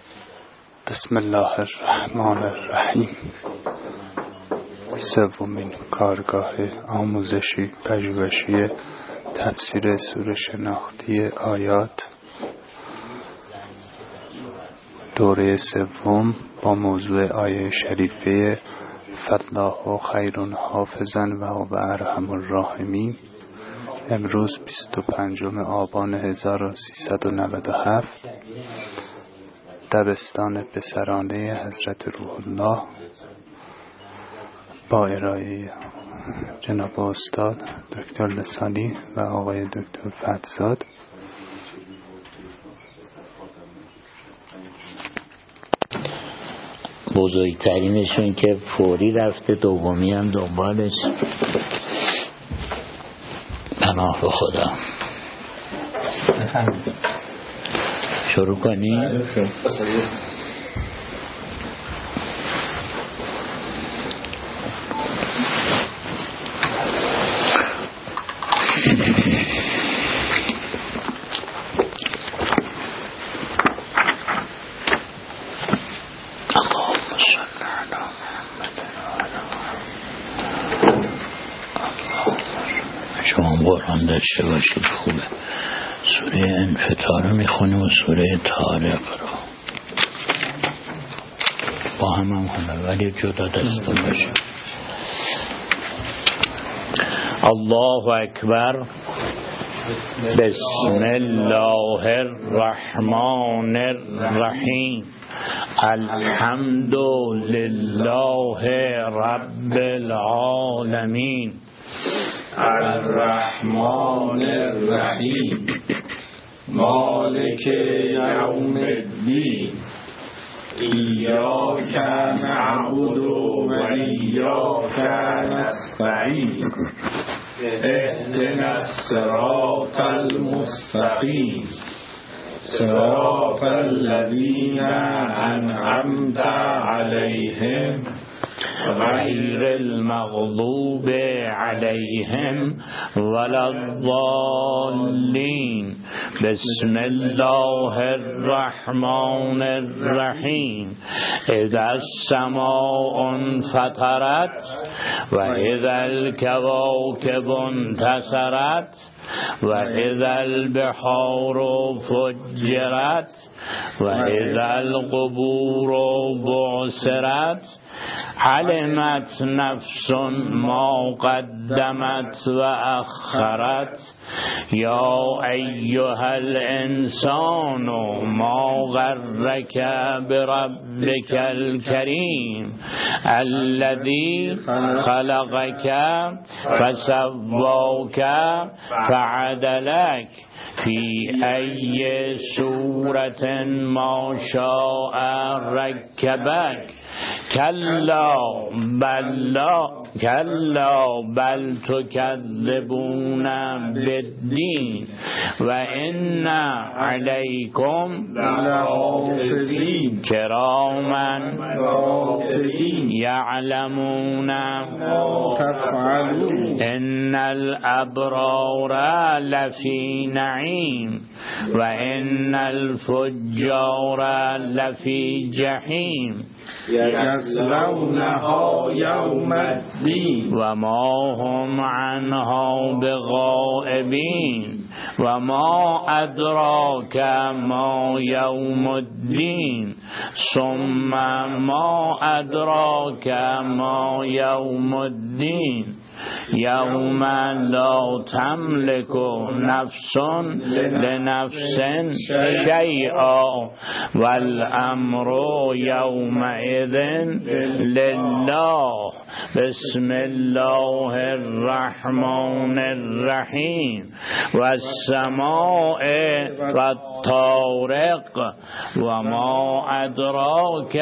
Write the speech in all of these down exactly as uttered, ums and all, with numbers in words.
بسم الله الرحمن الرحیم. سومین کارگاه آموزشی پژوهشی تفسیر سوره شناختی آیات، دوره سوم با موضوع آیه شریفه فالله خیر حافظا و هو ارحم الراحمین. امروز بیست و پنجم آبان هزار و سیصد و نود و هفت، دبستان پسرانه حضرت روح الله، با ارائه جناب استاد دکتر لسانی و آقای دکتر فتحزاد. بزرگترینشون که فوری رفته، دومی هم دنبالش. پناه به خدا. شروع کنیم. شما قرآن داشته باشید خوبه. سوره انفطار رو میخونیم و سوره طارق رو با هم هم همه، ولی جدا دسته باشه. الله اکبر. بسم الله الرحمن الرحیم. الحمد لله رب العالمین. الرحمن الرحیم. مالک یوم الدین. ایاک نعبد و ایاک نستعین. اهدنا الصراط المستقیم. صراط الذین انعمت علیهم غیر المغضوب علیهم ولا الضالین. بسم الله الرحمن الرحیم. اذا السماء انفطرت و اذا الکواکب انتثرت و اذا البحار فجرت و اذا القبور بعثرت. علمت نفس ما قدمت و اخرت. یا ایها الانسان ما غرک بربک الکریم الذی خلقک فسواک فعدلک فی ای صورت ما شاء رکبک. کلا بل کلا بل تکذبون بالدین و ان علیکم لحافظین کراما یعلمون ما تفعلون. ان الابرار لفی نعیم و ان الفجار لفی جحیم. یصلونها یوم الدین و ما هم عنها بغائبین. و ما ادراک ما یوم الدین ثم ما ادراک ما یوم الدین. یوم لا تملک نفس لنفس شیئا والامر یومئذ لله. بسم الله الرحمن الرحیم. و السماء و الطارق و ما ادراک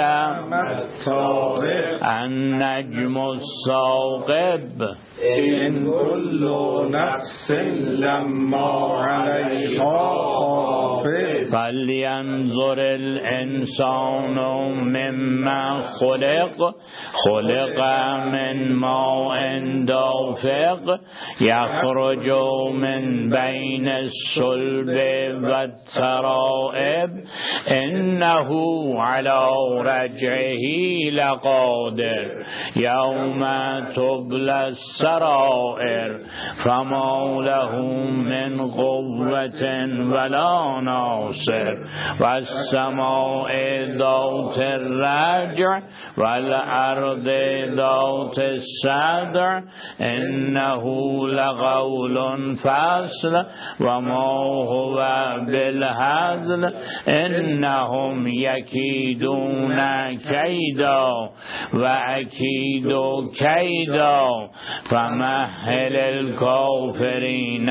النجم الثاقب. إن كل نفس لما عليها حافظ فلينظر الإنسان مما خلق خلق من ماء دافق يخرج من بين الصلب والترائب انه علی رجعه لقادر یوم تبلی السرائر فما له من قوة ولا ناصر والسماء ذات الرجع والارض ذات الصدع انه لقول فصل وما هو بالهزل انهم یکیدون کیدا و اکید کیدا فمهل الکافرین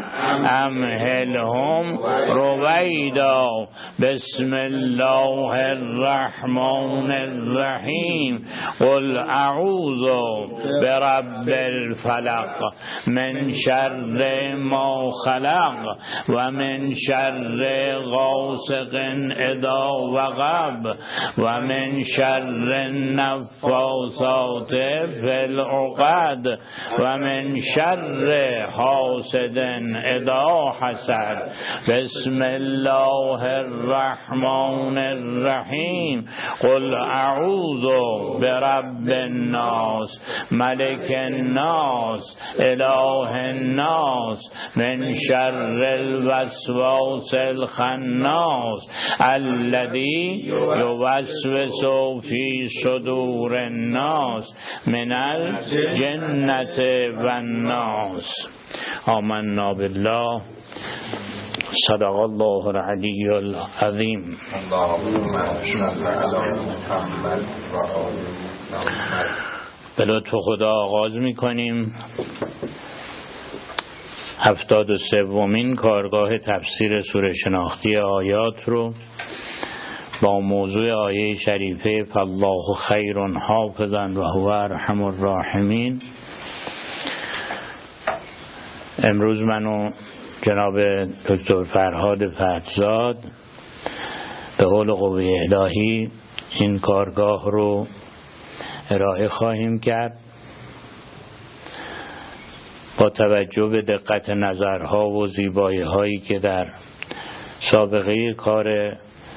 امهلهم رویدا بسم الله الرحمن الرحیم قل اعوذ برب الفلق من شر ما خلق و من شر غاسق اذا وقب و من شر النفاثات فی العقد و من شر حاسد اذا حسد بسم الله الرحمن الرحیم قل اعوذ برب الناس ملک الناس اله الناس من شر الوسواس الخناس الذي يوسوس في صدور الناس من الجنة والناس آمنا بالله صدق الله العلی العظیم. به لطف خدا آغاز میکنیم هفتاد و سومین کارگاه تفسیر سوره شناختی آیات رو با موضوع آیه شریفه فالله خیر حافظا و هو ارحم الراحمین. امروز منو جناب دکتر فرهاد فتحزاد به قول قوه الهی این کارگاه رو ارائه خواهیم کرد با توجه به دقت نظرها و زیبایی هایی که در سابقه کار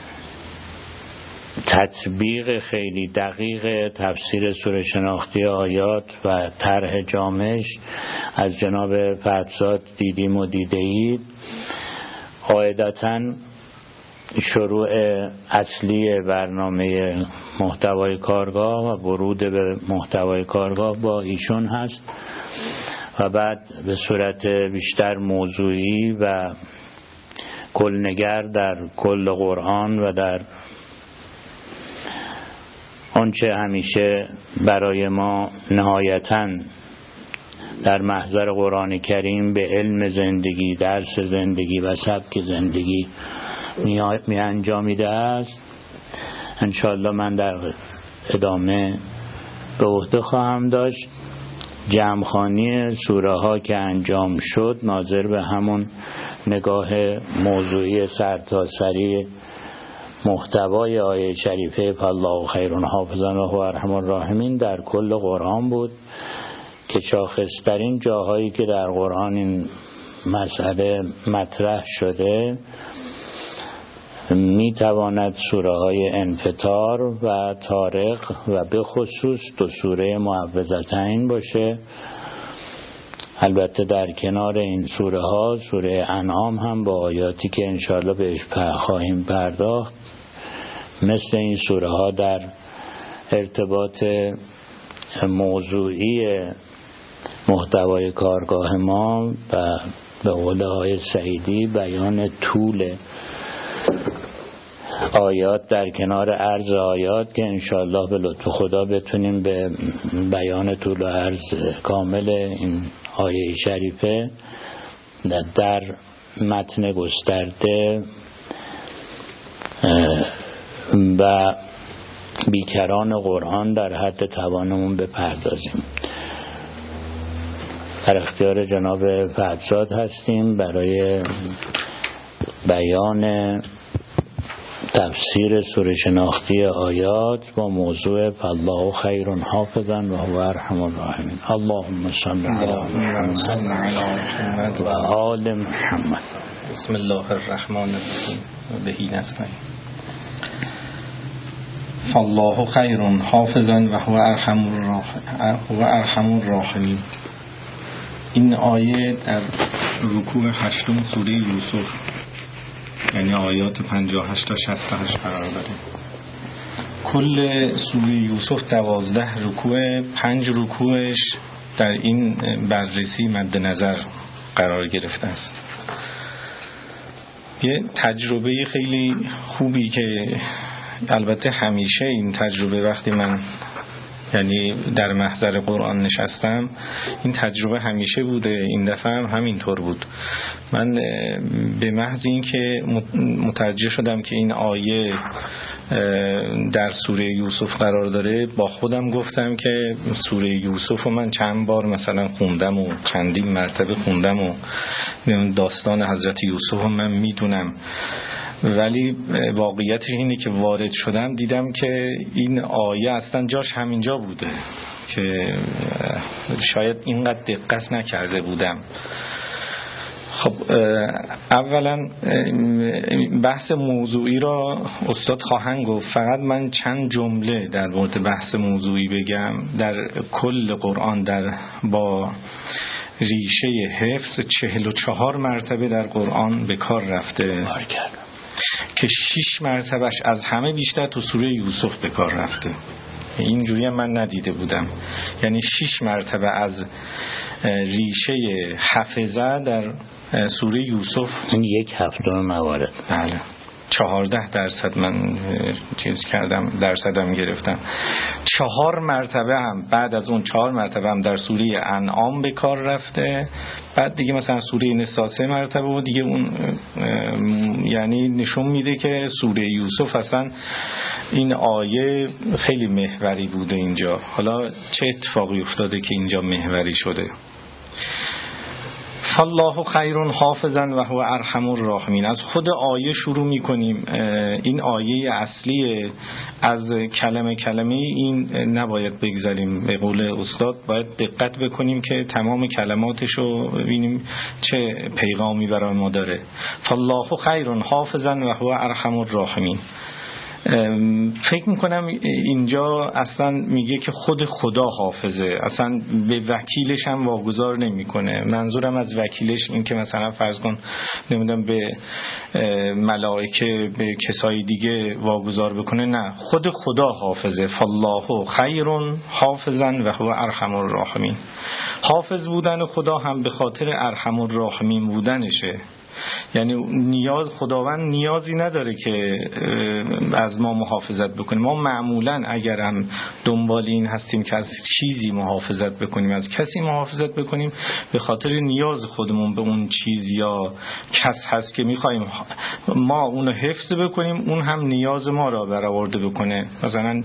تطبیق خیلی دقیق تفسیر سوره شناختی آیات و طرح جامعش از جناب فتحزاد دیدیم و دیده اید. قاعدتاً شروع اصلی برنامه محتوای کارگاه و ورود به محتوای کارگاه با ایشون هست و بعد به صورت بیشتر موضوعی و کلنگر در کل قرآن و در آنچه همیشه برای ما نهایتاً در محضر قرآن کریم به علم زندگی، درس زندگی و سبک زندگی می انجامیده است، انشاءالله من در ادامه به عهده خواهم داشت. جمع‌خوانی سوره ها که انجام شد ناظر به همون نگاه موضوعی سرتاسری محتوای آیه شریفه فالله خیر حافظا و هو ارحم الراحمین در کل قرآن بود که شاخصترین جاهایی که در قرآن این مسئله مطرح شده می تواند سوره های انفطار و طارق و به خصوص دو سوره معوذتین باشه. البته در کنار این سوره ها سوره انعام هم با آیاتی که انشاءالله بهش خواهیم پرداخت مثل این سوره ها در ارتباط موضوعی محتوای کارگاه ما و به قول آقای سعیدی بیان طول آیات در کنار عرض آیات که انشاءالله به لطف خدا بتونیم به بیان طول و عرض کامل این آیه شریفه در متن گسترده و بیکران قرآن در حد توانمون بپردازیم. در اختیار جناب فتحزاد هستیم برای بیان تفسیر سوره شناختی آیات با موضوع فالله خیر حافظا و هو ارحم الراحمین. اللهم صل علی محمد و آل محمد. بسم الله الرحمن الرحیم. بهی نستعین. فالله خیر حافظا و هو ارحم و ارحم الراحمین. این آیه در رکوع هشتم سوره یوسف، یعنی آیات پنجاه و هشت تا شصت و هشت قرار داره. کل سوره یوسف دوازده رکوع، پنج رکوعش در این بررسی مد نظر قرار گرفته است. یه تجربه خیلی خوبی که البته همیشه این تجربه وقتی من یعنی در محضر قرآن نشستم این تجربه همیشه بوده، این دفعه هم همینطور بود. من به محض این که متوجه شدم که این آیه در سوره یوسف قرار داره، با خودم گفتم که سوره یوسف رو من چند بار مثلا خوندم و چندین مرتبه خوندم و داستان حضرت یوسف رو من میدونم، ولی واقعیتش اینه که وارد شدم دیدم که این آیه اصلا جاش همینجا بوده که شاید اینقدر دقت نکرده بودم. خب اولا بحث موضوعی را استاد خواهند گفت، فقط من چند جمله در مورد بحث موضوعی بگم. در کل قرآن در با ریشه حفظ چهل و چهار مرتبه در قرآن به کار رفته که شش مرتبهش از همه بیشتر تو سوره یوسف به کار رفته. اینجوری من ندیده بودم، یعنی شش مرتبه از ریشه حفظه در سوره یوسف. این یک هفتم موارد. بله، چهارده درصد من چیز کردم، درصدم گرفتم. چهار مرتبه هم بعد از اون چهار مرتبه هم در سوره انعام به کار رفته. بعد دیگه مثلا سوره نساء سه مرتبه و دیگه اون یعنی نشون میده که سوره یوسف اصلا این آیه خیلی محوری بوده اینجا. حالا چه اتفاقی افتاده که اینجا محوری شده؟ فالله خیر حافظا و هو ارحم الراحمین. از خود آیه شروع میکنیم. این آیه اصلی، از کلمه کلمه این نباید بگذاریم. به قول استاد باید دقت بکنیم که تمام کلماتشو ببینیم چه پیغامی برای ما داره. فالله خیر حافظا و هو ارحم الراحمین. فکر میکنم اینجا اصلا میگه که خود خدا حافظه، اصلا به وکیلش هم واگذار نمیکنه. منظورم از وکیلش این که مثلا فرض کن نمیدونم به ملائکه به کسای دیگه واگذار بکنه، نه، خود خدا حافظه. فالله خیر حافظا و هو ارحم الراحمین. حافظ بودن خدا هم به خاطر ارحم الراحمین بودنشه. یعنی نیاز خداوند نیازی نداره که از ما محافظت بکنیم. ما معمولا اگر هم دنبال این هستیم که از چیزی محافظت بکنیم، از کسی محافظت بکنیم، به خاطر نیاز خودمون به اون چیز یا کس هست که میخوایم ما اونو حفظ بکنیم، اون هم نیاز ما را برآورده بکنه مثلا.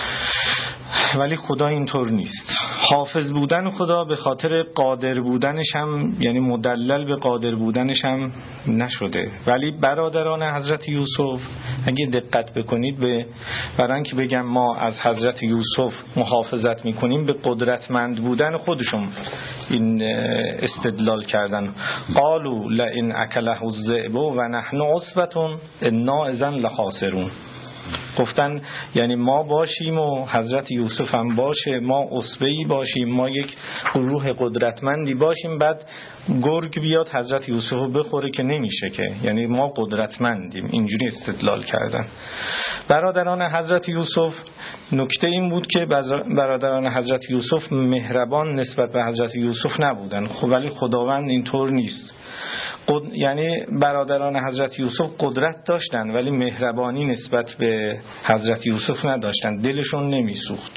ولی خدا اینطور نیست. حافظ بودن خدا به خاطر قادر بودنش هم، یعنی مدلل به قادر بودنش هم نشده. ولی برادران حضرت یوسف اگه دقت بکنید، به برای اینکه بگم ما از حضرت یوسف محافظت میکنیم، به قدرتمند بودن خودشون این استدلال کردن. قالوا لئن اکله الذئب و نحن عصبة انا اذا لخاسرون. گفتن یعنی ما باشیم و حضرت یوسف هم باشه، ما عصبه‌ای باشیم، ما یک گروه قدرتمندی باشیم، بعد گرگ بیاد حضرت یوسف رو بخوره که نمیشه که، یعنی ما قدرتمندیم. اینجوری استدلال کردن برادران حضرت یوسف. نکته این بود که برادران حضرت یوسف مهربان نسبت به حضرت یوسف نبودن، خب ولی خداوند اینطور نیست. قد... یعنی برادران حضرت یوسف قدرت داشتن ولی مهربانی نسبت به حضرت یوسف نداشتن، دلشون نمیسوخت.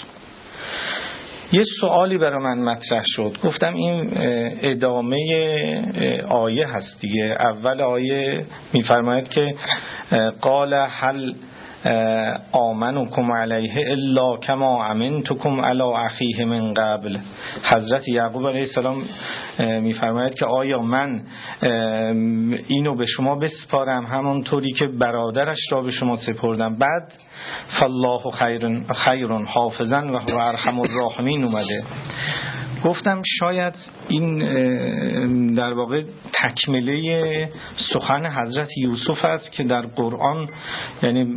یه سوالی برای من مطرح شد، گفتم این ادامه آیه هست دیگه. اول آیه میفرماید که قال هل آمنکم علیه الا کما امنتکم علی اخیه من قبل. حضرت یعقوب علیه السلام میفرماید که آیا من اینو به شما بسپارم همونطوری که برادرش را به شما سپردم؟ بعد فالله خیر خیر حافظا و هو ارحم الراحمین اومده. گفتم شاید این در واقع تکمله سخن حضرت یوسف است که در قرآن، یعنی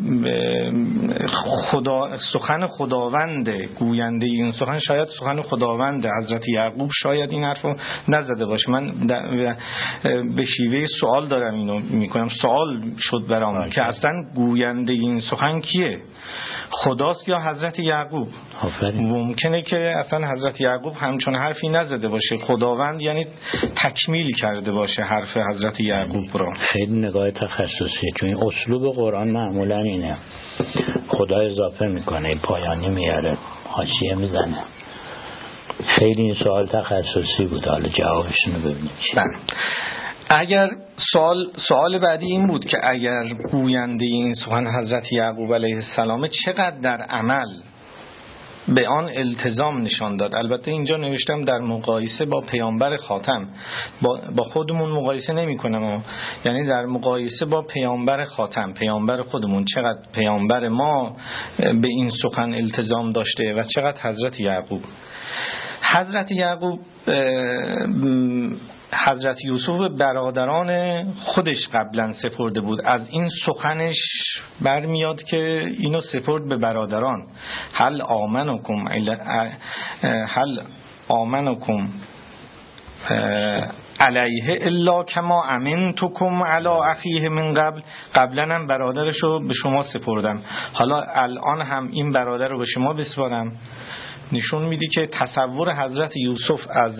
خدا سخن خداوند گوینده این سخن، شاید سخن خداوند حضرت یعقوب شاید این حرفو نزده باشه. من به شیوه سوال دارم اینو میکنم، سوال شد برام که اصلا گوینده این سخن کیه؟ خداست یا حضرت یعقوب؟ ممکنه که اصلا حضرت یعقوب همچون حرفی نزده باشه، خداوند یعنی تکمیل کرده باشه حرف حضرت یعقوب رو. خیلی نگاه تخصصیه، چون این اسلوب قرآن معمولا اینه، خدا اضافه میکنه، پایانی میاره، حاشیه میزنه. خیلی این سوال تخصصی بود، حالا جوابشون رو ببینیم چی. اگر سوال سوال بعدی این بود که اگر گوینده این سخن حضرت یعقوب علیه السلام، چقدر در عمل به آن التزام نشان داد؟ البته اینجا نوشتم در مقایسه با پیامبر خاتم، با, با خودمون مقایسه نمی کنم، یعنی در مقایسه با پیامبر خاتم، پیامبر خودمون، چقدر پیامبر ما به این سخن التزام داشته و چقدر حضرت یعقوب. حضرت یعقوب حضرت یوسف برادران خودش قبلا سپرده بود، از این سخنش برمیاد که اینو سپرد به برادران. هل آمنکم هل آمنکم علیه الا کما امنتکم علی اخیه من قبل. قبلا هم برادرشو به شما سپردم، حالا الان هم این برادر رو به شما بسپارم. نشون میدی که تصور حضرت یوسف از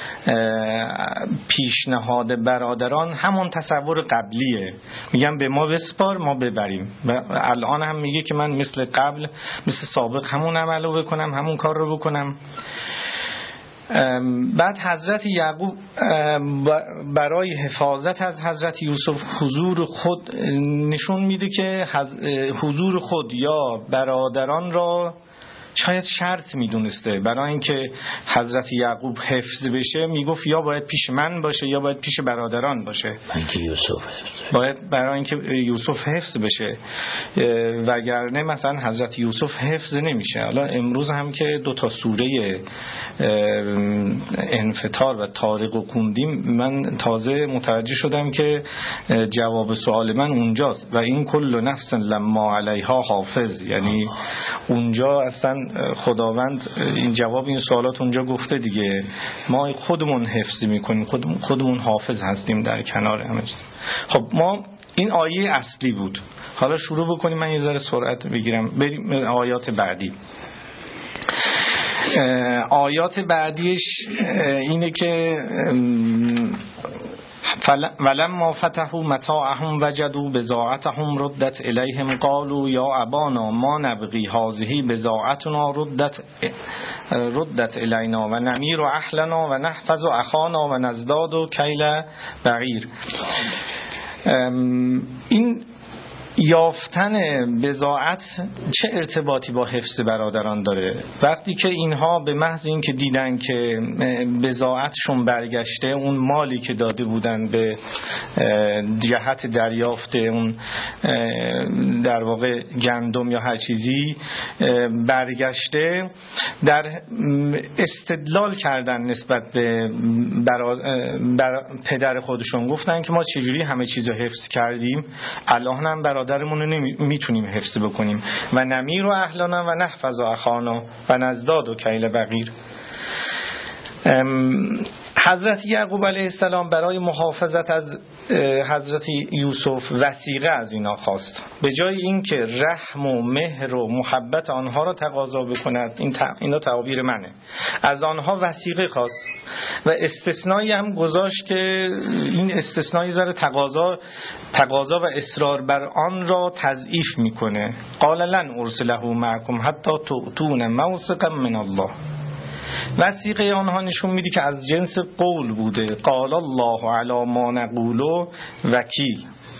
پیشنهاد برادران همون تصور قبلیه، میگم به ما بسپار ما ببریم، و الان هم میگه که من مثل قبل، مثل سابق همون عملو بکنم، همون کار رو بکنم. بعد حضرت یعقوب برای حفاظت از حضرت یوسف حضور خود نشون میده که حضور خود یا برادران را شاید شرط میدونسته. برای اینکه حضرت یعقوب حفظ بشه میگفت یا باید پیش من باشه یا باید پیش برادران باشه، اینکه یوسف حفظ باید برای اینکه یوسف حفظ بشه، وگرنه مثلا حضرت یوسف حفظ نمیشه. حالا امروز هم که دو تا سوره انفطار و طارق و خوندیم، من تازه متوجه شدم که جواب سوال من اونجاست، و این کل نفس لما علیها حافظ، یعنی اونجا اصلا خداوند این جواب این سوالات اونجا گفته دیگه، ما خودمون حفظ میکنیم، خودمون, خودمون حافظ هستیم در کنار همه چیز. خب ما این آیه اصلی بود، حالا شروع بکنیم، من یه ذره سرعت بگیرم، بریم آیات بعدی. آیات بعدیش اینه که ولما فتحوا متاعهم وجدوا بضاعتهم ردت الیهم قالوا یا ابانا ما نبغي هذه بضاعتنا ردت ردت الینا و نمیر اهلنا و نحفظ اخانا و نزداد کیل بعیر. این یافتن بضاعت چه ارتباطی با حفظ برادران داره؟ وقتی که اینها به محض این که دیدن که بضاعتشون برگشته، اون مالی که داده بودن به جهت دریافت اون در واقع گندم یا هر چیزی برگشته، در استدلال کردن نسبت به برا... بر... پدر خودشون، گفتن که ما چجوری همه چیزو حفظ کردیم، الان هم برادر درمون رو میتونیم حفظ بکنیم. و نمیر و اهلنا و نحفظ و اخانا و نزداد و کیل بغیر. حضرت یعقوب علیه السلام برای محافظت از حضرت یوسف وثیقه از اینا خواست، به جای اینکه رحم و مهر و محبت آنها را تقاضا بکند، این ت... اینا تعابیر منه، از آنها وثیقه خواست و استثنایی هم گذاشت که این استثنایی ذره تقاضا تقاضا و اصرار بر آن را تضعیف میکنه. قال لن ارسله معکم حتی تؤتون موثقا من الله. وثیقه آنها نشون میده که از جنس قول بوده. قال الله علی ما نقول وکیل.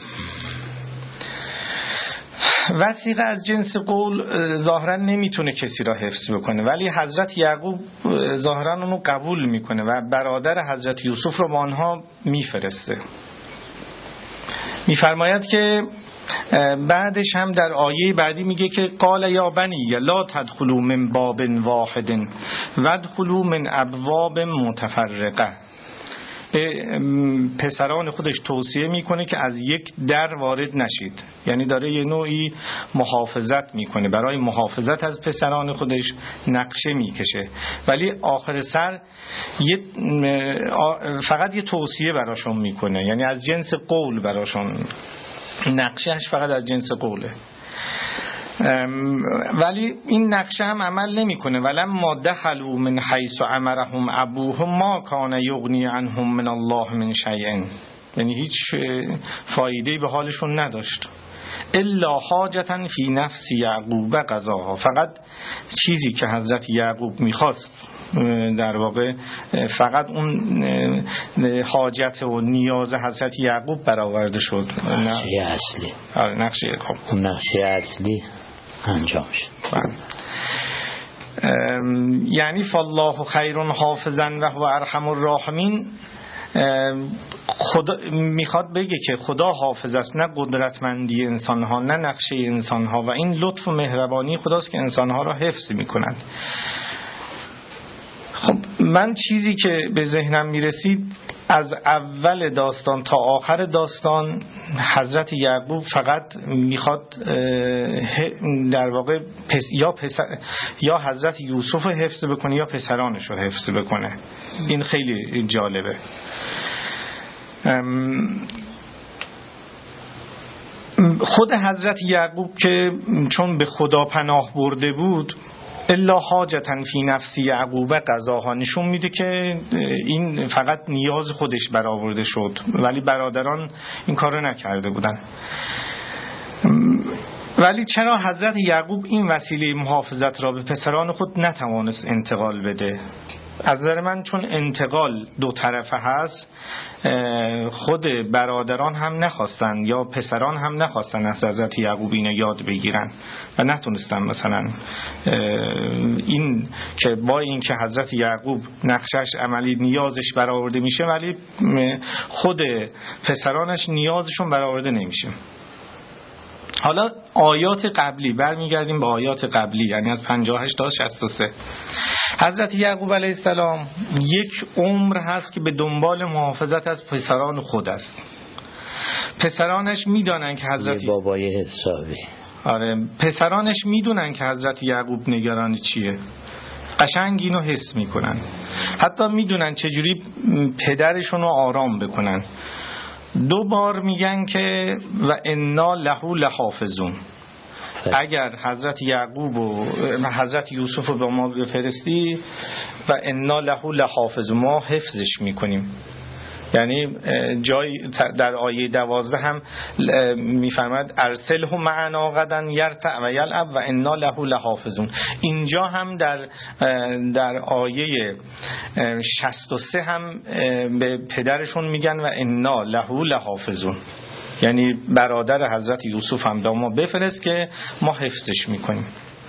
وثیقه از جنس قول ظاهرا نمیتونه کسی را حفظ بکنه، ولی حضرت یعقوب ظاهرا اونو قبول میکنه و برادر حضرت یوسف رو با آنها میفرسته. میفرماید که بعدش هم در آیه بعدی میگه که قال یا بنی لا تدخلوا من باب واحد وادخلوا من ابواب متفرقه. پسران خودش توصیه میکنه که از یک در وارد نشید، یعنی داره یه نوعی محافظت میکنه، برای محافظت از پسران خودش نقشه میکشه، ولی آخر سر یه فقط یه توصیه براشون میکنه، یعنی از جنس قول براشون، نقشهش فقط از جنس قوله. ولی این نقشه هم عمل نمیکنه. ولما دخلوا من حیث امرهم ابوهم ما کان یغنی عنهم من الله من شیء، یعنی هیچ فایده‌ای به حالشون نداشت. الا حاجتا فی نفس یعقوب قضاها، فقط چیزی که حضرت یعقوب میخواست، در واقع فقط اون حاجت و نیاز حضرت یعقوب برآورده شد. نقشه اصلی آره نقشه خب اون نقشه اصلی انجام شد. یعنی فالله خیر حافظا و هو ارحم الراحمین، خدا میخواد بگه که خدا حافظ است، نه قدرتمندی انسان ها، نه نقشه انسان ها، و این لطف و مهربانی خداست که انسان ها را حفظ میکنند. خب من چیزی که به ذهنم میرسید از اول داستان تا آخر داستان حضرت یعقوب فقط میخواد در واقع پس یا پسر یا حضرت یوسف رو حفظ بکنه یا پسرانش رو حفظ بکنه. این خیلی جالبه. خود حضرت یعقوب که چون به خدا پناه برده بود، الا حاجتا فی نفسی یعقوب قضاها، نشون میده که این فقط نیاز خودش برآورده شد، ولی برادران این کارو نکرده بودن. ولی چرا حضرت یعقوب این وسیله محافظت را به پسران خود نتوانست انتقال بده؟ از نظر من چون انتقال دو طرفه هست، خود برادران هم نخواستن یا پسران هم نخواستن از حضرت یعقوب اینو یاد بگیرن و نتونستن. مثلا این که با این که حضرت یعقوب نقشش عملی نیازش برآورده میشه، ولی خود پسرانش نیازشون برآورده نمیشه. حالا آیات قبلی، برمیگردیم به آیات قبلی، یعنی از پنجاه و هشت تا شصت و سه. حضرت یعقوب علیه السلام یک عمر هست که به دنبال محافظت از پسران خود است. پسرانش میدونن که حضرت بابای حسابی آره پسرانش میدونن که حضرت یعقوب نگران چیه، قشنگ اینو حس میکنن، حتی میدونن چجوری پدرشون رو آرام بکنن. دو بار میگن که و انا له لحافظون، اگر حضرت یعقوب و حضرت یوسف رو به ما بفرستی و انا له لحافظون، ما حفظش میکنیم. یعنی جای در آیه دوازده هم میفرماد ارسله معنا غدا یرتع و یلعب و انا له لحافظون. اینجا هم در در آیه شصت و سه هم به پدرشون میگن و انا له لحافظون، یعنی برادر حضرت یوسف هم دا ما بفرست که ما حفظش میکنیم.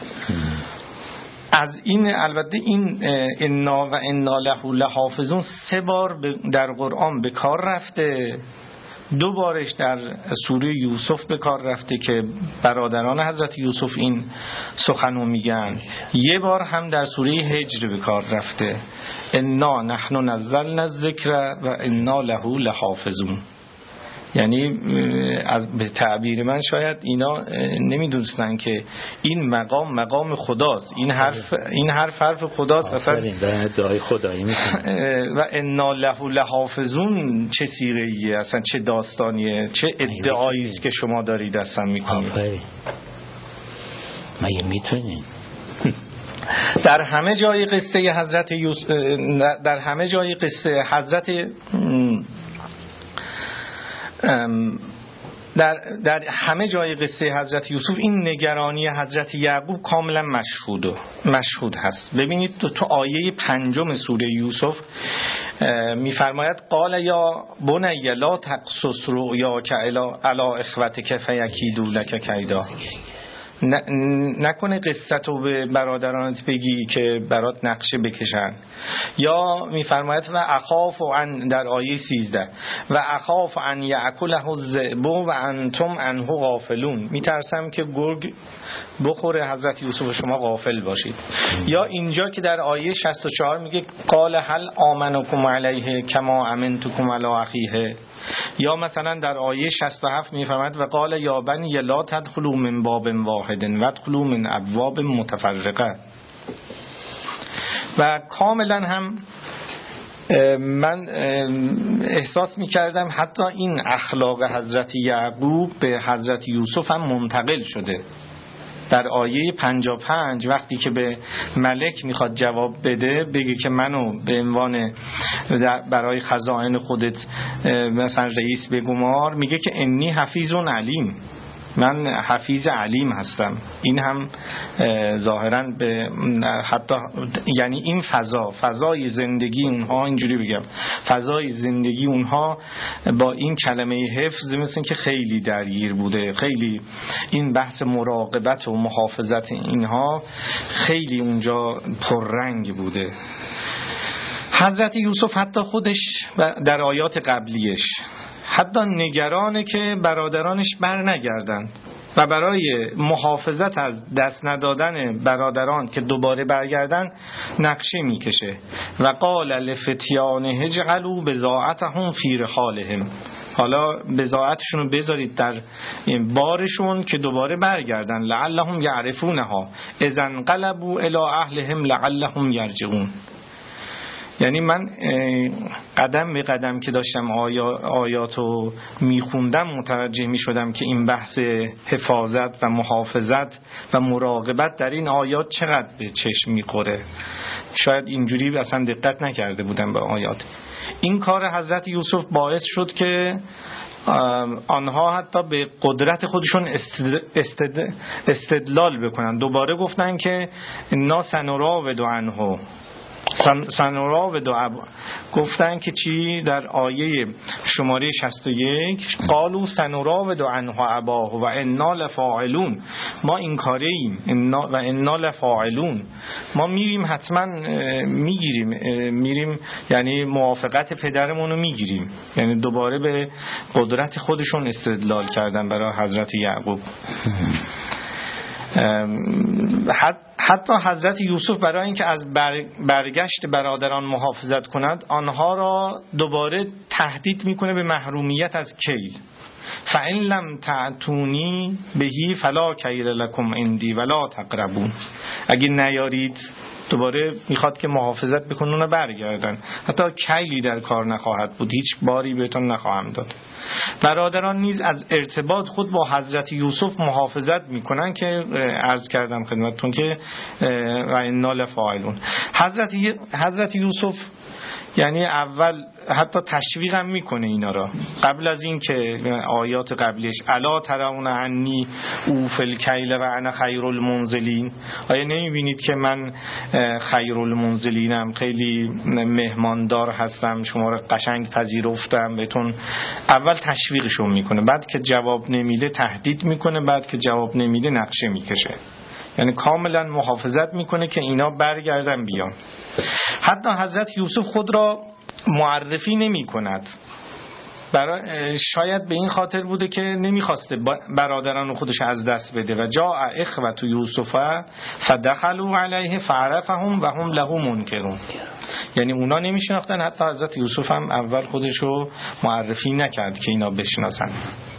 از این البته این انا و انا له لحافظون سه بار در قرآن به کار رفته. دو بارش در سوره یوسف به کار رفته که برادران حضرت یوسف این سخنو میگن. یه بار هم در سوره هجر به کار رفته، انا نحن نزلنا الذکر و انا له لحافظون. یعنی از به تعبیر من شاید اینا نمیدونستن که این مقام مقام خداست، این حرف این حرف حرف خداست، اصلا دعای خدایی میکنه. و انا له لحافظون چه سیغه‌ایه، اصلا چه داستانیه، چه ادعایی است که شما دارید اصلا میکنید. مگه میتونین؟ در همه جای قصه حضرت یوس... در همه جای قصه حضرت در, در همه جای قصه حضرت یوسف این نگرانی حضرت یعقوب کاملا مشهود مشهود هست. ببینید تو, تو آیه پنجم سوره یوسف میفرماید قال یا بنی لا تقصص رؤیاک علی اخوتک فیکیدوا لک کیدا. نکنه قصتو به برادرانت بگی که برات نقشه بکشن. یا میفرماید و اخاف ان در آیه سیزده و اخاف ان یاکله الذئب و انتم عنه غافلون، میترسم که گرگ بخوره حضرت یوسف شما غافل باشید. یا اینجا که در آیه شصت و چهار میگه قال هل آمنکم علیه کما امنتکم علی اخیه. یا مثلا در آیه شصت و هفت میفرماید و قال یا بنی لا تدخلوا من باب واحد وادخلوا من ابواب متفرقه. و کاملا هم من احساس میکردم حتی این اخلاق حضرت یعقوب به حضرت یوسف هم منتقل شده. در آیه پنجاه و پنج وقتی که به ملک میخواد جواب بده، بگه که منو به عنوان برای خزائن خودت مثلا رئیس بگمار، میگه که انی حفیظ علیم، من حفیظ علیم هستم. این هم ظاهرا به حتی یعنی این فضا فضای زندگی اونها، اینجوری بگم فضای زندگی اونها با این کلمه حفظ مثل که خیلی درگیر بوده. خیلی این بحث مراقبت و محافظت اینها خیلی اونجا پررنگ بوده. حضرت یوسف حتی خودش در آیات قبلیش حتی نگرانه که برادرانش بر نگردن و برای محافظت از دست ندادن برادران که دوباره برگردن نقشه میکشه. و قال لفتیانه اجعلوا بضاعتهم فی رحالهم، حالا بضاعتشون رو بذارید در بارشون که دوباره برگردن، لعلهم یعرفونها اذا انقلبوا الی اهلهم لعلهم یرجعون. یعنی من قدم به قدم که داشتم آیا آیاتو میخوندم متوجه میشدم که این بحث حفاظت و محافظت و مراقبت در این آیات چقدر به چشم میخوره. شاید اینجوری اصلا دقت نکرده بودم به آیات. این کار حضرت یوسف باعث شد که آنها حتی به قدرت خودشون استد... استدلال بکنن. دوباره گفتن که انا سنراود عنه سنراود عنه، گفتن که چی در آیه شماره شصت و یک قالوا سنراود عنه اباه و انا لفاعلون، ما این کاره ایم و انا لفاعلون، ما میریم حتما میگیریم میریم یعنی موافقت پدرمون رو میگیریم. یعنی دوباره به قدرت خودشون استدلال کردن برای حضرت یعقوب. حتی حضرت یوسف برای اینکه از برگشت برادران محافظت کند، آنها را دوباره تهدید میکنه به محرومیت از کیل. فَإِن لَمْ تَأْتُونِي بِهِ فَلَا كَيْلَ لَكُمْ عِندِي وَلَا تَقْرَبُونِ، اگه نیارید دوباره میخواد که محافظت بکنن و برگردن، حتی کیلی در کار نخواهد بود، هیچ باری بهتون نخواهم داد. برادران نیز از ارتباط خود با حضرت یوسف محافظت میکنن که عرض کردم خدمتتون که و انا لفاعلون. حضرت حضرت یوسف یعنی اول حتی تشویق هم میکنه اینا را قبل از این که آیات قبلیش الا ترون عنی اوفی الکیل و انا خیر المنزلین، آیا نمیبینید که من خیر المنزلینم، خیلی مهماندار هستم، شما را قشنگ پذیرفتم بهتون. اول تشویقشون میکنه، بعد که جواب نمیده تهدید میکنه، بعد که جواب نمیده نقشه میکشه. یعنی کاملا محافظت میکنه که اینا برگردن بیان. حتی حضرت یوسف خود را معرفی نمی کند، برای شاید به این خاطر بوده که نمیخواسته برادران خودش از دست بده. و جاء اخوة یوسف فدخلوا علیه فعرفهم و هم له منکرون، یعنی اونا نمیشناختن، حتی حضرت یوسف هم اول خودش رو معرفی نکرد که اینا بشناسن.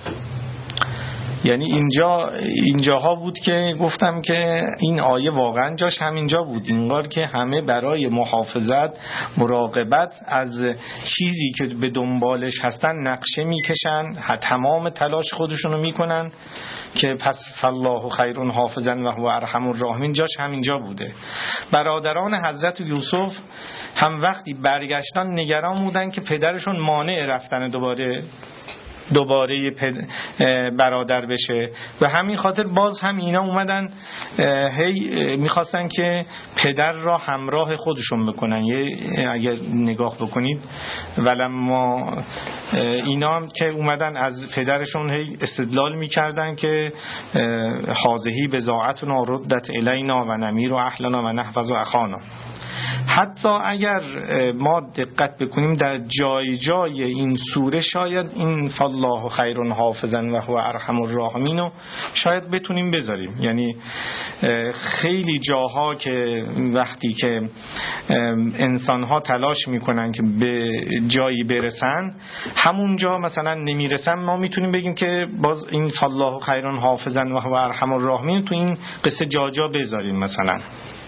یعنی اینجا اینجاها بود که گفتم که این آیه واقعا جاش همینجا بود، اینقدر که همه برای محافظت مراقبت از چیزی که به دنبالش هستن نقشه میکشن، تمام تلاش خودشونو میکنن که پس فالله خیر حافظا و هو ارحم الراحمین، جاش همینجا بوده. برادران حضرت یوسف هم وقتی برگشتن نگران بودن که پدرشون مانع رفتن دوباره دوباره برادر بشه. و همین خاطر باز هم اینا اومدن هی میخواستن که پدر را همراه خودشون بکنن. یه اگر نگاه بکنید ولما اینا هم که اومدن از پدرشون هی استدلال میکردن که حاضهی بضاعتنا ردت الینا و نمیر و اهلنا و نحفظ و اخانا. حتی اگر ما دقت بکنیم در جای جای این سوره شاید این فالله خیر حافظا و هو ارحم الراحمین رو شاید بتونیم بذاریم. یعنی خیلی جاها که وقتی که انسان ها تلاش میکنن که به جایی برسن همونجا مثلا نمیرسن، ما میتونیم بگیم که باز این فالله خیر حافظا و هو ارحم الراحمین تو این قصه جا جا بذاریم مثلا.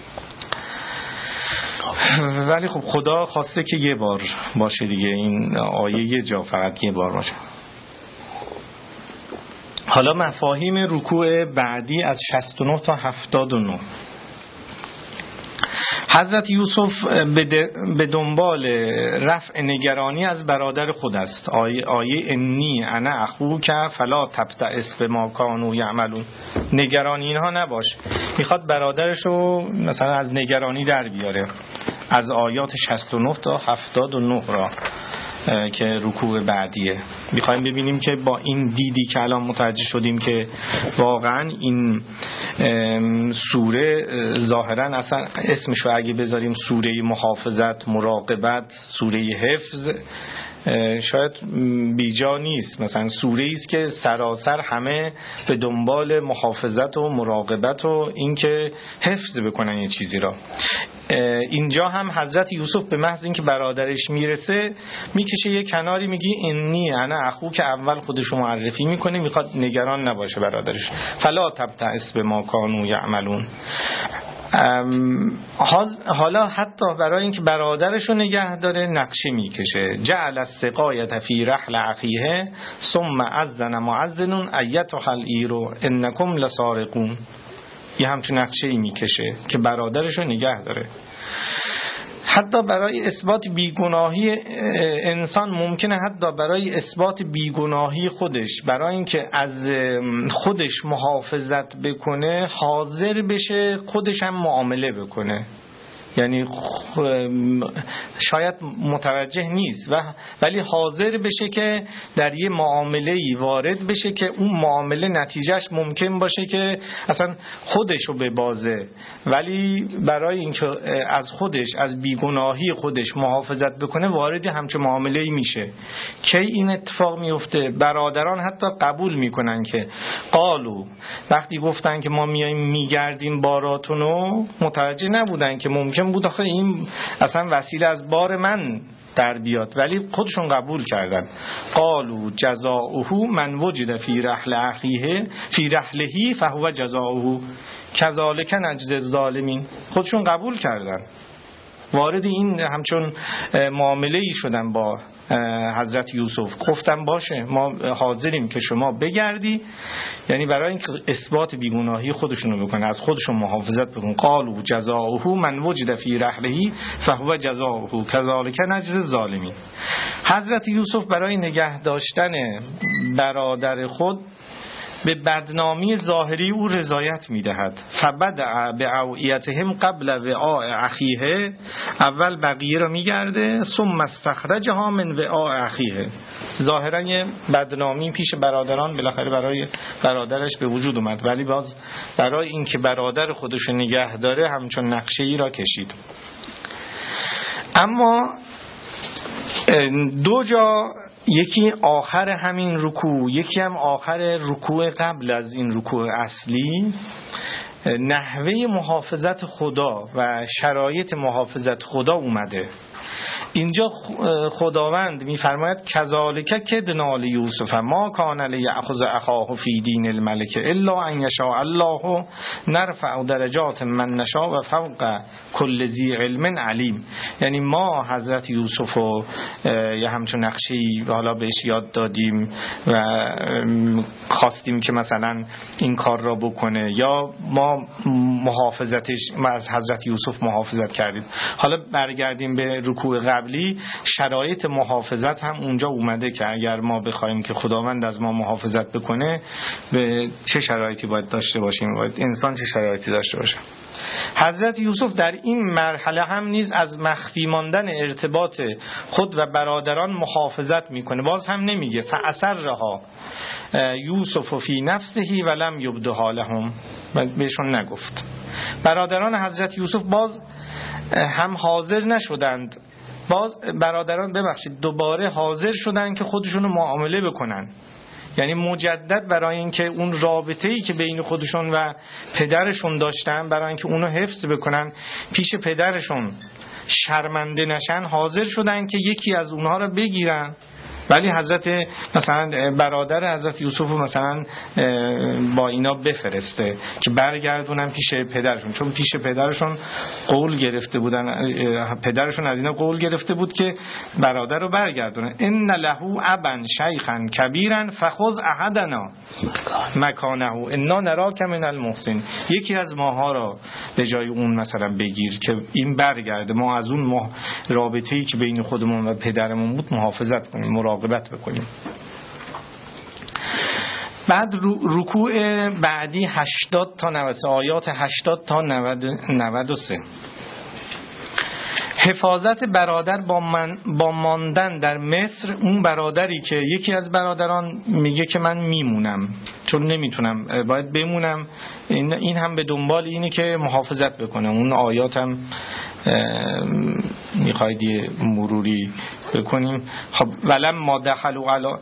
ولی خب خدا خواسته که یه بار باشه دیگه، این آیه یه جا فقط یه بار باشه. حالا مفاهیم رکوع بعدی از شصت و نه تا هفتاد و نه. حضرت یوسف به دنبال رفع نگرانی از برادر خود است. آیه, آیه انی انا اخوک فلا تبتئس بما کانوا یعملون. نگرانی اینها نباش. میخواد برادرش رو مثلا از نگرانی در بیاره. از آیات شصت و نه تا هفتاد و نه را که رکوع بعدیه میخوایم ببینیم که با این دیدی که الان متوجه شدیم که واقعا این سوره ظاهرا اصلا اسمشو اگه بذاریم سوره محافظت، مراقبت، سوره حفظ شاید بیجا نیست. مثلا سوره است که سراسر همه به دنبال محافظت و مراقبت و اینکه حفظ بکنن یه چیزی را. اینجا هم حضرت یوسف به محض اینکه برادرش میرسه میکشه یه کناری، میگی انی انا اخو، که اول خودشو معرفی میکنه، میخواد نگران نباشه برادرش. فلا تبتئس بما کانوا یعملون. حالا حتی برای اینکه برادرش رو نگه داره نقشه میکشه. جعل السقایة فی رحل اخیه ثم اذن معذن ایتها العیر انکم لسارقون. یه همچون نقشه میکشه که برادرش رو نگه داره. حتی برای اثبات بیگناهی انسان ممکنه حتی برای اثبات بیگناهی خودش، برای اینکه از خودش محافظت بکنه، حاضر بشه خودش هم معامله بکنه. یعنی شاید متوجه نیست و ولی حاضر بشه که در یه معامله‌ای وارد بشه که اون معامله نتیجهش ممکن باشه که اصلا خودش رو ببازه، ولی برای اینکه از خودش، از بیگناهی خودش محافظت بکنه وارد همچون معامله‌ای میشه. کی این اتفاق میفته؟ برادران حتی قبول میکنن که قالو، وقتی گفتن که ما میایم میگردیم باراتونو، متوجه نبودن که ممکن بود آخه این اصلا وسیله از بار من در بیاد، ولی خودشون قبول کردن. قالو جزاؤه من وجد فی رحل اخیه فی رحلهی فهو جزاؤه کذالک نجزی الظالمین. خودشون قبول کردن، وارد این همچون معامله‌ای شدن با حضرت یوسف. گفتم باشه ما حاضریم که شما بگردی، یعنی برای اینکه اثبات بیگناهی خودشون رو بکنه، از خودشون محافظت بکنه. قالوا جزاؤه من وجد فی رحله فهو جزاؤه کذالک نجزی الظالمین. حضرت یوسف برای نگه داشتن برادر خود به بدنامی ظاهری او رضایت میدهد. فبدع بعویتهم قبل وعاء اخیه، اول بقیه را میگرده، ثم استخرجها من وعاء اخیه. ظاهرا یه بدنامی پیش برادران بالاخره برای برادرش به وجود اومد، ولی باز برای اینکه برادر خودش نگه داره همچون نقشه ای را کشید. اما دو جا، یکی آخر همین رکوع، یکی هم آخر رکوع قبل از این رکوع اصلی، نحوه محافظت خدا و شرایط محافظت خدا اومده. اینجا خداوند میفرماید کذالک کدنا لیوسف ما کان لیأخذ اخاه فی دین الملک الا ان یشاء الله نرفع درجات من نشاء و فوق کل ذی علم علیم. یعنی ما حضرت یوسف رو یه همچون نقشی حالا بهش یاد دادیم و خواستیم که مثلا این کار را بکنه، یا ما محافظتش ما از حضرت یوسف محافظت کردیم. حالا برگردیم به رکوع قبل قبلی شرایط محافظت هم اونجا اومده که اگر ما بخوایم که خداوند از ما محافظت بکنه به چه شرایطی باید داشته باشیم، باید انسان چه شرایطی داشته باشه. حضرت یوسف در این مرحله هم نیز از مخفی ماندن ارتباط خود و برادران محافظت میکنه. باز هم نمیگه فأسرها یوسف فی نفسه ولم یبدها لهم، بهشون نگفت. برادران حضرت یوسف باز هم حاضر نشدند، باز برادران ببخشید دوباره حاضر شدند که خودشونو معامله بکنن، یعنی مجدد برای اینکه اون رابطه‌ای که بین خودشون و پدرشون داشتن، برای اینکه اونو حفظ بکنن پیش پدرشون شرمنده نشن، حاضر شدن که یکی از اونها رو بگیرن. ولی حضرت مثلا برادر حضرت یوسف مثلا با اینا بفرسته که برگردونن پیش پدرشون، چون پیش پدرشون قول گرفته بودن، پدرشون از اینا قول گرفته بود که برادر رو برگردونن. ان له ابا شیخا کبیرا فخذ احدنا مکانه انا نراک من المحسن، یکی از ماها را به جای اون مثلا بگیر که این برگرده، ما از اون رابطه‌ای که بین خودمون و پدرمون بود محافظت کنیم، مراقبت بکنیم. بعد رکوع بعدی هشتاد تا نود آیات هشتاد تا نود و سه. حفاظت برادر با, من با ماندن در مصر. اون برادری که یکی از برادران میگه که من میمونم چون نمیتونم، باید بمونم، این, این هم به دنبال اینه که محافظت بکنه. اون آیات هم میخواید یه مروری بکنیم. خب ولم ما دخلوا علی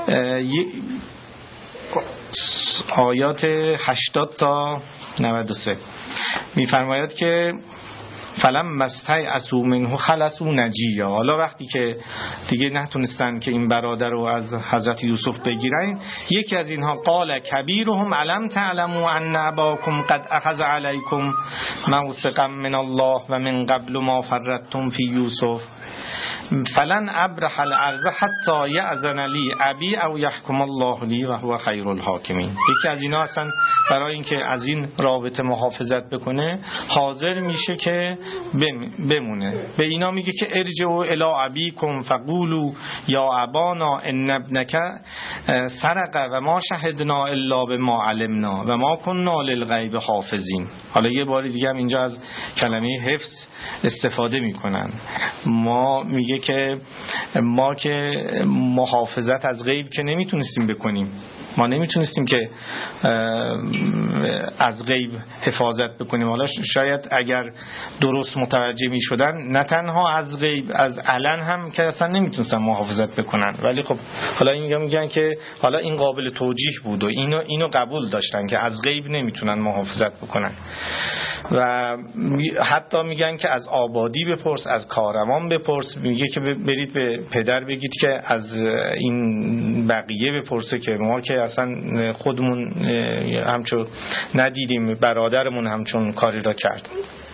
آیات هشتاد تا نود و سه میفرماید که فلم مستیأسوا منه خلصوا نجیا. حالا وقتی که دیگه نتونستن که این برادر رو از حضرت یوسف بگیرن، یکی از اینها قال کبیرهم علم تعلموا ان اباکم قد اخذ علیکم موثقا من الله و من قبل ما فرطتم فی یوسف فلن ابرح الارض حتی یأذن لی ابی او یحکم الله لی و هو خیر الحاکمین. یکی از اینا اصلا برای اینکه از این رابطه محافظت بکنه حاضر میشه که بمونه. به اینا میگه که ارجعوا الی ابیکم فقولوا یا ابانا ان ابنک سرق و ما شهدنا الا بما علمنا و ما كنا للغیب حافظین. حالا یه بار دیگه هم اینجا از کلمه حفظ استفاده میکنن. ما میگه که ما که محافظت از غیب که نمیتونستیم بکنیم، ما نمیتونستیم که از غیب حفاظت بکنیم. حالا شاید اگر درست متوجه میشدن نه تنها از غیب، از علن هم که اصلا نمیتونستن محافظت بکنن. ولی خب حالا اینجا میگن که حالا این قابل توجیه بود و اینو اینو قبول داشتن که از غیب نمیتونن محافظت بکنن. و حتی میگن که از آبادی بپرس، از کارمان بپرس. میگه که برید به پدر بگید که از این بقیه بپرسه که ما که اصلا خودمون همچون ندیدیم، برادرمون همچون کاری را کرد.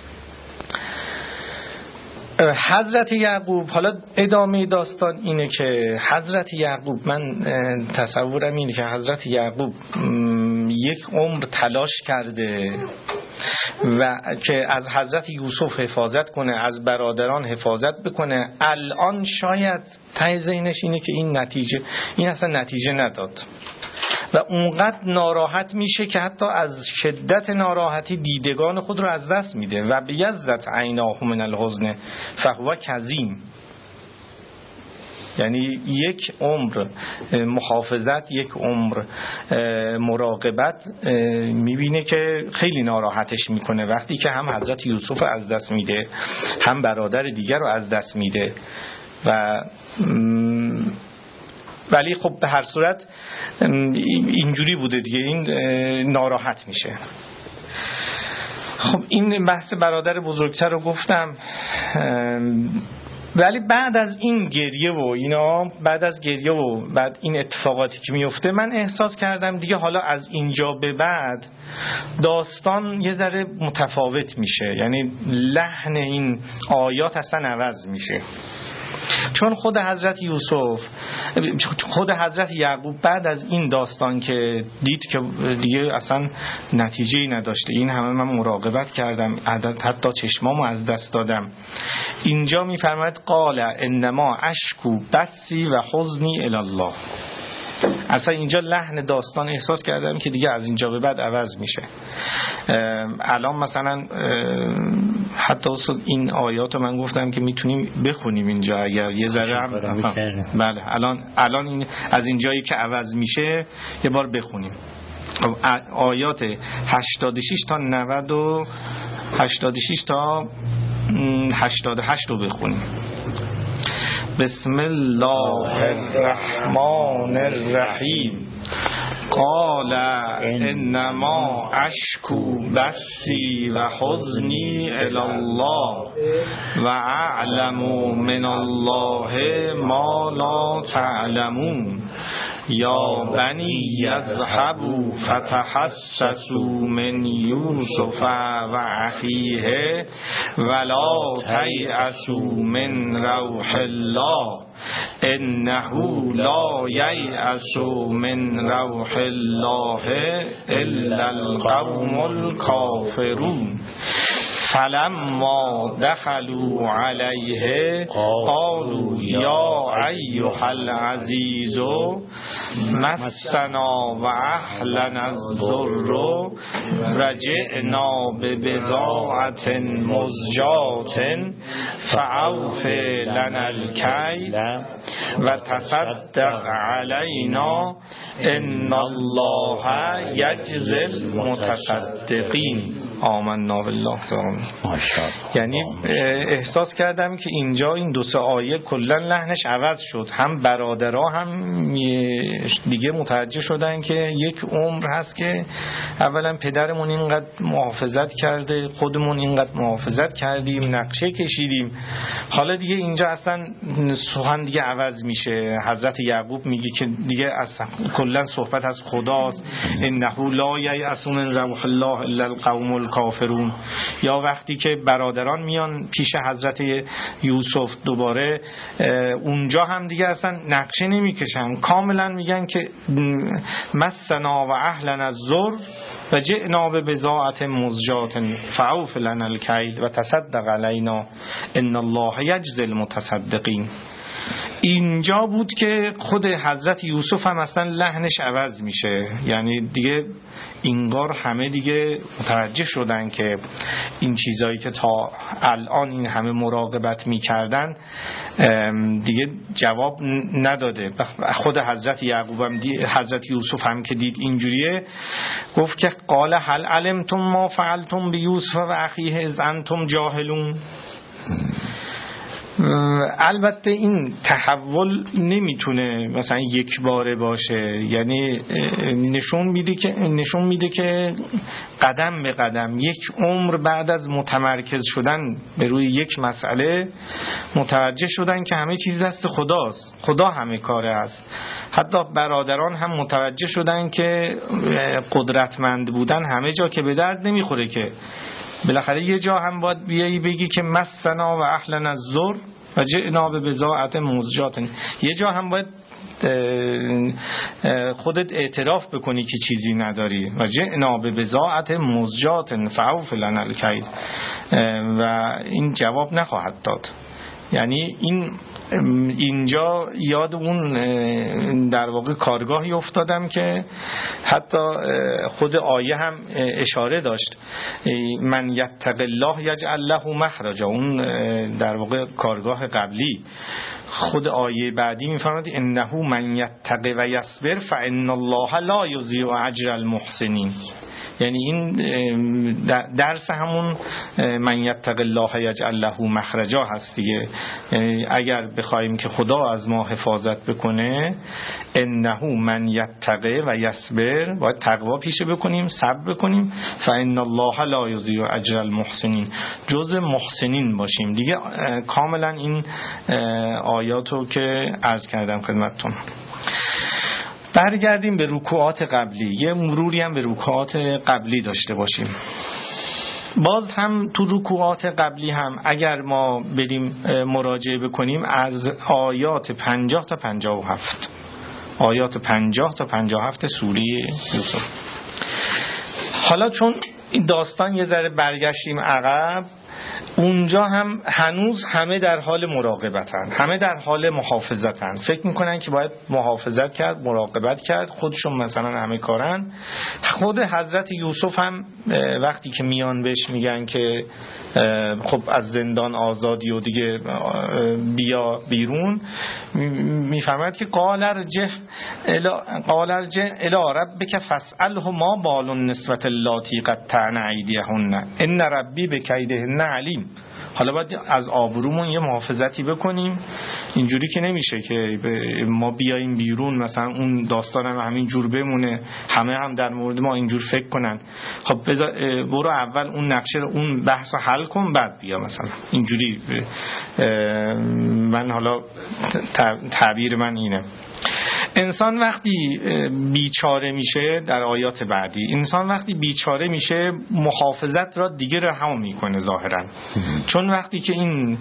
حضرت یعقوب، حالا ادامه داستان اینه که حضرت یعقوب، من تصورم اینه که حضرت یعقوب یک عمر تلاش کرده و که از حضرت یوسف حفاظت کنه، از برادران حفاظت بکنه. الان شاید ته ذهنش اینه که این نتیجه این اصلا نتیجه نداد و اونقدر ناراحت میشه که حتی از شدت ناراحتی دیدگان خود رو از دست میده. و بیضت عیناه من الحزن فهو کظیم. یعنی یک عمر محافظت، یک عمر مراقبت میبینه که خیلی ناراحتش میکنه وقتی که هم حضرت یوسف از دست میده، هم برادر دیگر رو از دست میده. و ولی خب به هر صورت اینجوری بوده دیگه، این ناراحت میشه. خب این بحث برادر بزرگتر رو گفتم. ولی بعد از این گریه و اینا، بعد از گریه و بعد این اتفاقاتی که میفته، من احساس کردم دیگه حالا از اینجا به بعد داستان یه ذره متفاوت میشه. یعنی لحن این آیات اصلا عوض میشه. چون خود حضرت یوسف، خود حضرت یعقوب بعد از این داستان که دید که دیگه اصلا نتیجه‌ای نداشته، این همه من مراقبت کردم، حتی چشمامو از دست دادم، اینجا میفرماید قال انما اشکو بثی و حزنی الی الله. اصلا اینجا لحن داستان احساس کردم که دیگه از اینجا به بعد عوض میشه. الان مثلا حتی این آیات رو من گفتم که میتونیم بخونیم اینجا اگر یه ذره هم بله الان الان این از اینجایی که عوض میشه یه بار بخونیم. آیات هشتاد و شش تا نود و هشتاد و شش تا هشتاد و هشت رو بخونیم. بسم الله الرحمن الرحیم. قال انما اشکو بثی و حزنی الی الله و اعلم من الله ما لا تعلمون یا بنی یذهبوا فتحسسوا من یوسف و اخیه ولا تیأسوا من روح الله انه لا ییأس من روح الله الا القوم الکافرون. فلما دخلوا علیه قالوا یا ایها العزیز مسنا و اهلنا الضر رجعنا ببضاعة مزجاة فاوف لنا الکیل و تصدق علینا ان الله یجزی المتصدقین. آمنا بالله. یعنی احساس کردم که اینجا این دو سه آیه کلا لحنش عوض شد. هم برادرها هم دیگه متوجه شدن که یک عمر هست که اولا پدرمون اینقدر محافظت کرده، خودمون اینقدر محافظت کردیم، نقشه کشیدیم، حالا دیگه اینجا اصلا سخن دیگه عوض میشه. حضرت یعقوب میگه که دیگه اصلا کلا صحبت از خداست، انه لا ییأس من روح الله الا القوم الکافرون. یا وقتی که برادران میان پیش حضرت یوسف دوباره، اونجا هم دیگه اصلا نقشه نمیکشن، کاملا میگن که مسنا و اهلنا الضر و جئنا ببضاعة مزجاة فاوف لنا الکیل و تصدق علینا ان الله یجزی المتصدقین. اینجا بود که خود حضرت یوسف هم اصلا لحنش عوض میشه. یعنی دیگه اینگار همه دیگه متوجه شدن که این چیزایی که تا الان این همه مراقبت میکردن دیگه جواب نداده. خود حضرت یعقوب هم دید، حضرت یوسف هم که دید اینجوریه، گفت که قال هل علمتم ما فعلتم بیوسف و اخیه اذ انتم جاهلون. البته این تحول نمیتونه مثلا یک باره باشه، یعنی نشون میده که نشون میده که قدم به قدم یک عمر بعد از متمرکز شدن به روی یک مسئله متوجه شدن که همه چیز دست خداست، خدا همه کاره است. حتی برادران هم متوجه شدن که قدرتمند بودن همه جا که به درد نمیخوره، که بالاخره یه جا هم باید بیایی بگی که مسنا و اهلنا الضر و جئنا ببضاعة مزجاة. یه جا هم باید خودت اعتراف بکنی که چیزی نداری و جئنا ببضاعة مزجاة فاوف لنا الکیل، و این جواب نخواهد داد. یعنی این اینجا یاد اون در واقع کارگاهی افتادم که حتی خود آیه هم اشاره داشت، من یتق الله یجعل له مخرجا. اون در واقع کارگاه قبلی. خود آیه بعدی میفرماید انه من یتق و یصبر فان الله لا یضیع اجر المحسنین. یعنی این درس همون من یتق الله یجعل له مخرجا هست دیگه. یعنی اگر بخوایم که خدا از ما حفاظت بکنه، انه من یتق و یصبر، باید تقوا پیشه بکنیم، صبر بکنیم، فان الله لا یضیع اجر المحسنین، جز محسنین باشیم دیگه. کاملا این آیاتو که عرض کردم خدمتتون. برگردیم به رکوعات قبلی، یه مروری هم به رکوعات قبلی داشته باشیم. باز هم تو رکوعات قبلی هم اگر ما بریم مراجعه بکنیم از آیات پنجاه تا پنجاه و هفت، آیات پنجاه تا پنجاه و هفت سوره یوسف. حالا چون این داستان یه ذره برگشتیم عقب، اونجا هم هنوز همه در حال مراقبتن، همه در حال محافظتن، فکر میکنن که باید محافظت کرد، مراقبت کرد، خودشون مثلا همه کارن. خود حضرت یوسف هم وقتی که میان بهش میگن که خب از زندان آزادی و دیگه بیا بیرون، میفرماید که قال ارجع قال ارجع الی ربک فاسأله ما بال النسوة اللاتي قطعن ایدیهن ان ربی بکیدهن علیم. حالا باید از آبرومون یه محافظتی بکنیم، اینجوری که نمیشه که ما بیاییم بیرون مثلا اون داستان هم همین جور بمونه، همه هم در مورد ما اینجور فکر کنن. خب برو اول اون نقشه رو، اون بحث رو حل کن، بعد بیا مثلا اینجوری. من حالا تعبیر من اینه. انسان وقتی بیچاره میشه، در آیات بعدی انسان وقتی بیچاره میشه محافظت را دیگه رها میکنه ظاهرا، چون وقتی که این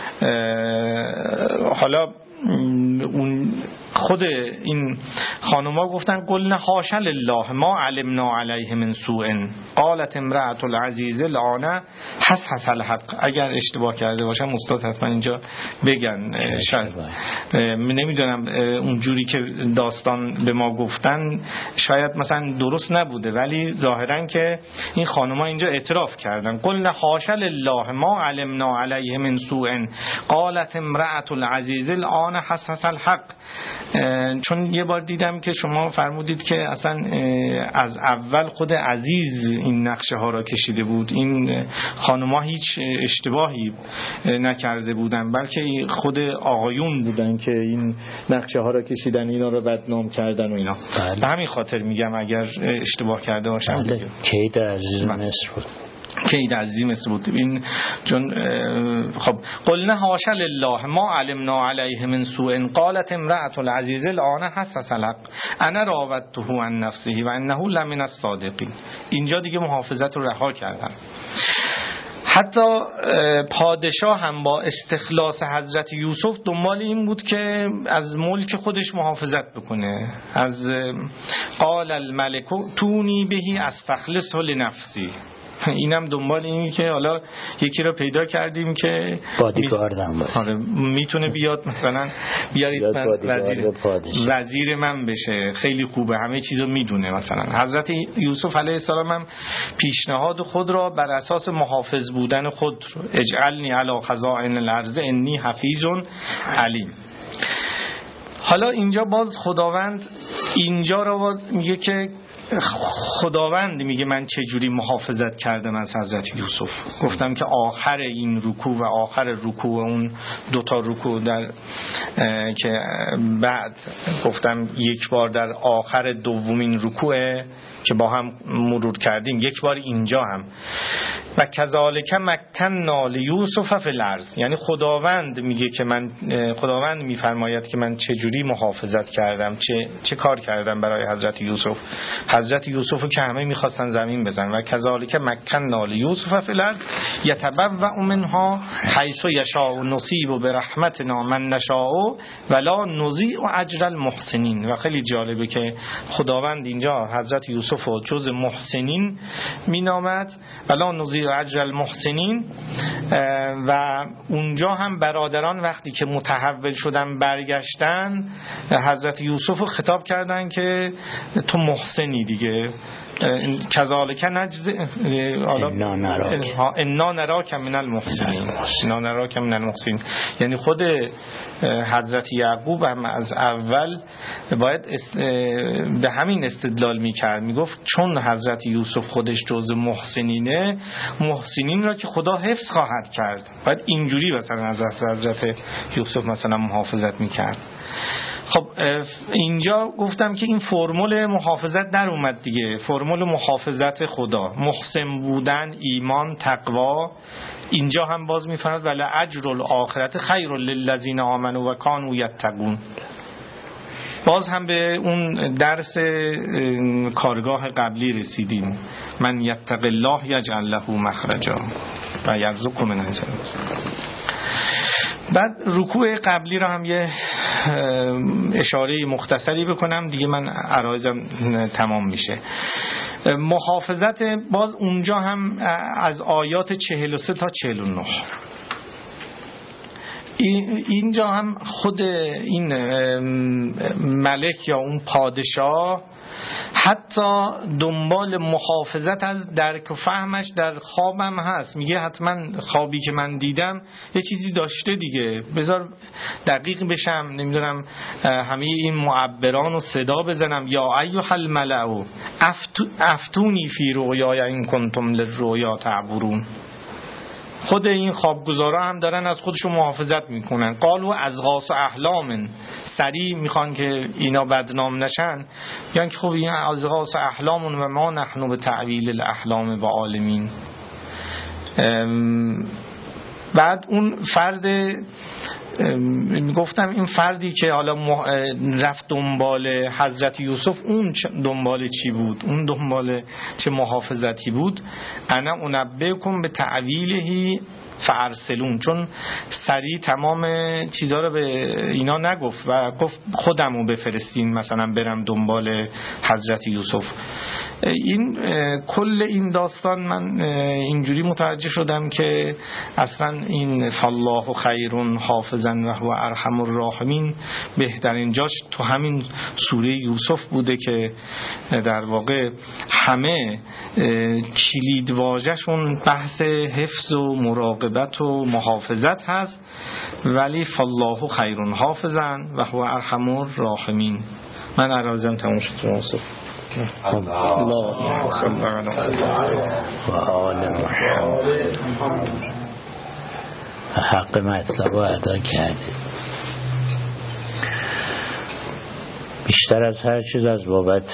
حالا اون خود این خانوما گفتن قلنا حاشا لله ما علمنا علیه من سوء قالت امرأة العزیز الآن حسحس الحق. اگر اشتباه کرده باشم استاد حتما اینجا بگن، شاید نمیدونم اونجوری که داستان به ما گفتن شاید مثلا درست نبوده، ولی ظاهرا که این خانوما اینجا اعتراف کردن قلنا حاشا لله ما علمنا علیه من سوء قالت امرأة العزیز الآن حسحس الحق. چون یه بار دیدم که شما فرمودید که اصلا از اول خود عزیز این نقشه ها را کشیده بود، این خانم‌ها هیچ اشتباهی نکرده بودن، بلکه خود آقایون بودن که این نقشه ها را کشیدن، اینا را بدنام کردن و اینا. به همین خاطر میگم اگر اشتباه کرده باشم. کید عزیز مصر بود، کید عزیز مصر بود. این چون خب قلنا حاشا لله ما علمنا علیه من سوء قالت امرأة العزیز الآن حسحس الحق انا راودته عن نفسه و انه لمن الصادقین. اینجا دیگه محافظت رو رها کردن. حتی پادشاه هم با استخلاص حضرت یوسف دنبال این بود که از ملک خودش محافظت بکنه. از قال الملک تونی بهی استخلصه لنفسی، اینم دنبال اینی که حالا یکی رو پیدا کردیم که بادیگاردم باشه، آره میتونه بیاد مثلا بیارید من وزیر وزیر من بشه، خیلی خوبه، همه چیزو میدونه. مثلا حضرت یوسف علیه السلام هم پیشنهاد خود را بر اساس محافظ بودن خود، اجعلنی علی خزائن الارض انی حفیظ علیم. حالا اینجا باز خداوند اینجا رو باز میگه که خداوند میگه من چه جوری محافظت کردم از حضرت یوسف. گفتم که آخر این رکوع و آخر رکوع اون دوتا رکوع در که بعد گفتم یک بار در آخر دومین رکوع که با هم مرور کردیم، یک بار اینجا هم و کذالک مکننا لیوسف فی الارض، یعنی خداوند میگه که من خداوند میفرماید که من چه جوری محافظت کردم، چه چه کار کردم برای حضرت یوسف. حضرت یوسف که همه میخواستن زمین بزنن. و کذالک مکننا لیوسف فی الارض یتبوأ منها حیث یشاء نصیب برحمتنا من نشاء ولا نضیع اجر المحسنین. و خیلی جالبه که خداوند اینجا حضرت یوسف و جز محسنین مینامد، ولا نضیع اجر المحسنین. و اونجا هم برادران وقتی که متحول شدن برگشتن، حضرت یوسف خطاب کردن که تو محسنی دیگه، کذالک نجز انا نراک من المحسنین، انا نراک من المحسنین. یعنی خود حضرت یعقوب هم از اول باید به همین استدلال میکرد، میگفت چون حضرت یوسف خودش جز محسنینه، محسنین را که خدا حفظ خواهد کرد، باید اینجوری مثلا از حضرت یوسف مثلا محافظت میکرد. خب اینجا گفتم که این فرمول محافظت در اومد دیگه، فرمول محافظت خدا، محسن بودن، ایمان، تقوا. اینجا هم باز میفرماد ولا اجر الاخرت خیر للذین آمنوا و کانوا یتقون. باز هم به اون درس کارگاه قبلی رسیدیم، من یتق الله یجعل له مخرجا و یرزقه من حیث لا یحتسب. بعد رکوع قبلی را هم یه اشاره مختصری بکنم دیگه، من عرایزم تمام میشه. محافظت باز اونجا هم از آیات چهل و سه تا چهل و نه، اینجا هم خود این ملک یا اون پادشاه حتی دنبال محافظت از درک و فهمش در خوابم هست. میگه حتما خوابی که من دیدم یه چیزی داشته دیگه، بذار دقیق بشم، نمیدونم همه این معبران رو صدا بزنم، یا ایها الملأ افتونی فی رؤیای این کنتم للرؤیا تعبرون. خود این خوابگزارا هم دارن از خودشون محافظت میکنن. قالوا اضغاث احلام، سریع میخوان که اینا بدنام نشن، یعنی که خب این اضغاث احلام و ما نحن به تعویل الاحلام و عالمین. بعد اون فرد گفتم این فردی که حالا رفت دنبال حضرت یوسف، اون دنبال چی بود؟ اون دنبال چه محافظتی بود؟ انا انبئکم به تعویلهی فارسلون، چون سریع تمام چیزا رو به اینا نگفت و گفت خودمو بفرستین مثلا برم دنبال حضرت یوسف. این کل این داستان من اینجوری متوجه شدم که اصلا این فالله خیر حافظا و هو ارحم الراحمین بهترین جاش تو همین سوره یوسف بوده که در واقع همه کلید واژه‌شون بحث حفظ و مراقبت و محافظت هست، ولی فالله خیر حافظا و هو ارحم الراحمین. من عرضم تموم شد. یوسف الله صلی علی و آل محمد. حق مطلب رو ادا کرده. بیشتر از هر چیز از بابت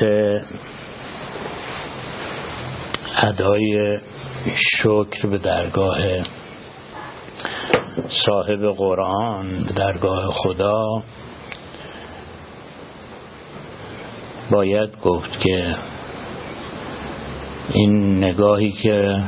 ادای شکر به درگاه صاحب قرآن، به درگاه خدا، باید گفت که این نگاهی که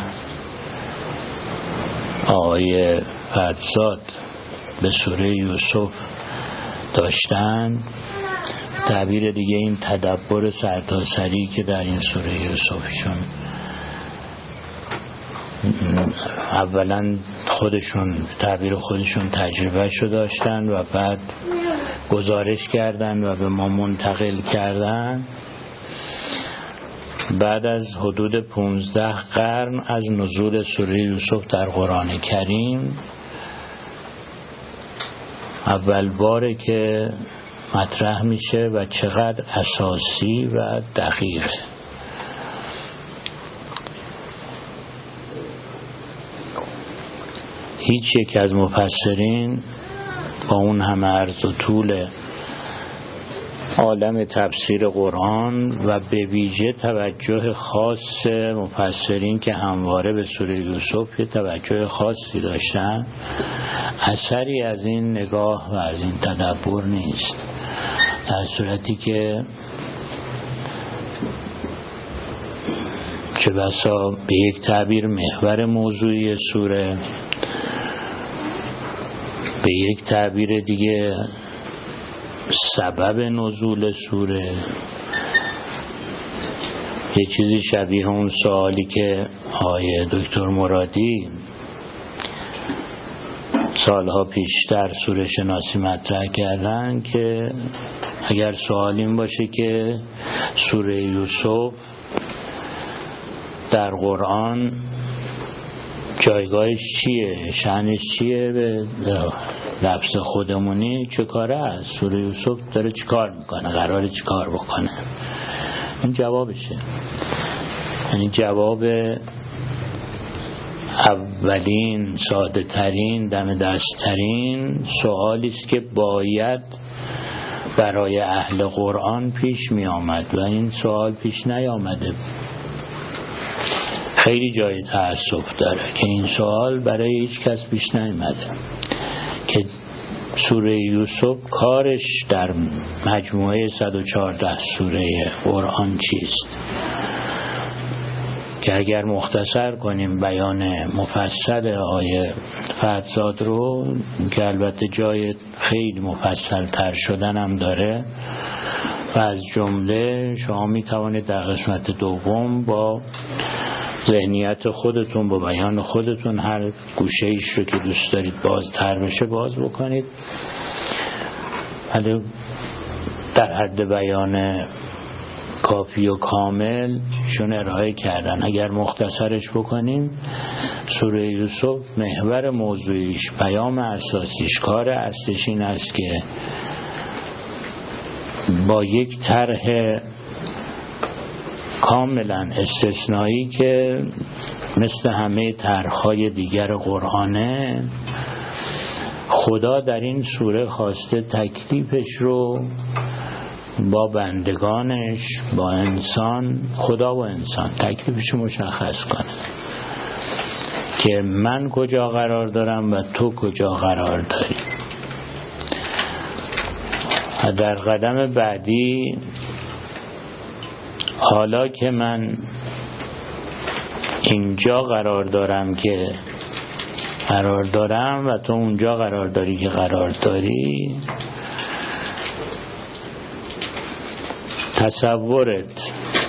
آقای فرزاد به سوره یوسف داشتن، تعبیر دیگه این تدبر سرتاسری که در این سوره یوسفشون اولا خودشون تعبیر خودشون تجربه شو داشتن و بعد گزارش کردن و به ما منتقل کردن. بعد از حدود پونزده قرن از نزول سوره یوسف در قرآن کریم اول باره که مطرح میشه و چقدر اساسی و دقیقه. هیچ یک از مفسرین با اون همه عرض و طول عالم تفسیر قرآن و به ویژه توجه خاص مفسرین که همواره به سوره یوسف یه توجه خاصی داشتن، اثری از این نگاه و از این تدبر نیست، در صورتی که چه بسا به یک تعبیر محور موضوعی سوره، به یک تعبیر دیگه سبب نزول سوره، یه چیزی شبیه اون سوالی که آیه دکتر مرادی سالها پیش در سوره شناسی مطرح کردن که اگر سوال این باشه که سوره یوسف در قرآن جایگاهش چیه، شأنش چیه، به لفظ خودمونی چه کاره است، سوره یوسف داره چی کار میکنه، قراره چی کار بکنه، این جوابشه. یعنی جواب اولین، ساده ترین، دم دست ترین سوالی است که باید برای اهل قرآن پیش می آمد و این سوال پیش نیامده. خیلی جای تأسف داره که این سوال برای هیچ کس پیش نیامده که سوره یوسف کارش در مجموعه صد و چهارده سوره قرآن چیست که اگر مختصر کنیم بیان مفصل آیه فرزاد رو که البته جای خیلی مفصل تر شدن هم داره و از جمله شما می توانید در قسمت دوم با ذهنیت خودتون با بیان خودتون هر گوشه ایش رو که دوست دارید بازتر بشه باز بکنید، ولی در حد بیان کافی و کامل شون ارائه کردن. اگر مختصرش بکنیم سوره یوسف محور موضوعیش، پیام اساسیش، کار اصلیش این است که با یک طرح کاملا استثنایی که مثل همه طرح‌های دیگر قرآنه، خدا در این سوره خواسته تکلیفش رو با بندگانش، با انسان، خدا و انسان تکلیفش رو مشخص کنه که من کجا قرار دارم و تو کجا قرار داری. و در قدم بعدی حالا که من اینجا قرار دارم که قرار دارم و تو اونجا قرار داری که قرار داری، تصورت،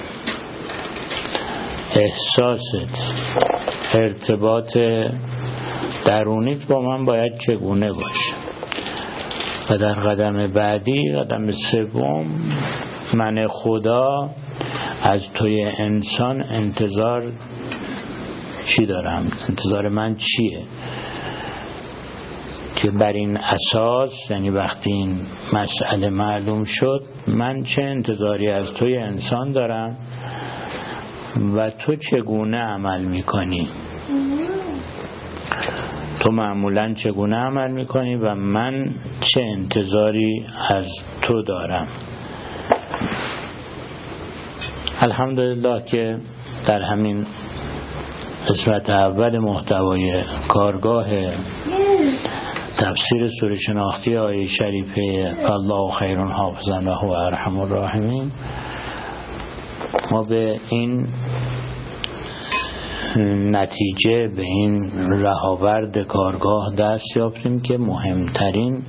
احساست، ارتباط درونیت با من باید چگونه باشه. و در قدم بعدی، قدم سوم، من خدا از توی انسان انتظار چی دارم، انتظار من چیه، که بر این اساس، یعنی وقتی این مسئله معلوم شد، من چه انتظاری از توی انسان دارم و تو چگونه عمل میکنی، تو معمولا چگونه عمل میکنی و من چه انتظاری از تو دارم. الحمدلله که در همین قسمت اول محتوای کارگاه تفسیر سوره شناختی آیه شریفه الله خیر حافظا و هو ارحم الراحمین ما به این نتیجه، به این رهاورد کارگاه دست یافتیم که مهمترین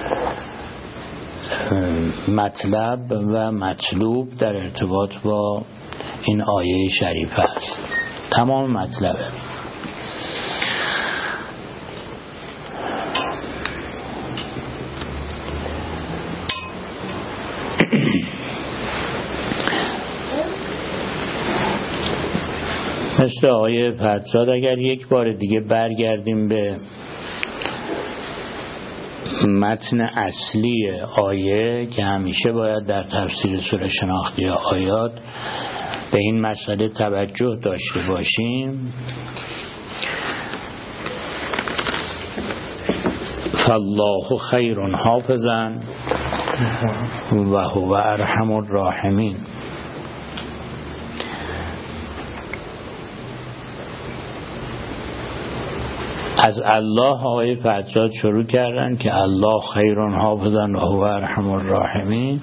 مطلب و مطلوب در ارتباط با این آیه شریفه است. تمام مطلبه. مثل آیه فرزاد اگر یک بار دیگه برگردیم به متن اصلی آیه که همیشه باید در تفسیر سوره شناختی آیات به این مسئله توجه داشته باشیم، فالله خیر حافظا و هو ارحم الراحمین. از الله آقای فرزاد شروع کردن که الله خیر حافظا و هو ارحم الراحمین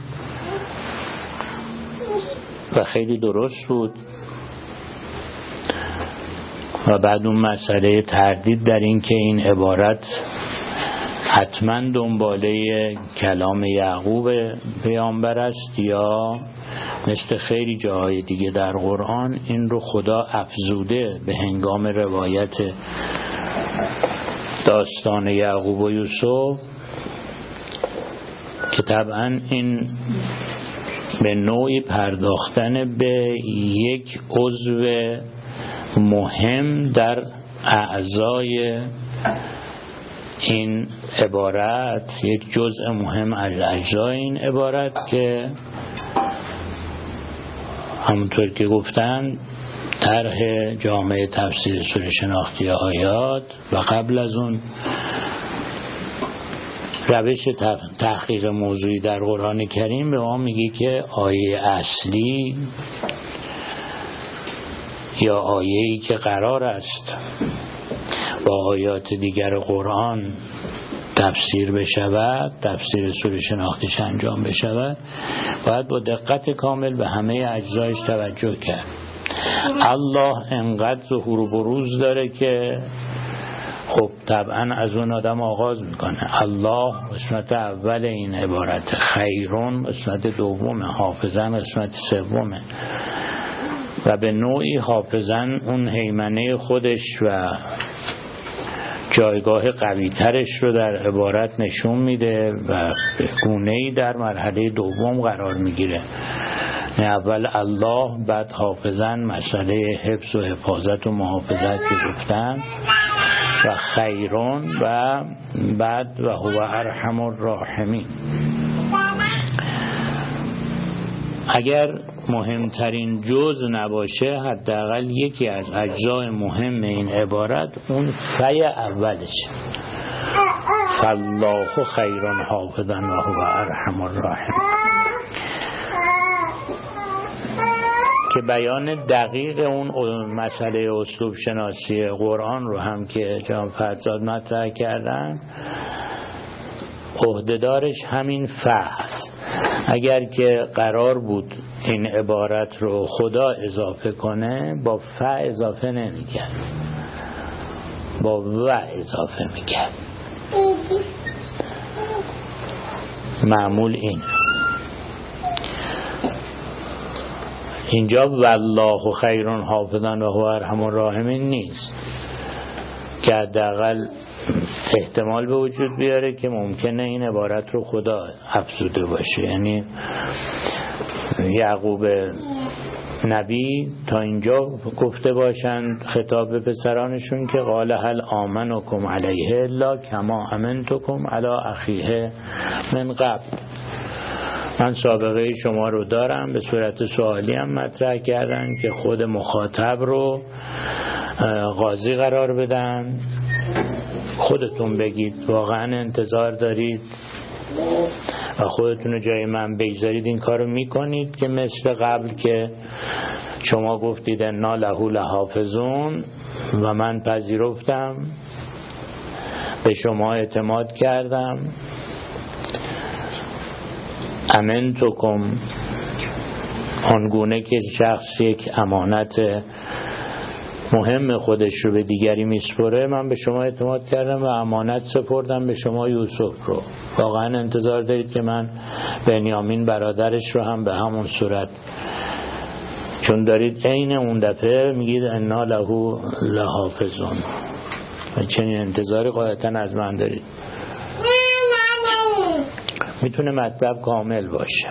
و خیلی درست بود. و بعد اون مسئله تردید در این که این عبارت حتما دنباله کلام یعقوب پیامبر است یا مثل خیلی جاهای دیگه در قرآن این رو خدا افزوده به هنگام روایت داستان یعقوب و یوسف، که طبعا این به نوعی پرداختن به یک عضو مهم در اعضای این عبارت، یک جزء مهم از اجزای این عبارت که همونطور که گفتن طرح جامعه تفسیر سوره شناختی آیات و قبل از اون روش تحقیق موضوعی در قرآن کریم به ما میگه که آیه اصلی یا آیه‌ای که قرار است با آیات دیگر قرآن تفسیر بشود، تفسیر سوره شناختیش انجام بشود، باید با دقت کامل به همه اجزایش توجه کرد. الله انقدر ظهور و بروز داره که خب طبعا از اون آدم آغاز میکنه. الله قسمت اول این عبارت، خیرون قسمت دومه، حافظن قسمت سومه و به نوعی حافظن اون هیمنه خودش و جایگاه قوی ترش رو در عبارت نشون میده و به گونه‌ای در مرحله دوم قرار میگیره. اول الله، بعد حافظن، مسئله حفظ و حفاظت و محافظت که گفتن، و خیرون، و بعد و هو ارحم الراحمین. اگر مهمترین جزء نباشه، حداقل یکی از اجزای مهم این عبارت اون فی اولشه، فالله خیرون حافظا و هو ارحم الراحمین، که بیان دقیق اون مسئله اسلوب شناسی قرآن رو هم که جناب فرزاد مطرح کردن، عهده‌دارش همین فا هست. اگر که قرار بود این عبارت رو خدا اضافه کنه، با فا اضافه نمی‌کرد، با و اضافه می‌کرد. معمول این اینجا والله خیرون حافظا و هو ارحم الراحمین نیست، که حداقل احتمال به وجود بیاره که ممکنه این عبارت رو خدا افزوده باشه. یعنی یعقوب نبی تا اینجا گفته باشند خطاب به پسرانشون که قال هل آمنکم علیه الا کما امنتکم علی اخیه من قبل. من سابقه شما رو دارم، به صورت سوالی هم مطرح کردن که خود مخاطب رو قاضی قرار بدن. خودتون بگید واقعا انتظار دارید و خودتون رو جای من بگذارید این کارو میکنید که مثل قبل که شما گفتید انا له لحافظون و من پذیرفتم، به شما اعتماد کردم، امنتکم، آنگونه که شخص یک امانت مهم خودش رو به دیگری میسپره، من به شما اعتماد کردم و امانت سپردم به شما یوسف رو. واقعا انتظار دارید که من بنیامین برادرش رو هم به همون صورت، چون دارید عین اون دفعه میگید انا له لحافظون، چنین انتظاری قاعدتا از من دارید. میتونه مطلب کامل باشه،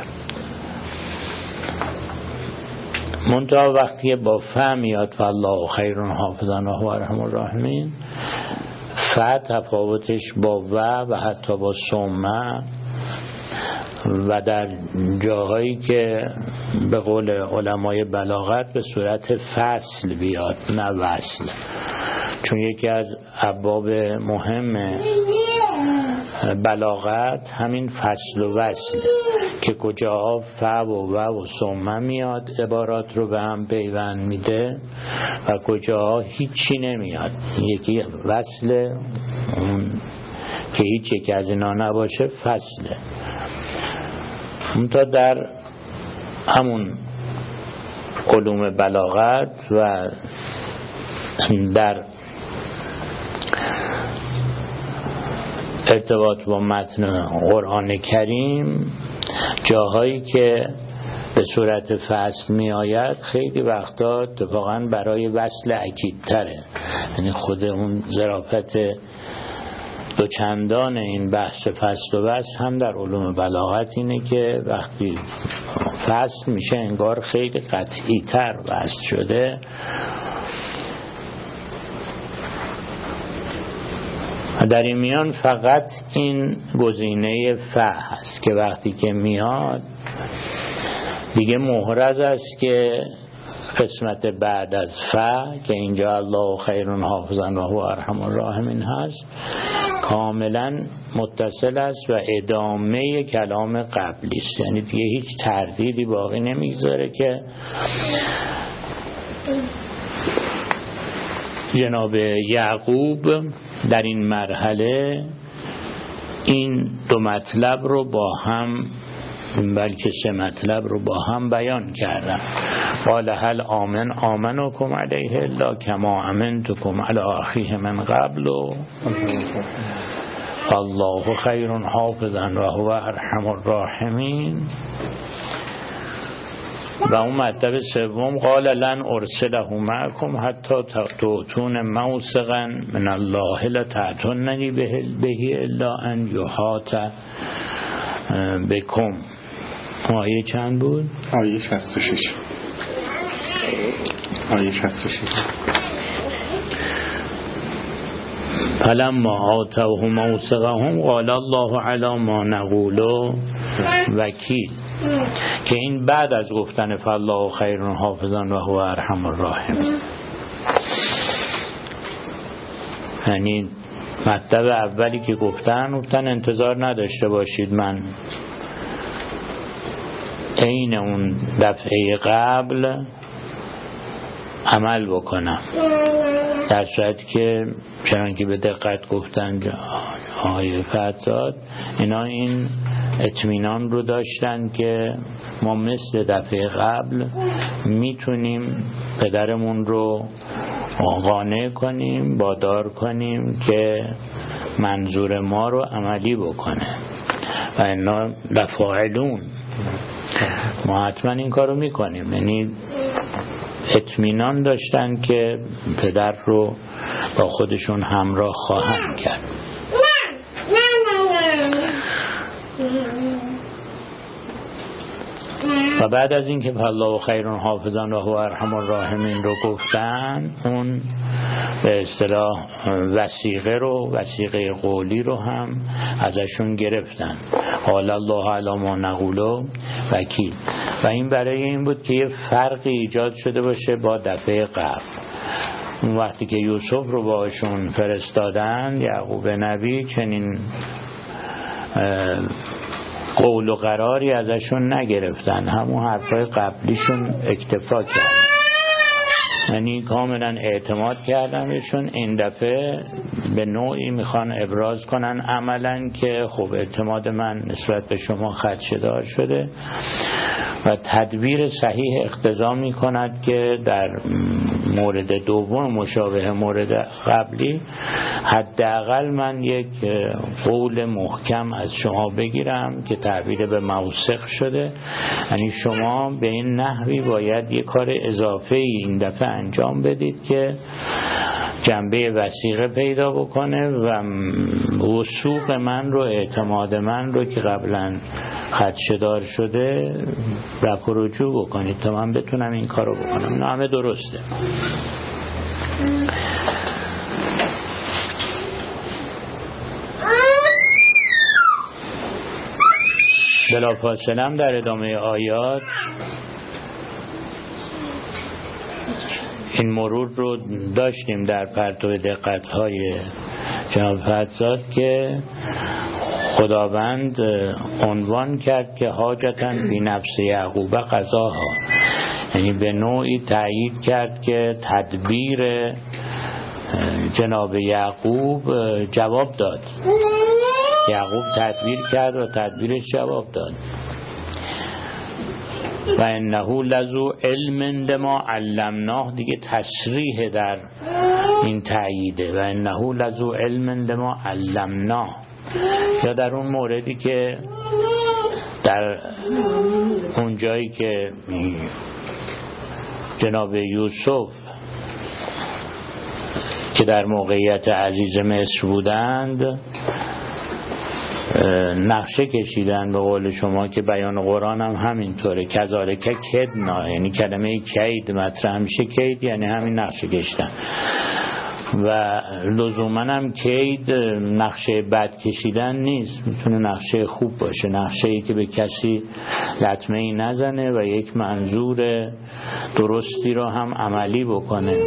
منتها وقتی با فهم میاد فالله خیرون حافظا و هو ارحم الراحمین، ف تفاوتش با و و حتی با ثم و در جاهایی که به قول علمای بلاغت به صورت فصل بیاد نه وصل، چون یکی از ابواب مهم بلاغت همین فصل و وصل که کجاها ف و و و ثم میاد عبارات رو به هم پیوند میده و کجاها هیچی نمیاد. یکی وصله که هیچ یک از اینا نباشه فصله. منتها در همون علوم بلاغت و در ارتباط با متن قرآن کریم جاهایی که به صورت فصل می آید خیلی وقتا اتفاقا برای وصل اکیدتره. یعنی خود اون ظرافت دوچندان این بحث فصل و وصل هم در علوم بلاغت اینه که وقتی فصل میشه انگار خیلی قطعی تر وصل شده. در این میان فقط این گزینه ف هست که وقتی که میاد دیگه محرز است که قسمت بعد از ف که اینجا الله خیرون حافظا و هو ارحم الراحمین هست کاملا متصل است و ادامه کلام قبلی است. یعنی دیگه هیچ تردیدی باقی نمیگذاره که جناب یعقوب در این مرحله این دو مطلب رو با هم، بلکه سه مطلب رو با هم بیان کردم. قال هل آمن آمنکم علیه الا کما امنتکم علی اخیه من قبل و الله خیر حافظا و هو ارحم الراحمین. و اون مطلب سوم قال لن ارسله معکم حتی تؤتون موثقا من الله لا تعتوننی به الا ان یحاط بکم. آیه چند بود؟ آیه شصت و شش. آیه شصت و شش. فلما آتوه موثقهم قال الله علی ما نقول وکیل، که این بعد از گفتن فالله خیر حافظا و هو ارحم الراحمین. یعنی مطلب اولی که گفتن گفتن انتظار نداشته باشید من عین اون دفعه قبل عمل بکنم، در صورتی که چنان که به دقت گفتن آیه فتزاد اینا این اطمینان رو داشتن که ما مثل دفعه قبل میتونیم پدرمون رو قانع کنیم، وادار کنیم که منظور ما رو عملی بکنه و اینا لفاعلون، ما حتما این کارو میکنیم. یعنی اطمینان داشتن که پدر رو با خودشون همراه خواهند کرد. و بعد از این که الله خیر حافظا و هو ارحم الراحمین رو گفتن، اون به اصطلاح وثیقه رو، وثیقه قولی رو هم ازشون گرفتن. قال الله علی ما نقول وکیل. و این برای این بود که یه فرقی ایجاد شده باشه با دفعه قبل. اون وقتی که یوسف رو باشون فرستادن، یعقوب نبی چنین قول و قراری ازشون نگرفتن، همون حرفای قبلیشون اکتفا کردن، یعنی کاملا اعتماد کردن بهشون. این دفعه به نوعی میخوان ابراز کنن عملا که خب اعتماد من نسبت به شما خدشه‌دار شده و تدبیر صحیح اقتضا میکند که در مورد دوم مشابه مورد قبلی حداقل من یک قول محکم از شما بگیرم که تعبیر به موثق شده، یعنی شما به این نحوی باید یک کار اضافه این دفعه انجام بدید که جنبه وثیقه پیدا بکنه و وثوق من رو، اعتماد من رو که قبلا خدشه‌دار شده رفع و رجوع بکنید تا من بتونم این کارو بکنم. نه همه درسته. بلافاصله هم در ادامه آیات این مرور رو داشتیم در پرتو دقت‌های جناب فرزاد که خداوند عنوان کرد که حاجتاً بی نفس یعقوب قضاها، یعنی به نوعی تأیید کرد که تدبیر جناب یعقوب جواب داد. یعقوب تدبیر کرد و تدبیرش جواب داد. و انه لذو علم لما علمناه، دیگه تصریح در این تأییده. و انه لذو علم لما علمناه، یا در اون موردی که در اون جایی که جناب یوسف که در موقعیت عزیز مصر بودند نقشه کشیدن، به قول شما که بیان قرآن هم همینطوره، کذالک کدنا، یعنی کلمه کید مطرح میشه، کید یعنی همین نقشه کشیدن. و لزوما هم کید نقشه بد کشیدن نیست، میتونه نقشه خوب باشه، نقشه ای که به کسی لطمه ای نزنه و یک منظور درستی رو هم عملی بکنه.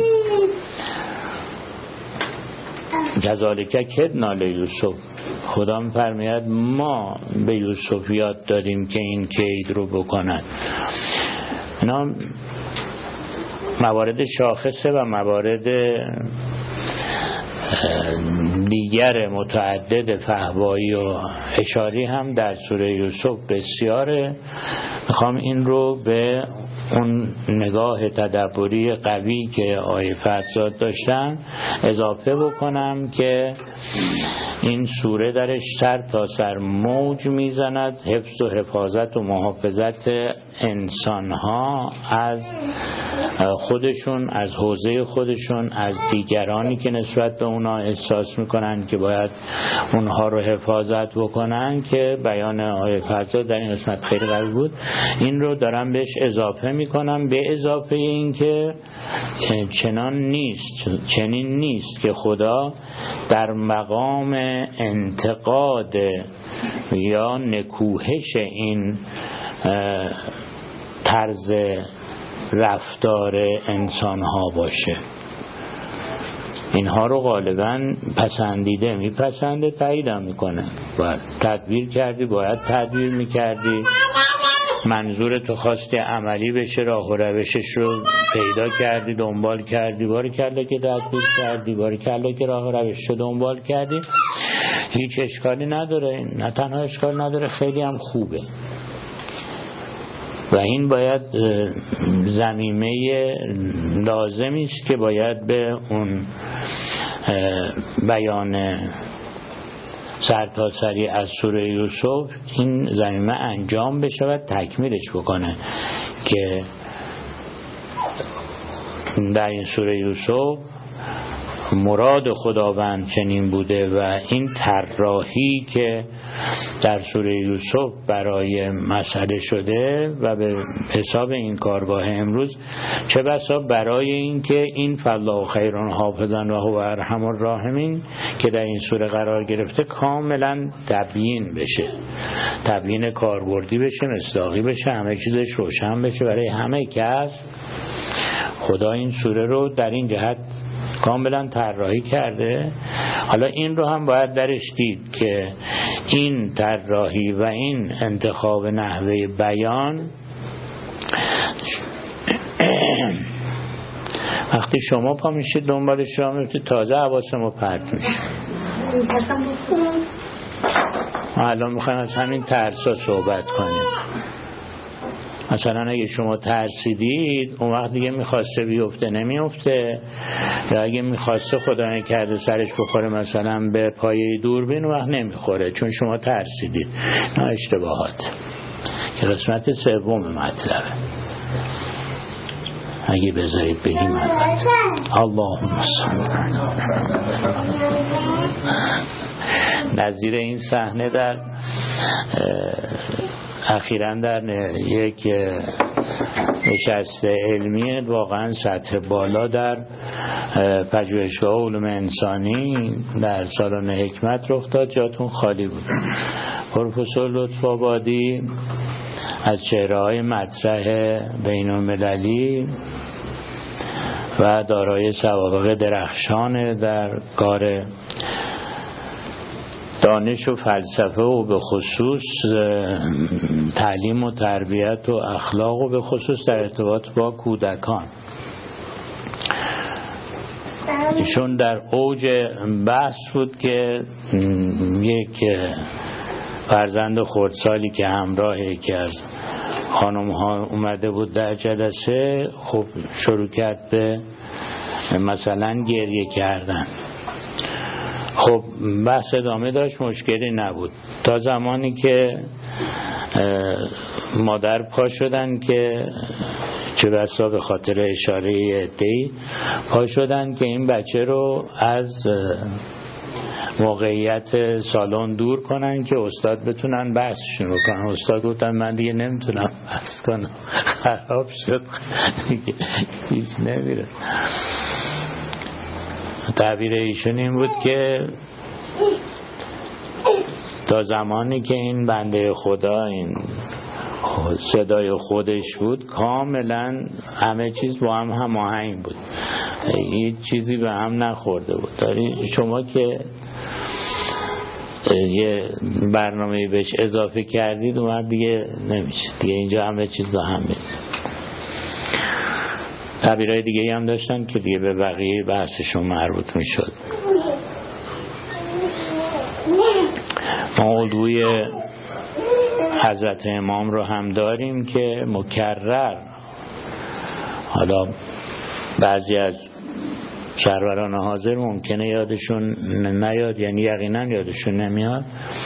کذالک کدنا لیوسف، خدا می‌فرماید ما به یوسف یاد دادیم که این کید رو بکند. اینا موارد شاخصه و موارد دیگر متعدد فحوایی و اشاری هم در سوره یوسف بسیاره. میخوام این رو به اون نگاه تدبری قوی که آیه فرزاد داشتن اضافه بکنم که این سوره درش سر تا سر موج میزند حفظ و حفاظت و محافظت انسانها از خودشون، از حوزه خودشون، از دیگرانی که نسبت به اونا احساس میکنن که باید اونها رو حفاظت بکنن، که بیان آیه فرزاد در این قسمت خیلی قوی بود. این رو دارم بهش اضافه میکنم، به اضافه این که چنان نیست، چنین نیست که خدا در مقام انتقاد یا نکوهش این طرز رفتار انسان ها باشه. اینها رو غالبا پسندیده، میپسنده، تایید هم میکنه. باید تدبیر کردی، باید تدبیر میکردی، منظور تو خواستی عملی بشه، راه و روشش رو پیدا کردی، دنبال کردی، باری کلا که تدبیر کردی، باری کلا که راه و روش رو دنبال کردی، هیچ اشکالی نداره. نه تنها اشکال نداره، خیلی هم خوبه. و این باید ضمیمه لازمی است که باید به اون بیان سرتاسری از سوره یوسف این ضمیمه انجام بشه و تکمیلش بکنه که در این سوره یوسف مراد خداوند چنین بوده و این طراحی که در سوره یوسف برای مسئله شده و به حساب این کارگاه امروز چه بسا برای این که این فالله خیر حافظا و هو ارحم الراحمین که در این سوره قرار گرفته کاملا تبیین بشه، تبیین کاربردی بشه، مصداقی بشه، همه چیزش روشن بشه برای همه کس. خدا این سوره رو در این جهت کاملا طراحی کرده. حالا این رو هم باید درش دید که این طراحی و این انتخاب نحوه بیان وقتی شما پا میشید دنبالش را میفتید تازه حواسمو پرت میشه. ما الان میخوایم از همین ترسا صحبت کنیم. مثلا اگه شما ترسیدید اون وقت دیگه میخواسته بیفته نمیفته، یا اگه میخواسته خدا نکرده سرش بخوره مثلا به پایه دوربین اون وقت نمیخوره چون شما ترسیدید. نه اشتباهات که قسمت سوم مطلبه. اگه بذارید بگیم اللهم صل نظیر این صحنه در اخیراً در یک نشست علمی واقعا سطح بالا در پژوهشگاه علوم انسانی در سالن حکمت رخ داد. جاتون خالی بود. پروفسور لطف‌آبادی از چهره‌های مطرح بین‌المللی و دارای سوابق درخشان در کار دانش و فلسفه و به خصوص تعلیم و تربیت و اخلاق و به خصوص در ارتباط با کودکان، ایشون در اوج بحث بود که یک فرزند خردسالی که همراه یکی از خانم ها اومده بود در جلسه، خب شروع کرد به مثلا گریه کردن. خب بحث ادامه داشت، مشکلی نبود تا زمانی که مادر پا شدن که چه بسا به خاطر اشاره عده‌ای پا شدن که این بچه رو از موقعیت سالن دور کنن که استاد بتونن بحثشون رو کنن. استاد گفتن من دیگه نمیتونم بحث کنم، خراب شد دیگه هیچ نمیره. تعبیر ایشون این بود که تا زمانی که این بنده خدا این صدای خودش بود کاملا همه چیز با هم هماهنگ بود، هیچ چیزی به هم نخورده بود. داری شما که یه برنامه بهش اضافه کردید اومد دیگه نمیشه دیگه، اینجا همه چیز با هم میشه. تعبیرهای دیگه هم داشتن که دیگه به بقیه بحثشون مربوط می شد. ما الگوی حضرت امام رو هم داریم که مکرر، حالا بعضی از سروران حاضر ممکنه یادشون نیاد، یعنی یقینا یادشون نمیاد،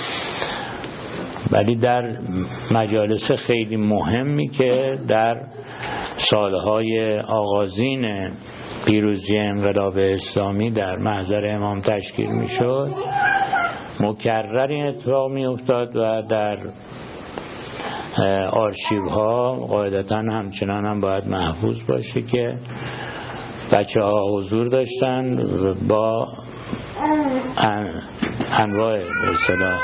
ولی در مجالس خیلی مهمی که در سالهای آغازین پیروزی انقلاب اسلامی در محضر امام تشکیل می شد مکرر این اتفاق می افتاد و در آرشیو ها قاعدتا همچنان هم باید محفوظ باشه که بچه ها حضور داشتن با انواع به اصطلاح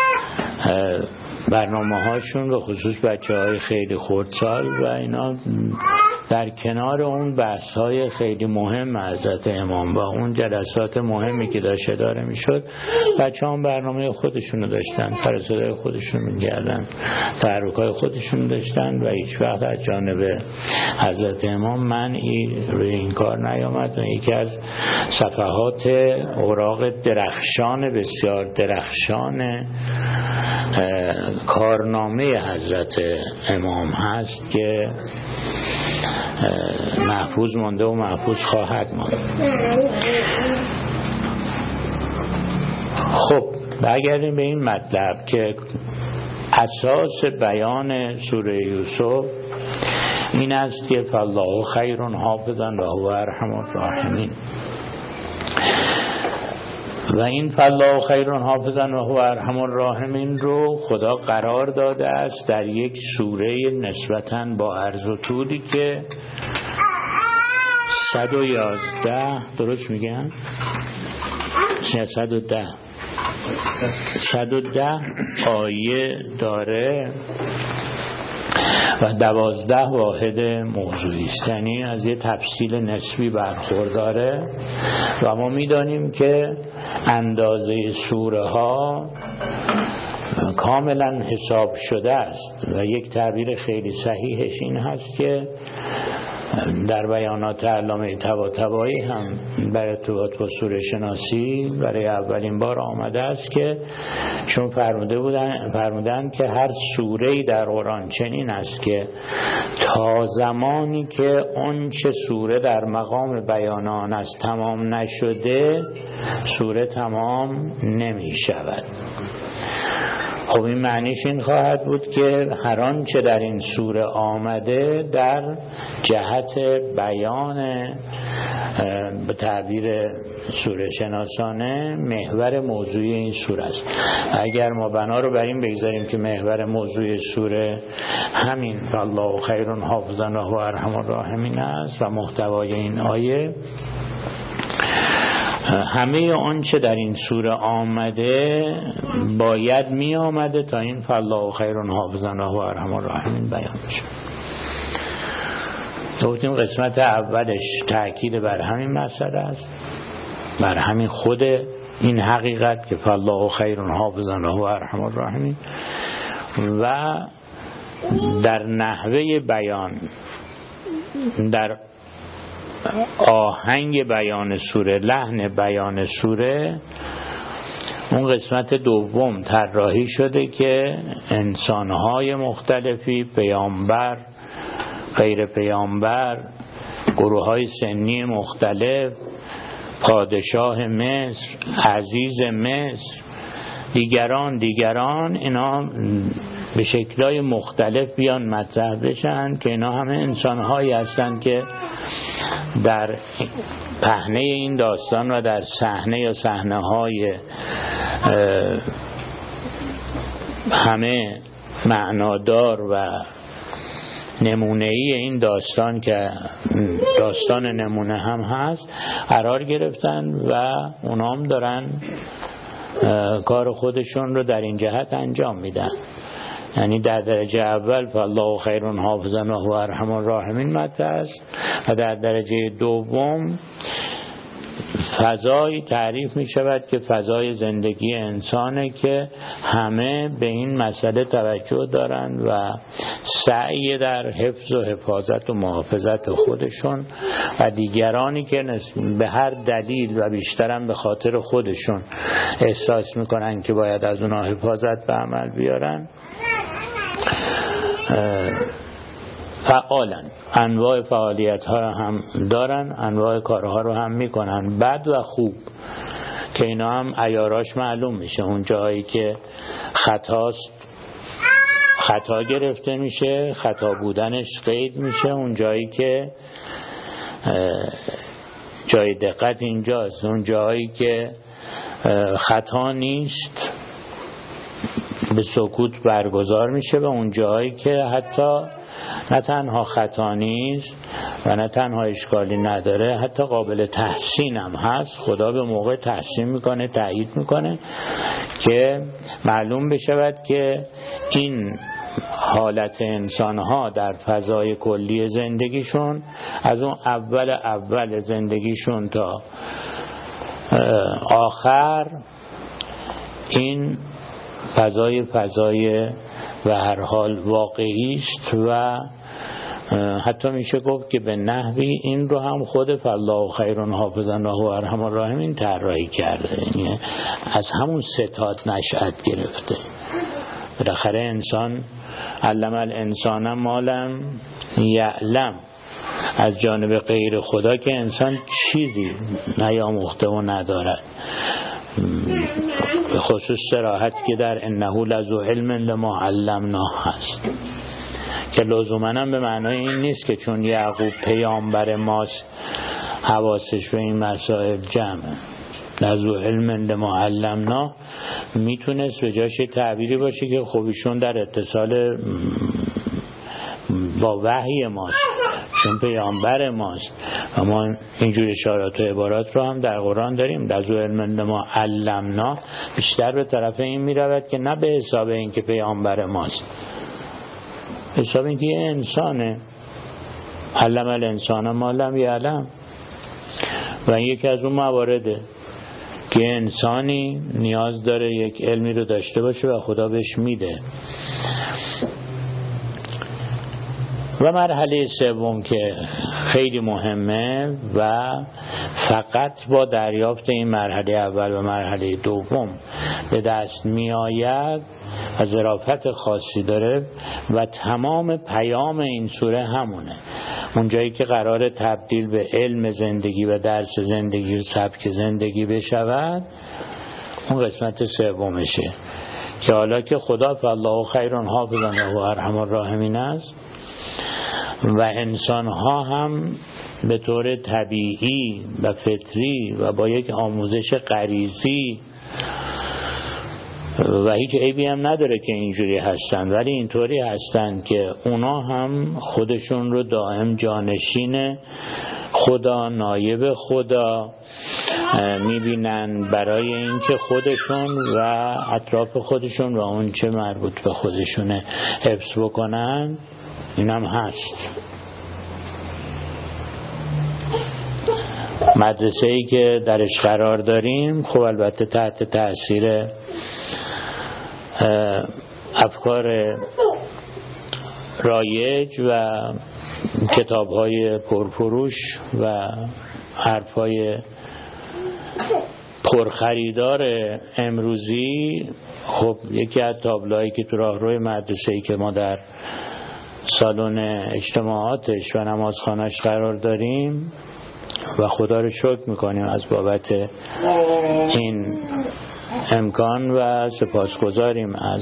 برنامه هاشون، به خصوص بچه های خیلی خردسال و اینا، در کنار اون بحث های خیلی مهم حضرت امام و اون جلسات مهمی که داشته داره می شد، بچه هم برنامه خودشون رو داشتن، سر صدای خودشون می گردن، تحرک های خودشون داشتن و هیچ وقت از جانب حضرت امام منعی روی این کار نیامد و یکی از صفحات اوراق درخشان، بسیار درخشان کارنامه حضرت امام هست که محفوظ مانده و محفوظ خواهد ماند. خب برگردیم به این مطلب که اساس بیان سوره یوسف این است که فالله خیر حافظا و هو ارحم الراحمین، و این فالله خیر حافظا و هو ارحم الراحمین رو خدا قرار داده است در یک سوره نسبتاً با عرض و طولی که صد و یازده، درست میگم؟ صد و ده صد و ده آیه داره و دوازده واحد موضوعی است، یعنی از یه تفصیل نسبی برخورداره و ما میدانیم که اندازه سوره ها کاملا حساب شده است و یک تعبیر خیلی صحیحش این هست که در بیانات علامه طباطبایی هم برای ارتباط با سوره شناسی برای اولین بار آمده است که چون فرموده بودن فرمودن که هر سوره‌ای در قرآن چنین است که تا زمانی که اون چه سوره در مقام بیان آن است تمام نشده سوره تمام نمی شود. خب این معنیش این خواهد بود که هر آنچه در این سوره آمده در جهت بیان به تعبیر سوره شناسانه محور موضوعی این سوره است. اگر ما بنا رو بر این بگذاریم که محور موضوعی سوره همین فالله خیر حافظا و هو ارحم الراحمین است و محتوای این آیه همه آنچه در این سوره آمده باید می آمده تا این فالله خیر حافظا و هو ارحم الراحمین بیان بشه. گفتیم قسمت اولش تأکید بر همین مسئله است، بر همین خود این حقیقت که فالله خیر حافظا و هو ارحم الراحمین، و در نحوه بیان، در آهنگ بیان سوره، لحن بیان سوره، اون قسمت دوم طراحی شده که انسانهای مختلفی، پیامبر، غیر پیامبر، گروه‌های سنی مختلف، پادشاه مصر، عزیز مصر، دیگران دیگران اینا به شکل‌های مختلف بیان مطرح بشن که اینا همه انسان‌هایی هستند که در پهنه این داستان و در صحنه یا صحنه‌های همه معنادار و نمونه‌ای این داستان که داستان نمونه هم هست قرار گرفتن و اونا هم دارن کار خودشون رو در این جهت انجام میدن. یعنی در درجه اول فالله خیر حافظا و هو ارحم الراحمین مطرح است و در درجه دوم فضایی تعریف می شود که فضای زندگی انسانه که همه به این مسئله توجه دارند و سعی در حفظ و حفاظت و محافظت خودشون و دیگرانی که به هر دلیل و بیشترم به خاطر خودشون احساس میکنن که باید از اونها حفاظت به عمل بیارن فعالن، انواع فعالیت ها رو هم دارن، انواع کارها رو هم میکنن، بد و خوب که اینا هم عیاراش معلوم میشه. اون جایی که خطاست خطا گرفته میشه، خطا بودنش قید میشه. اون جایی که جای دقت اینجاست، اون جایی که خطا نیست به سکوت برگزار میشه و اون جایی که حتی نه تنها خطا نیست و نه تنها اشکالی نداره، حتی قابل تحسین هم هست، خدا به موقع تحسین میکنه، تایید میکنه که معلوم بشود که این حالت انسانها در فضای کلی زندگیشون از اون اول اول زندگیشون تا آخر این فضای فضای و هر حال واقعی است و حتی میشه گفت که به نحوی این رو هم خود فالله خیر حافظا و ارحم الراحمین طراحی کرده، یعنی از همون ستاد نشأت گرفته. بالاخره انسان علم الانسان ما لم یعلم، از جانب غیر خدا که انسان چیزی نیاموخته و ندارد، به خصوص صراحت که در انه لذو علم لما علمناه هست، که لزوماً هم به معنای این نیست که چون یعقوب پیامبر ماست حواسش به این مسائل جمعه. لذو علم لما علمناه میتونست به جاش تعبیری باشه که خب ایشون در اتصال با وحی ماست، چون پیامبر ماست. اما اینجور اشارات و عبارات رو هم در قرآن داریم. لذو علم لما علمنا بیشتر به طرف این میرود که نه به حساب این که پیامبر ماست، حساب این که یه انسانه. علم الانسان ما لم یعلم، و این یکی از اون موارده که انسانی نیاز داره یک علمی رو داشته باشه و خدا بهش میده. و مرحله سوم که خیلی مهمه و فقط با دریافت این مرحله اول و مرحله دوم به دست می آید و ظرافت خاصی داره و تمام پیام این سوره همونه. اون جایی که قرار تبدیل به علم زندگی و درس زندگی و سبک زندگی بشود، اون قسمت سومشه که حالا که خدا فالله خیر حافظا و ارحم الراحمین است و انسان ها هم به طور طبیعی و فطری و با یک آموزش غریزی و هیچ عیبی هم نداره که اینجوری هستن، ولی اینطوری هستن که اونا هم خودشون رو دائم جانشین خدا، نایب خدا میبینن برای اینکه خودشون و اطراف خودشون و اون چه مربوط به خودشونه حفظ بکنن. این هم هست. مدرسه ای که درش قرار داریم خب البته تحت تأثیر افکار رایج و کتاب‌های پرفروش و حرف‌های پرخریدار امروزی، خب یکی از تابلوهایی که تو راهروی مدرسه‌ای که ما در سالن اجتماعاتش و نمازخانه‌اش قرار داریم و خدا رو شکر میکنیم از بابت این امکان و سپاسگزاریم از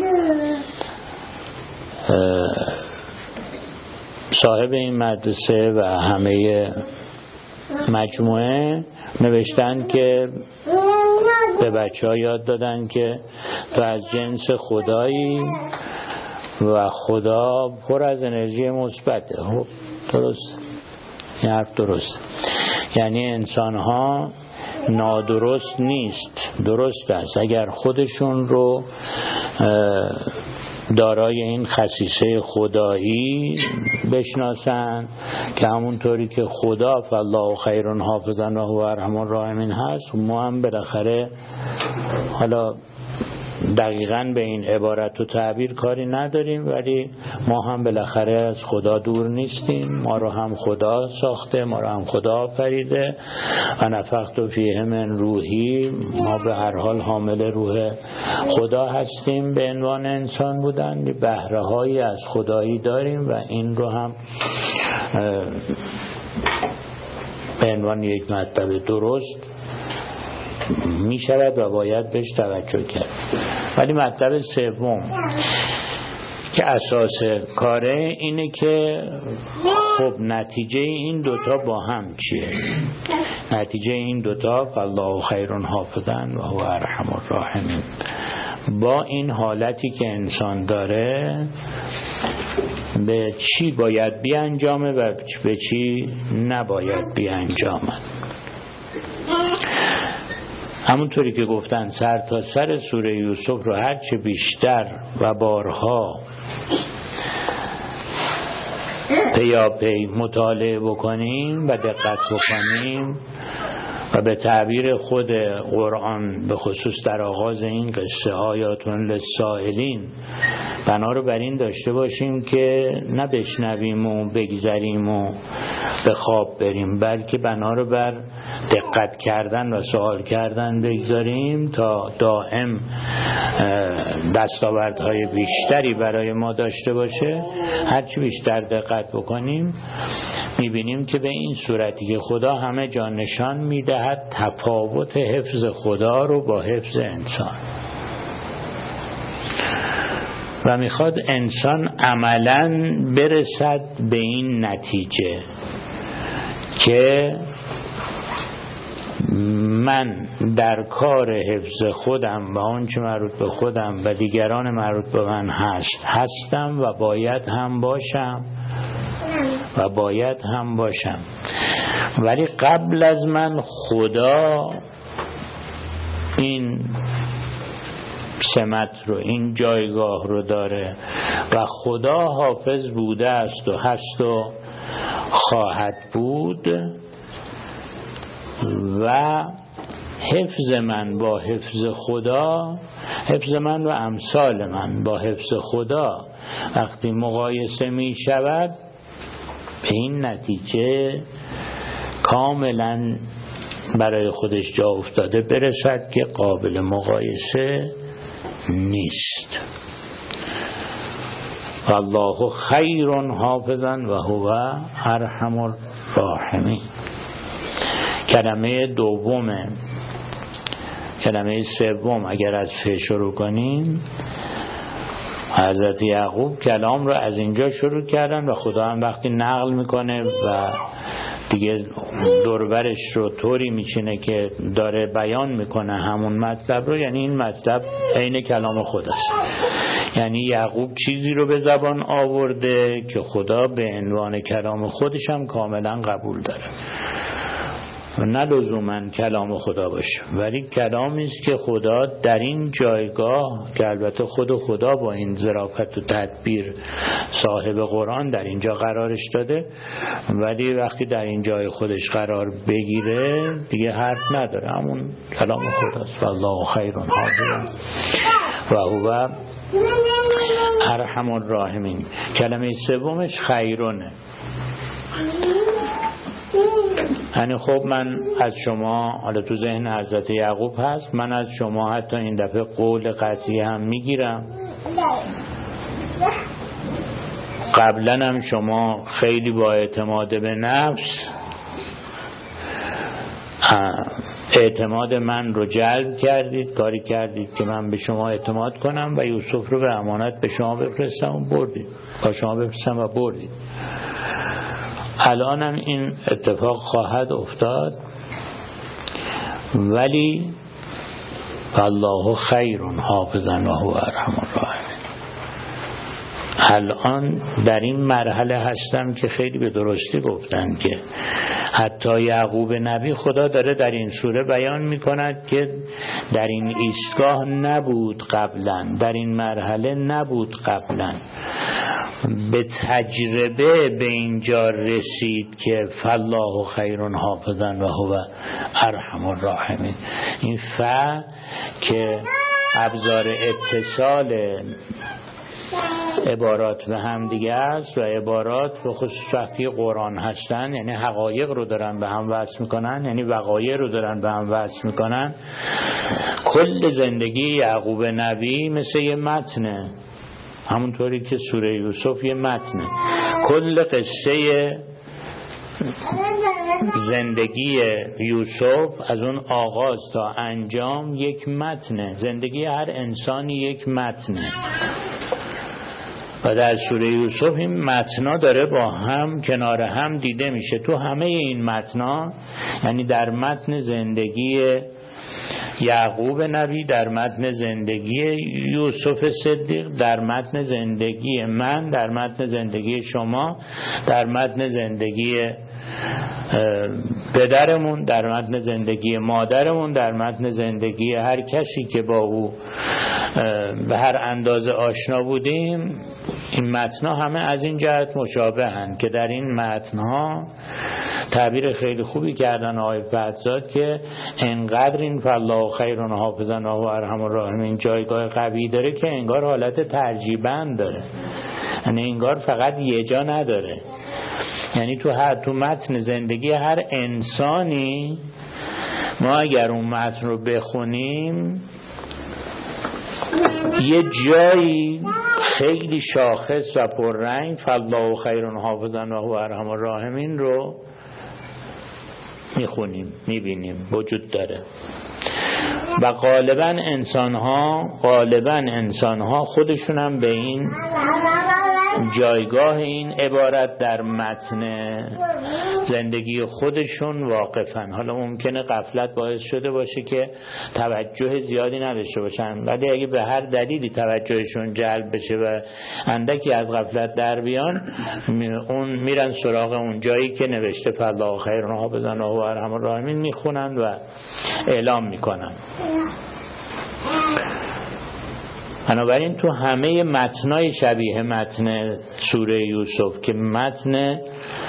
صاحب این مدرسه و همه مجموعه، نوشتن که به بچه ها یاد دادن که تو از جنس خدایی و خدا پر از انرژی مثبته. خب درست، این حرف درست، یعنی انسان ها نادرست نیست، درست است اگر خودشون رو دارای این خصیصه خدایی بشناسن که همونطوری که خدا فالله خیر حافظا و هو ارحم الراحمین هست، ما هم بالاخره حالا دقیقاً به این عبارت و تعبیر کاری نداریم، ولی ما هم بالاخره از خدا دور نیستیم. ما رو هم خدا ساخته، ما رو هم خدا آفریده و نفخت فیه من روحی، ما به هر حال حامل روح خدا هستیم. به عنوان انسان بودن بهره هایی از خدایی داریم و این رو هم به عنوان یک مطلب درست می شود و باید بهش توجه کرد. ولی مطلب سوم که اساس کاره اینه که خب نتیجه این دوتا با هم چیه؟ نتیجه این دوتا فالله خیر حافظا و هو ارحم الراحمین، با این حالتی که انسان داره به چی باید بیانجامه و به چی نباید بیانجامد. همونطوری که گفتن سر تا سر سوره یوسف رو هرچه بیشتر و بارها پیاپی مطالعه بکنیم و دقت بکنیم و به تعبیر خود قرآن به خصوص در آغاز این قصه آیاتون للسائلین بنا رو بر این داشته باشیم که نه بشنویم و بگذریم و به خواب بریم، بلکه بنا رو بر دقت کردن و سوال کردن بگذاریم تا دائم دستاوردهای بیشتری برای ما داشته باشه. هرچی بیشتر دقت بکنیم میبینیم که به این صورتی که خدا همه جا نشان میدهد تفاوت حفظ خدا رو با حفظ انسان و میخواد انسان عملاً برسد به این نتیجه که من در کار حفظ خودم و آنچه مربوط به خودم و دیگران مربوط به من هست هستم و باید هم باشم و باید هم باشم ولی قبل از من خدا این سمت رو، این جایگاه رو داره و خدا حافظ بوده است و هست و خواهد بود و حفظ من با حفظ خدا، حفظ من و امثال من با حفظ خدا وقتی مقایسه می شود به این نتیجه کاملا برای خودش جا افتاده برسد که قابل مقایسه نیست. والله خیر حافظا و هو ارحم الراحمین. کلمه دوم، کلمه سوم اگر از ف شروع کنیم، حضرت یعقوب کلام رو از اینجا شروع کردن و خدا هم وقتی نقل میکنه و دیگه دوربرش رو طوری میچینه که داره بیان میکنه همون مطلب رو، یعنی این مطلب عین کلام خداست. یعنی یعقوب چیزی رو به زبان آورده که خدا به عنوان کلام خودش هم کاملا قبول داره، نه لزوما کلام خدا باشه ولی کلامی است که خدا در این جایگاه که البته خود خدا با این ظرافت و تدبیر صاحب قرآن در اینجا قرارش داده، ولی وقتی در این جای خودش قرار بگیره دیگه حرف نداره، همون کلام خداست. والله خیر حافظ و هو ارحم الراحمین. کلمه سومش خیرونه. یعنی خب من از شما، حالا تو ذهن حضرت یعقوب هست، من از شما حتی این دفعه قول قطعی هم میگیرم، قبلا هم شما خیلی با اعتماد به نفس اعتماد من رو جلب کردید، کاری کردید که من به شما اعتماد کنم و یوسف رو به امانت به شما بفرستم و بردید، با شما بفرستم و بردید. الان هم این اتفاق خواهد افتاد ولی الله خیر حافظا و هو ارحم الراحمین. الان در این مرحله هستم که خیلی به درستی گفتن که حتی یعقوب نبی خدا داره در این سوره بیان میکند که در این ایستگاه نبود قبلا، در این مرحله نبود قبلا، به تجربه به اینجا رسید که فالله خیر حافظا و هو ارحم الراحمین. این ف که ابزار اتصال عبارات به هم دیگه است و عبارات به خصوص وقتی قرآن هستن، یعنی حقایق رو دارن به هم وصل میکنن، یعنی وقایع رو دارن به هم وصل میکنن. کل زندگی یعقوب نبی مثل یه متنه، همونطوری که سوره یوسف یه متنه. کل قصه زندگی یوسف از اون آغاز تا انجام یک متنه. زندگی هر انسانی یک متنه و در سوره یوسف این متنا داره با هم کنار هم دیده میشه. تو همه این متنا، یعنی در متن زندگی یعقوب نبی، در متن زندگی یوسف صدیق، در متن زندگی من، در متن زندگی شما، در متن زندگی پدرمون، در متن زندگی مادرمون، در متن زندگی هر کسی که با او به هر اندازه آشنا بودیم، این متن‌ها همه از این جهت مشابهند که در این متن‌ها تعبیر خیلی خوبی کردن آقای فرزاد که انقدر این فالله خیر حافظا و هو ارحم الراحمین جایگاه قوی داره که انگار حالت ترجیبند داره، یعنی انگار فقط یه جا نداره. یعنی تو هر تو متن زندگی هر انسانی ما اگر اون متن رو بخونیم یه جایی خیلی شاخص و پررنگ فالله خیر حافظا و هو ارحم الراحمین رو میخونیم، میبینیم وجود داره. و غالبا انسان ها غالبا انسان ها خودشون هم به این جایگاه این عبارت در متن زندگی خودشون واقفن. حالا ممکنه غفلت باعث شده باشه که توجه زیادی نداشته باشن، ولی اگه به هر دلیلی توجهشون جلب بشه و اندکی از غفلت در بیان، اون میرن سراغ اون جایی که نوشته فالله خیر حافظا و هو ارحم الراحمین میخونن و اعلام میکنن. بنابراین تو همه متنای شبیه متن سوره یوسف که متن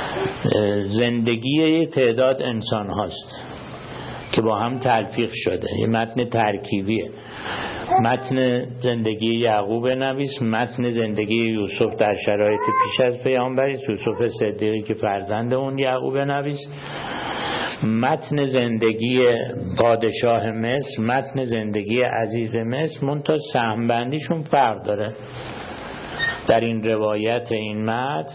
زندگی تعداد انسان هاست که با هم تلفیق شده، یه متن ترکیبیه. متن زندگی یعقوب نبی، متن زندگی یوسف در شرایط پیش از پیامبری، یوسف صدیقی که فرزند اون یعقوب نبی، متن زندگی پادشاه مصر، متن زندگی عزیز مصر، منتها سهم بندیشون فرق داره. در این روایت این متن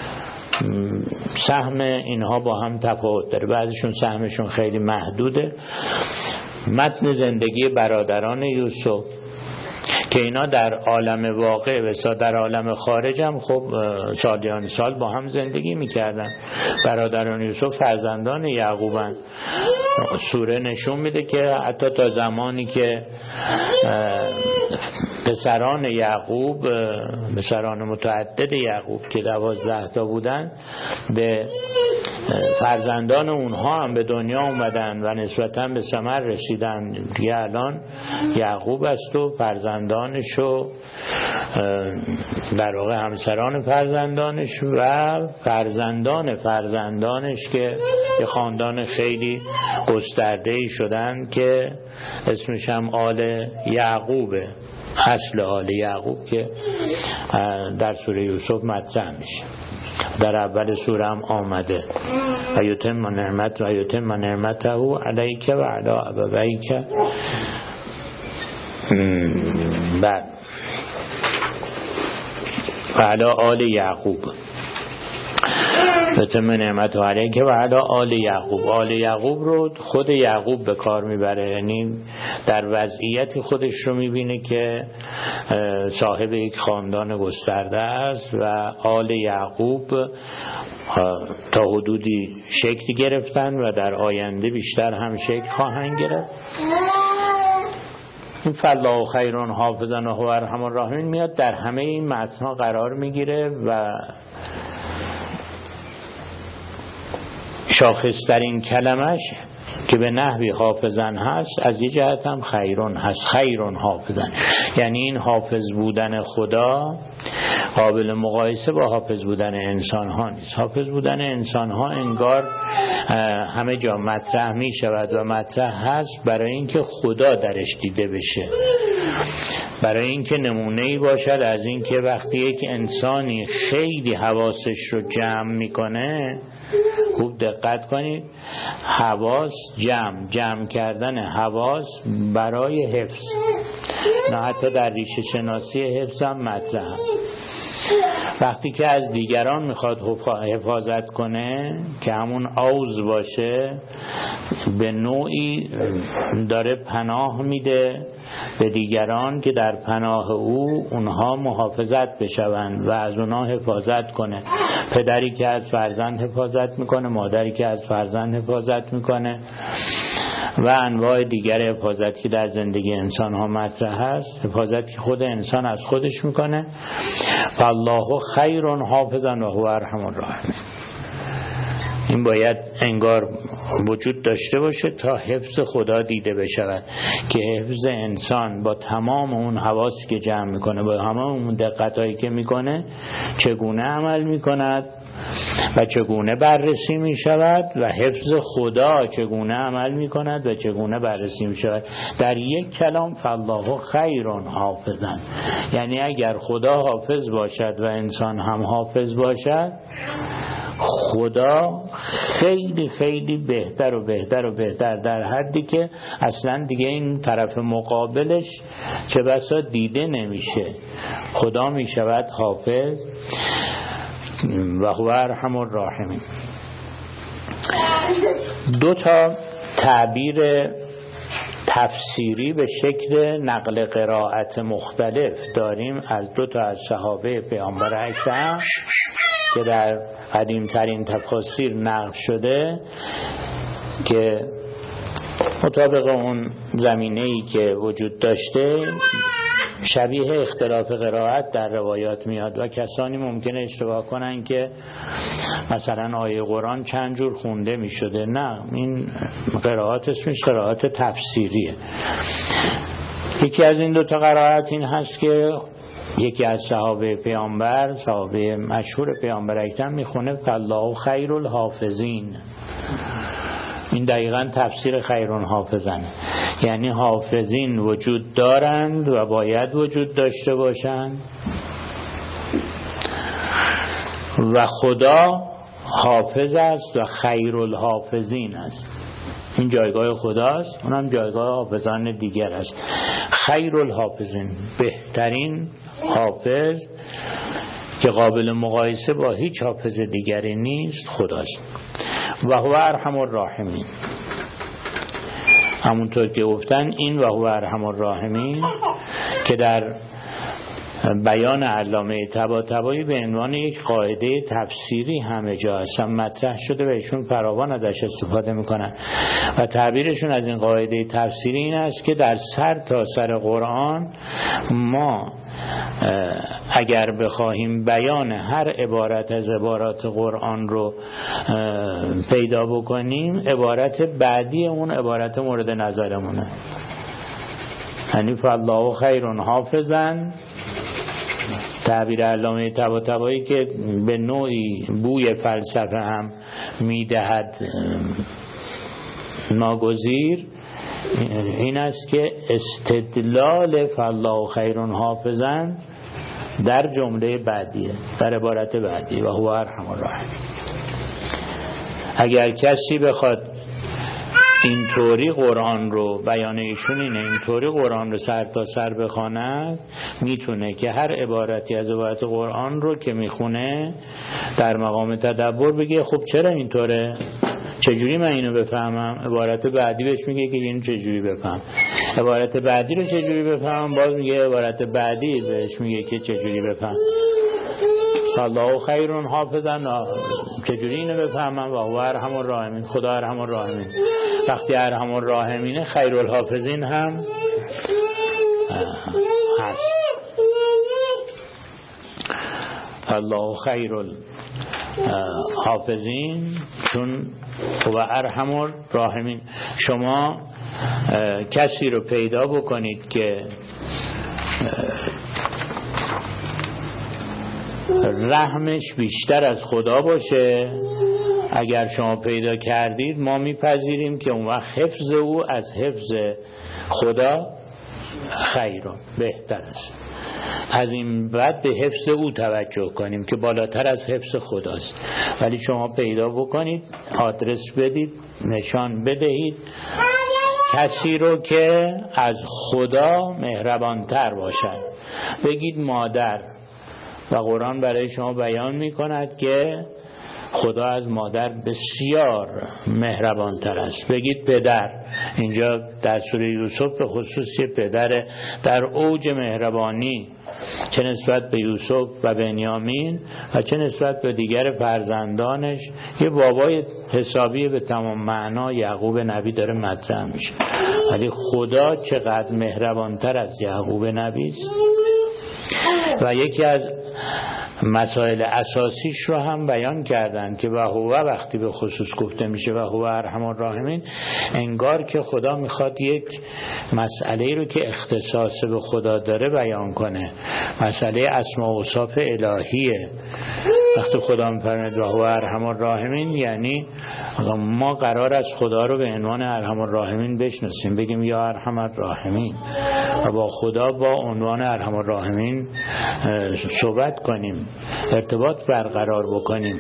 سهم اینها با هم تفاوت داره، بعضیشون سهمشون خیلی محدوده. متن زندگی برادران یوسف که اینا در عالم واقع و در عالم خارج هم خب سالیان سال با هم زندگی میکردن. برادران یوسف فرزندان یعقوبن. سوره نشون میده که حتی تا زمانی که پسران یعقوب، پسران متعدد یعقوب که دوازده تا بودن، به فرزندان اونها هم به دنیا اومدن و نسبتاً به ثمر رسیدن. دیگه الان یعقوب است و فرزندانش و در واقع همسران فرزندانش و فرزندان فرزندانش که یه خاندان خیلی گسترده‌ای شدن که اسمش هم آل یعقوبه، اصل آل یعقوب که در سوره یوسف مطرح میشه. در اول سوره هم آمده و یتم نعمت و یتم نعمته علیک و علی ابویک. بعد و علی آل یعقوب، یتم نعمت و علیک و علی آل یعقوب. آل یعقوب رو خود یعقوب به کار میبره، یعنی در وضعیت خودش رو میبینه که صاحب یک خاندان گسترده است و آل یعقوب تا حدودی شکل گرفتن و در آینده بیشتر هم شکل خواهند گرفت. این فالله خیر حافظا و هو ارحم الراحمین میاد در همه این متن‌ها قرار میگیره و شاخص‌ترین کلمش که به نحوی حافظن هست از این جهت هم خیرون هست، خیرون حافظن، یعنی این حافظ بودن خدا قابل مقایسه با حافظ بودن انسان ها نیست. حافظ بودن انسان ها انگار همه جا مطرح می شود و مطرح هست برای اینکه خدا درش دیده بشه، برای اینکه نمونه‌ای باشد از اینکه وقتی یک انسانی خیلی حواسش رو جمع میکنه، خوب دقت کنید، حواس جمع جمع کردن حواس برای حفظ، نه حتی در ریشه شناسی حفظ هم مطرح. وقتی که از دیگران میخواد حفاظت کنه که همون عوض باشه، به نوعی داره پناه میده به دیگران که در پناه او اونها محافظت بشوند و از اونها حفاظت کنه. پدری که از فرزند حفاظت میکنه، مادری که از فرزند حفاظت میکنه و انواع دیگر حفاظتی که در زندگی انسان ها مطرح هست، حفاظتی که خود انسان از خودش میکنه. فالله خیر حافظا و هو ارحم الراحمین. این باید انگار وجود داشته باشه تا حفظ خدا دیده بشود، که حفظ انسان با تمام اون حواسی که جمع میکنه، با تمام اون دقتایی که میکنه، چگونه عمل میکند و چگونه بررسی می شود و حفظ خدا چگونه عمل می کند و چگونه بررسی می شود. در یک کلام فالله خیر حافظا، یعنی اگر خدا حافظ باشد و انسان هم حافظ باشد، خدا خیلی خیلی بهتر و بهتر و بهتر، در حدی که اصلا دیگه این طرف مقابلش چه بسا دیده نمیشه. خدا می شود حافظ و هو ارحم الراحمین. دو تا تعبیر تفسیری به شکل نقل قرائت مختلف داریم از دو تا از صحابه پیامبر اکرم که در قدیمترین تفاسیر نقل شده، که مطابق اون زمینه‌ای که وجود داشته شبیه اختلاف قرائت در روایات میاد و کسانی ممکنه اشتباه کنن که مثلا آیه قرآن چند جور خونده می شده. نه، این قرائت اسمش قرائت تفسیریه. یکی از این دوتا قرائت این هست که یکی از صحابه پیامبر، صحابه مشهور پیامبر اکرم میخونه فالله خیر الحافظین. این دقیقاً تفسیر خیرون حافظنه، یعنی حافظین وجود دارند و باید وجود داشته باشند و خدا حافظ است و خیر الحافظین است. این جایگاه خداست، اونم جایگاه حافظان دیگر است. خیر الحافظین، بهترین حافظ که قابل مقایسه با هیچ حافظ دیگری نیست خداست. و هو ارحم الراحمین، همونطور که گفتن این و هو ارحم الراحمین که در بیان علامه طباطبایی به عنوان یک قاعده تفسیری همه جا اصلا مطرح شده و ایشون فراوان ازش استفاده میکنن و تعبیرشون از این قاعده تفسیری این است که در سر تا سر قرآن ما اگر بخواهیم بیان هر عبارت از عبارات قرآن رو پیدا بکنیم، عبارت بعدی اون عبارت مورد نظرمونه. یعنی فالله خیر حافظا، تعبیر علامه طباطبایی که به نوعی بوی فلسفه هم میدهد ناگزیر، این است که استدلال فالله خیر حافظا در جمله بعدیه، در عبارت بعدی و هو ارحم الراحمین. اگر کسی بخواد اینطوری قرآن رو، بیان ایشون اینه، اینطوری قرآن رو سر تا سر بخواند، میتونه که هر عبارتی از عبارت قرآن رو که میخونه در مقام تدبر بگه خب چرا اینطوره، چجوری من اینو بفهمم. عبارت بعدی بهش میگه که اینو چجوری بفهم، عبارت بعدی رو چجوری بفهمم، باز میگه عبارت بعدی بهش میگه که چجوری بفهم. الله خیر حافظا، چجوری اینو بفهمم. و هو ارحم الراحمین، خدا ارحم الراحمین. وقتی ارحم الراحمین، خیر الحافظین هم هست. الله خیر الحافظین چون و ارحم الراحمین. شما کسی رو پیدا بکنید که رحمش بیشتر از خدا باشه، اگر شما پیدا کردید ما میپذیریم که اون وقت حفظ او از حفظ خدا خیرون بهتر است. از این بعد به حفظ او توجه کنیم که بالاتر از حفظ خداست. ولی شما پیدا بکنید، آدرس بدید، نشان بدهید کسی رو که از خدا مهربانتر باشد. بگید مادر، و قرآن برای شما بیان می کند که خدا از مادر بسیار مهربانتر است. بگید پدر، اینجا در سوره یوسف به خصوص پدر در اوج مهربانی، چه نسبت به یوسف و بنیامین و چه نسبت به دیگر فرزندانش. یه بابای حسابی به تمام معنا یعقوب نبی داره مطرح میشه، ولی خدا چقدر مهربانتر از یعقوب نبی است. و یکی از مسائل اساسیش رو هم بیان کردن که و هو وقتی به خصوص گفته میشه و هو ارحم الراحمین، انگار که خدا میخواد یک مسئله رو که اختصاص به خدا داره بیان کنه، مسئله اسماء و اوصاف الهیه. وقتی خدا میفرماید و هو ارحم الراحمین، یعنی ما قرار است خدا رو به عنوان ارحم الراحمین بشناسیم، بگیم یا ارحم الراحمین و با خدا با عنوان ارحم الراحمین صحبت کنیم، ارتباط برقرار بکنیم.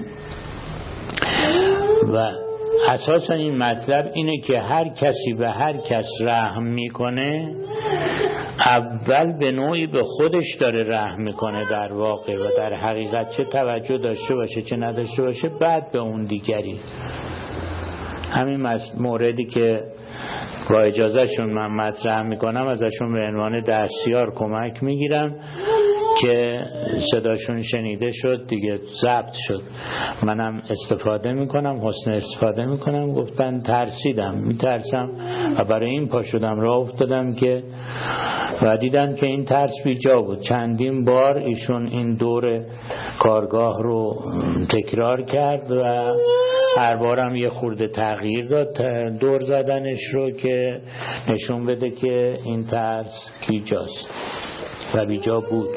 و اساسا این مطلب اینه که هر کسی به هر کس رحم میکنه، اول به نوعی به خودش داره رحم میکنه در واقع و در حقیقت، چه توجه داشته باشه چه نداشته باشه، بعد به اون دیگری. همین موردی که با اجازهشون من مطرح میکنم، ازشون به عنوان دستیار کمک میگیرم که صداشون شنیده شد دیگه، ضبط شد، منم استفاده میکنم، حسن استفاده میکنم. گفتن ترسیدم، میترسم و برای این پا شدم راه افتادم که و دیدم که این ترس بی جا بود. چندین بار ایشون این دور کارگاه رو تکرار کرد و هر بارم یه خورده تغییر داد دور زدنش رو که نشون بده که این ترس بی جاست و بی جا بود.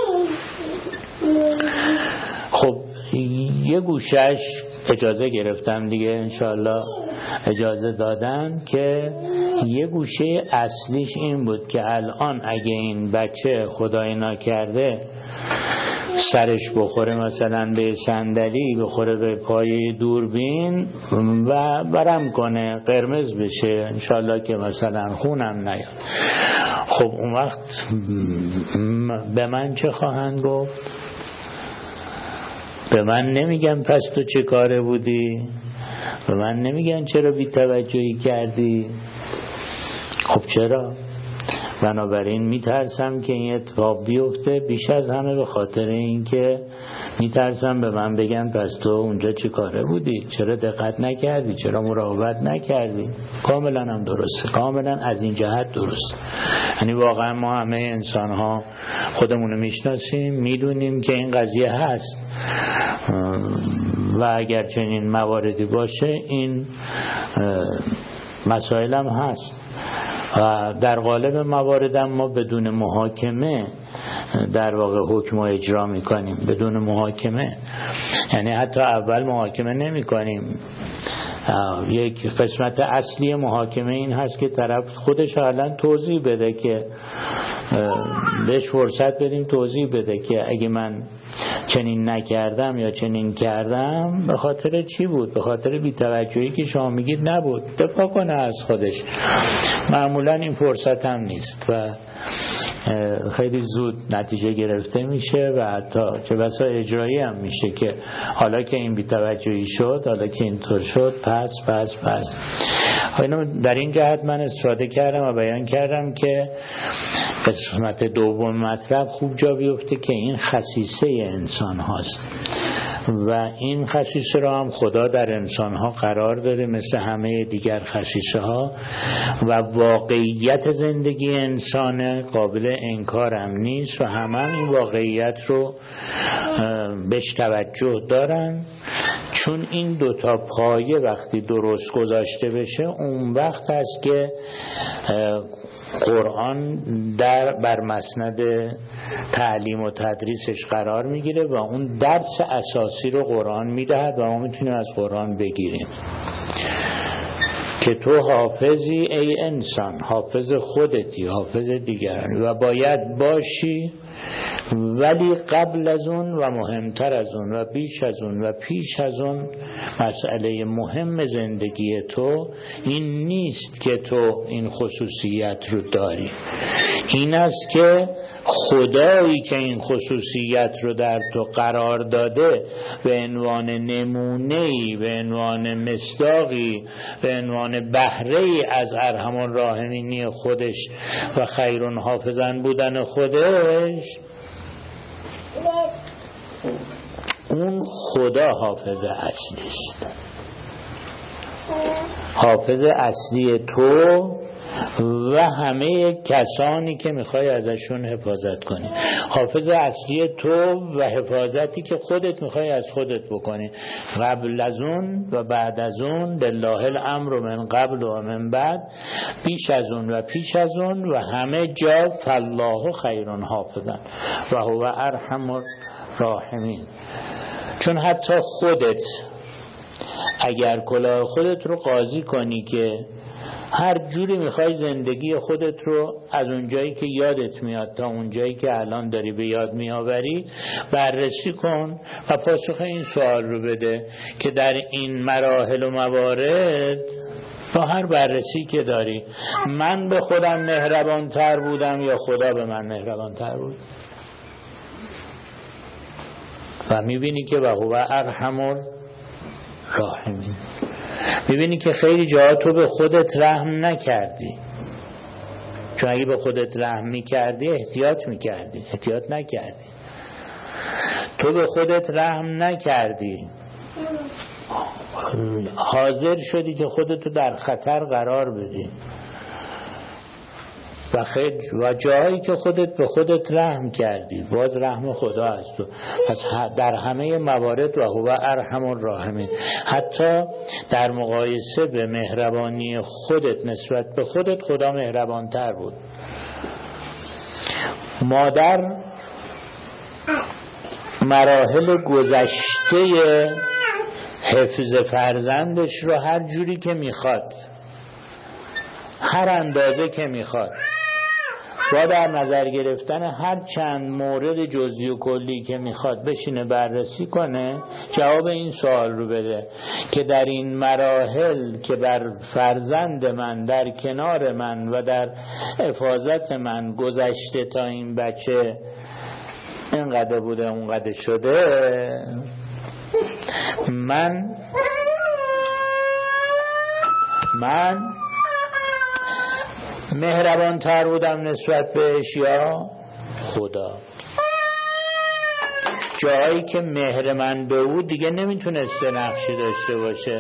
خب یه گوشش اجازه گرفتم دیگه، انشالله اجازه دادن که یه گوشه اصلیش این بود که الان اگه این بچه خدای نکرده سرش بخوره مثلا به صندلی، بخوره به پای دوربین و برم کنه قرمز بشه، انشالله که مثلا خونم نیاد. خب اون وقت به من چه خواهند گفت؟ به من نمیگم پس تو چه کاره بودی؟ به من نمیگن چرا بی توجهی کردی؟ خب چرا؟ بنابراین میترسم که این اتفاق بیفته، بیش از همه به خاطر این که میترسم به من بگن پس تو اونجا چه کاره بودی؟ چرا دقت نکردی؟ چرا مراقبت نکردی؟ کاملا هم درسته، کاملا از این جهت درست. یعنی واقعا ما همه انسان ها خودمونو میشناسیم، میدونیم که این قضیه هست و اگر چنین مواردی باشه این مسائل هم هست و در قالب مواردم ما بدون محاکمه در واقع حکم و اجرا میکنیم، بدون محاکمه. یعنی حتی اول محاکمه نمی کنیم. یک قسمت اصلی محاکمه این هست که طرف خودش حالا توضیح بده، که بهش فرصت بدیم توضیح بده که اگه من چنین نکردم یا چنین کردم به خاطر چی بود، به خاطر بی‌توجهی که شما میگید نبود، دفاع کنه از خودش. معمولا این فرصت هم نیست و خیلی زود نتیجه گرفته میشه و حتی چه بسا اجرایی هم میشه که حالا که این بی‌توجهی شد، حالا که اینطور شد، پس پس پس اینو در این جهت من استفاده کردم و بیان کردم که قسمت دوم مطلب خوب جا بیفته که این خصیصه انسان هاست و این خصیصه را هم خدا در انسانها قرار داده مثل همه دیگر خصیصه ها و واقعیت زندگی انسان قابل انکار هم نیست و همه این واقعیت رو بهش توجه دارن، چون این دوتا پایه وقتی درست گذاشته بشه اون وقت است که قرآن در بر مسند تعلیم و تدریسش قرار میگیره و اون درس اساسی رو قرآن میدهد و ما میتونیم از قرآن بگیریم که تو حافظی ای انسان، حافظ خودتی، حافظ دیگرانی و باید باشی، ولی قبل از اون و مهمتر از اون و بیش از اون و پیش از اون مسئله مهم زندگی تو این نیست که تو این خصوصیت رو داری، این است که خدایی که این خصوصیت رو در تو قرار داده به عنوان نمونه‌ای، به عنوان مصداقی، به عنوان بهره‌ای از ارحم الراحمینی خودش و خیرون حافظن بودن خودش، اون خدا حافظ اصلی است. حافظ اصلی تو و همه کسانی که میخوای ازشون حفاظت کنی، حافظ اصلی تو و حفاظتی که خودت میخوای از خودت بکنی، قبل از اون و بعد از اون، لله الامر من قبل و من بعد، بیش از اون و پیش از اون و همه جا، فالله خیرون حافظن و هو ارحم الراحمین. چون حتی خودت اگر کلاه خودت رو قاضی کنی که هر جوری میخوای زندگی خودت رو از اونجایی که یادت میاد تا اونجایی که الان داری به یاد میآوری بررسی کن و پاسخ این سوال رو بده که در این مراحل و موارد با هر بررسی که داری من به خودم مهربان تر بودم یا خدا به من مهربان تر بود؟ و میبینی که و هو ارحم الراحمین. میبینی که خیلی جاها تو به خودت رحم نکردی، چون اگه به خودت رحم میکردی احتیاط میکردی، احتیاط نکردی. تو به خودت رحم نکردی، حاضر شدی که خودتو در خطر قرار بدی و خیلی و جایی که خودت به خودت رحم کردی باز رحم خدا است. پس در همه موارد و هو ارحم الراحمین، حتی در مقایسه به مهربانی خودت نسبت به خودت خدا مهربان تر بود. مادر مراحل گذشته حفظ فرزندش رو هر جوری که میخواد، هر اندازه که میخواد، با در نظر گرفتن هر چند مورد جزئی و کلی که میخواد بشینه بررسی کنه، جواب این سوال رو بده که در این مراحل که بر فرزند من در کنار من و در حفاظت من گذشته تا این بچه اینقدر بوده اونقدر شده، من من مهربان تر بودم نسبت بهش یا خدا؟ جایی که مهر من بود دیگه نمیتونسته نقشی داشته باشه.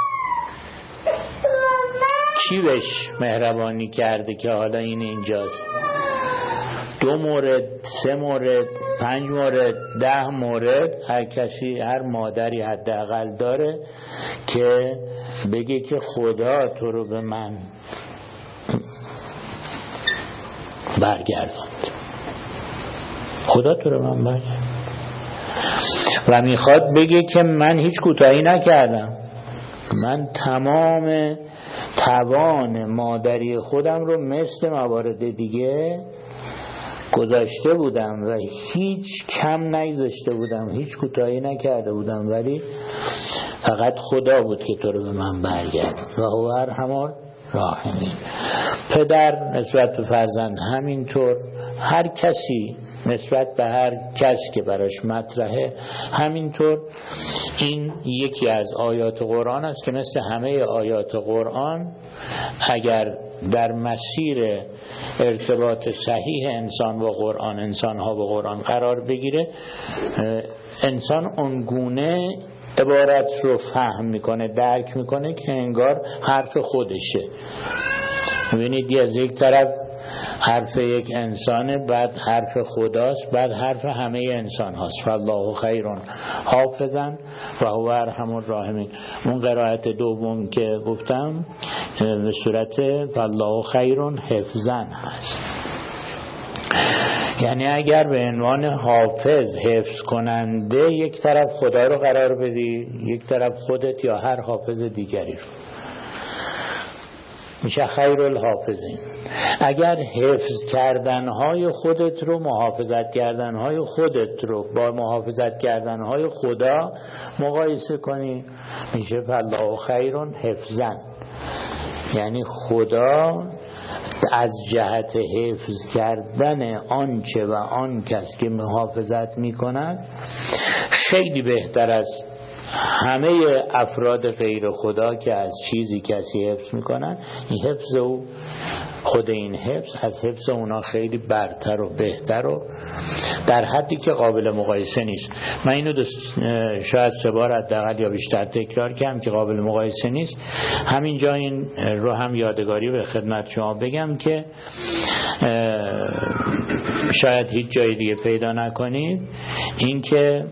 کی بهش مهربانی کرده که حالا این اینجاست؟ دو مورد، سه مورد، پنج مورد، ده مورد، هر کسی، هر مادری حداقل داره که بگه که خدا تو رو به من برگرداند، خدا تو رو من برگرداند و میخواد بگه که من هیچ کوتاهی نکردم، من تمام توان مادری خودم رو مثل موارد دیگه گذاشته بودم و هیچ کم نگذاشته بودم، هیچ کوتاهی نکرده بودم، ولی فقط خدا بود که تو رو به من برگرداند و هو ارحم الراحمین. پدر نسبت به فرزند همینطور، هر کسی نسبت به هر کس که براش مطرحه همینطور. این یکی از آیات قرآن است که مثل همه آیات قرآن اگر در مسیر ارتباط صحیح انسان با قرآن، انسان ها با قرآن قرار بگیره، انسان اونگونه عبارت رو فهم میکنه، درک میکنه که انگار حرف خودشه. میبینید از یک طرف حرف یک انسانه، بعد حرف خداست، بعد حرف همه انسان هاست. فالله خیر حافظا و هو ارحم الراحمین. اون قرائت دوم که گفتم به صورت فالله خیر حفظا هست، یعنی اگر به عنوان حافظ، حفظ کننده، یک طرف خدا رو قرار بدی، یک طرف خودت یا هر حافظ دیگری رو، میشه خیر الحافظین. اگر حفظ کردنهای خودت رو، محافظت کردنهای خودت رو با محافظت کردنهای خدا مقایسه کنی، میشه فالله خیر حفظا. یعنی خدا از جهت حفظ کردن آنچه و آن کس که محافظت میکند خیلی بهتر از همه افراد غیر خدا که از چیزی کسی حفظ میکنن. این حفظ او، خود این حفظ از حفظ اونا خیلی برتر و بهتر و در حدی که قابل مقایسه نیست. من اینو دوست شاید سه بار حداقل یا بیشتر تکرار کردم که قابل مقایسه نیست. همینجا این رو هم یادگاری به خدمت شما بگم که شاید هیچ جای دیگه پیدا نکنید، این که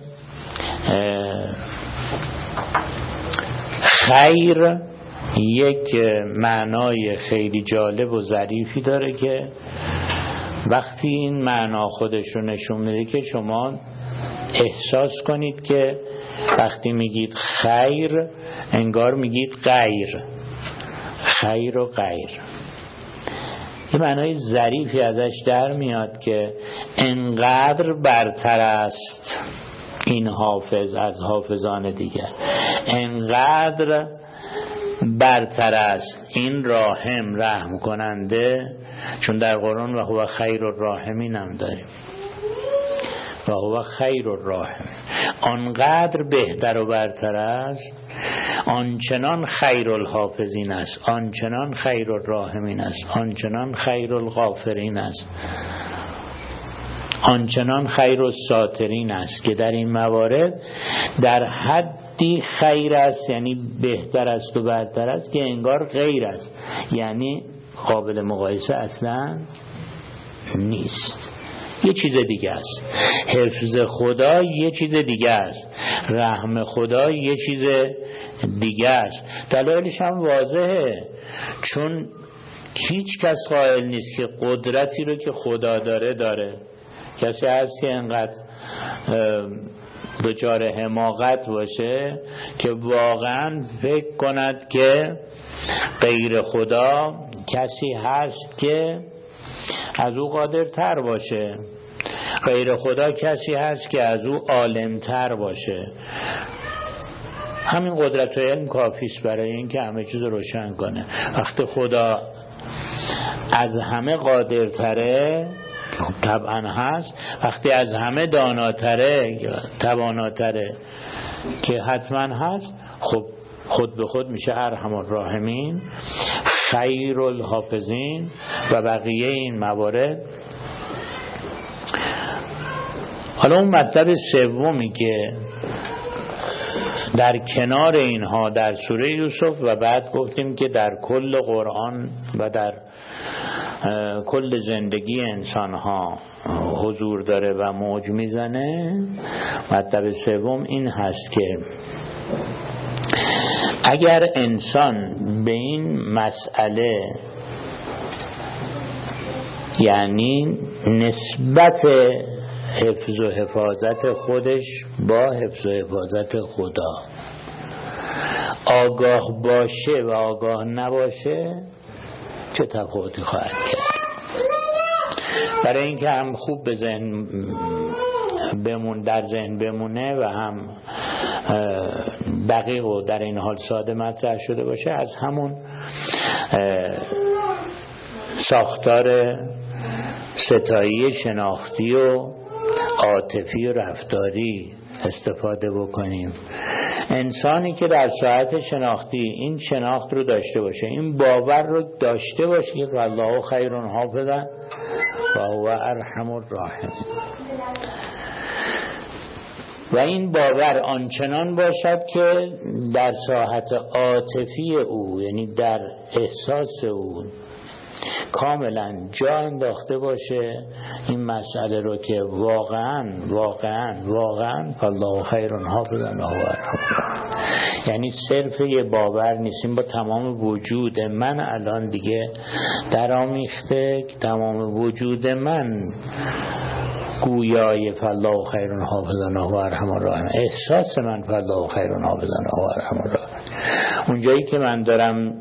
خیر یک معنای خیلی جالب و ظریفی داره که وقتی این معنا خودش رو نشون میده که شما احساس کنید که وقتی میگید خیر انگار میگید غیر، خیر و غیر. یه معنای ظریفی ازش در میاد که انقدر برتر است این حافظ از حافظان دیگر، انقدر برتر است این راحم، رحم کننده، چون در قرآن و هو خیر الراحمین هم داریم، و هو خیر الراحمین، آنقدر بهتر و برتر است، آنچنان خیر الحافظین است، آنچنان خیر الراحمین است، آنچنان خیر الغافرین است، آنچنان خیر الساترین است که در این موارد در حدی خیر است، یعنی بهتر است و برتر است که انگار غیر است، یعنی قابل مقایسه اصلا نیست. یه چیز دیگه است. حفظ خدا یه چیز دیگه است، رحم خدا یه چیز دیگه است. دلایلش هم واضحه، چون هیچ کس قائل نیست که قدرتی رو که خدا داره داره. کسی هست که انقدر دچار حماقت باشه که واقعا فکر کند که غیر خدا کسی هست که از او قادرتر باشه، غیر خدا کسی هست که از او عالمتر باشه. همین قدرت و علم کافیست برای این که همه چیز روشن کنه. وقتی خدا از همه قادرتره، طبعا هست، وقتی از همه داناتره، تواناتره که حتما هست، خب خود به خود میشه ارحم الراحمین، خیر الحافظین و بقیه این موارد. حالا اون مطلب سومی که در کنار اینها در سوره یوسف و بعد گفتیم که در کل قرآن و در کل زندگی انسان ها حضور داره و موج میزنه، مطلب سوم این هست که اگر انسان به این مسئله، یعنی نسبت حفظ و حفاظت خودش با حفظ و حفاظت خدا، آگاه باشه و آگاه نباشه، چه تفاوتی خواهد کرد؟ برای اینکه هم خوب به ذهن بمون در ذهن بمونه و هم دقیق و در این حال ساده مطرح شده باشه، از همون ساختار ستایی شناختی و عاطفی و رفتاری استفاده بکنیم. انسانی که در ساعت شناختی این شناخت رو داشته باشه، این باور رو داشته باشه که والله خیر حافظا و هو ارحم الراحمین، و این باور آنچنان باشد که در ساحت عاطفی او، یعنی در احساس او، کاملا جا انداخته باشه این مسئله رو که واقعا واقعا واقعا الله خیر حافظا و هو ارحم الراحمین. یعنی صرف یه باور نیستیم، با تمام وجود من الان دیگه در آمیخته که تمام وجود من گویای فالله خیر حافظا و هو ارحم الراحمین، احساس من فالله خیر حافظا و هو ارحم الراحمین. اونجایی که من دارم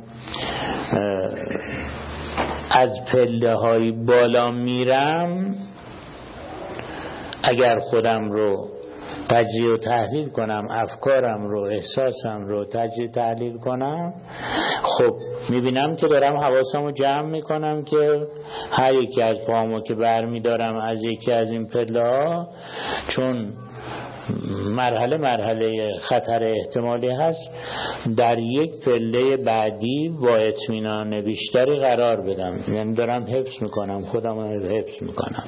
از پله های بالا میرم، اگر خودم رو تجزیه و تحلیل کنم، افکارم رو، احساسم رو تجزیه تحلیل کنم، خب میبینم که دارم حواسم رو جمع میکنم که هر یکی از پاهامو که بر میدارم از یکی از این پله ها، چون مرحله مرحله خطر احتمالی هست، در یک پله بعدی با اطمینان بیشتری قرار بدم. یعنی دارم حفظ میکنم، خودم رو حفظ میکنم.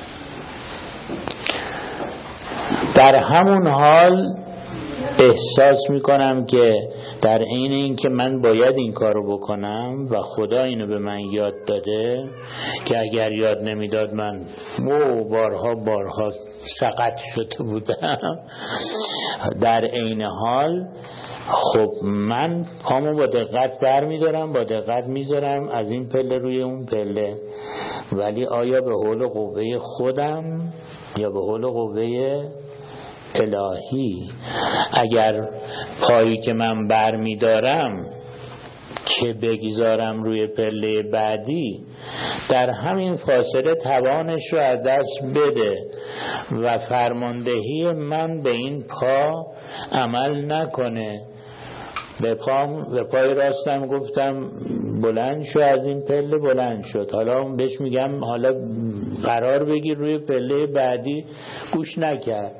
در همون حال احساس میکنم که در عین این که من باید این کارو بکنم و خدا اینو به من یاد داده که اگر یاد نمیداد من مو بارها بارها سقط شده بودم، در عین حال خب من پامو با دقت بر میدارم، با دقت میذارم از این پله روی اون پله، ولی آیا به حول و قوه خودم یا به حول و قوه الهی؟ اگر پایی که من بر میدارم که بگذارم روی پله بعدی در همین فاصله توانش رو از دست بده و فرماندهی من به این پا عمل نکنه، به پام به پای راستم گفتم بلند شو، از این پله بلند شد، حالا بهش میگم حالا قرار بگیر روی پله بعدی، گوش نکرد.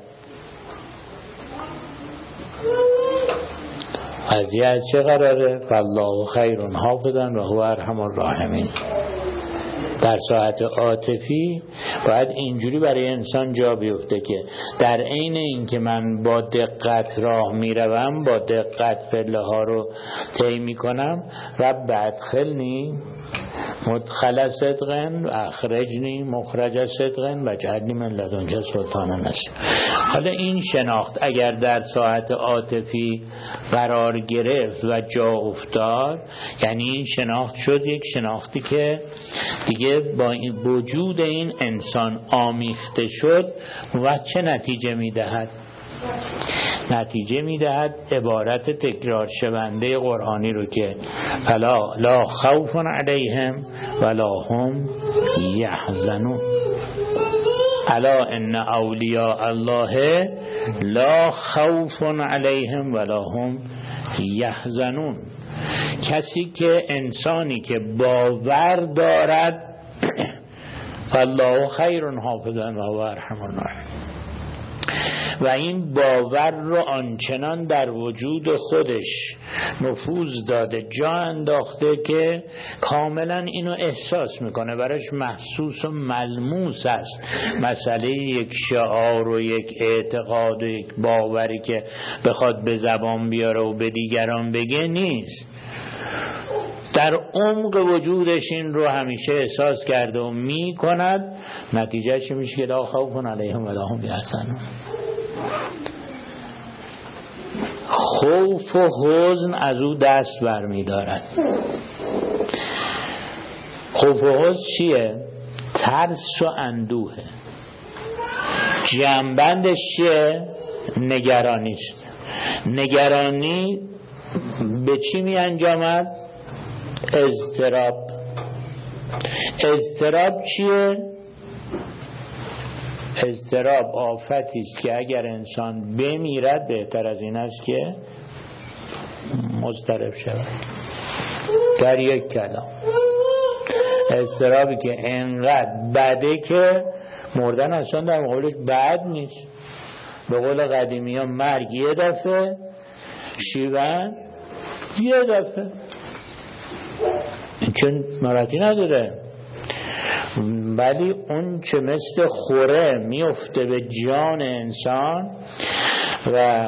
قضیه از چه قراره؟ فالله خیر حافظا و هو ارحم الراحمین. در ساعت عاطفی باید اینجوری برای انسان جا بیفته که در عین این که من با دقت راه میروم، با دقت پله ها رو طی میکنم، رب ادخلنی مدخل صدق و اخرجنی مخرج صدق و جعلنی من لدنک سلطانا نصیرا. حالا این شناخت اگر در ساعت عاطفی قرار گرفت و جا افتاد، یعنی این شناخت شد یک شناختی که دیگه با این وجود این انسان آمیخته شد، و چه نتیجه میدهد؟ نتیجه میدهد عبارت تکرار شونده قرآنی رو که فلا لا خوف علیهم ولا هم یحزنون، الا ان اولیاء الله لا خوف علیهم ولا هم یحزنون. کسی که انسانی که باور دارد فالله خیر حافظا و هو ارحم الراحمین، و این باور رو آنچنان در وجود خودش نفوذ داده، جا انداخته که کاملا اینو احساس میکنه، براش محسوس و ملموس است. مسئله یک شعار و یک اعتقاد و یک باوری که بخواد به زبان بیاره و به دیگران بگه نیست، در عمق وجودش این رو همیشه احساس کرده و می کند. نتیجه چی میشه؟ که لا خوف علیهم ولا هم یحزنون. خوف و حزن از او دست بر می دارد. خوف و حزن چیه؟ ترس و اندوه. جنبندش چیه؟ نگرانیست. نگرانی به چی می انجامد؟ اضطراب. اضطراب چیه؟ اضطراب آفتی است که اگر انسان بمیرد بهتر از این است که مضطرب شود. در یک کلام اضطرابی که انقدر بده که مردن اصلا در مقابلش بد نیست. به قول قدیمی ها مرگ یه دفعه، شیون یه دفعه، این که مرضی نداره. ولی اون چه مثل خوره میفته به جان انسان و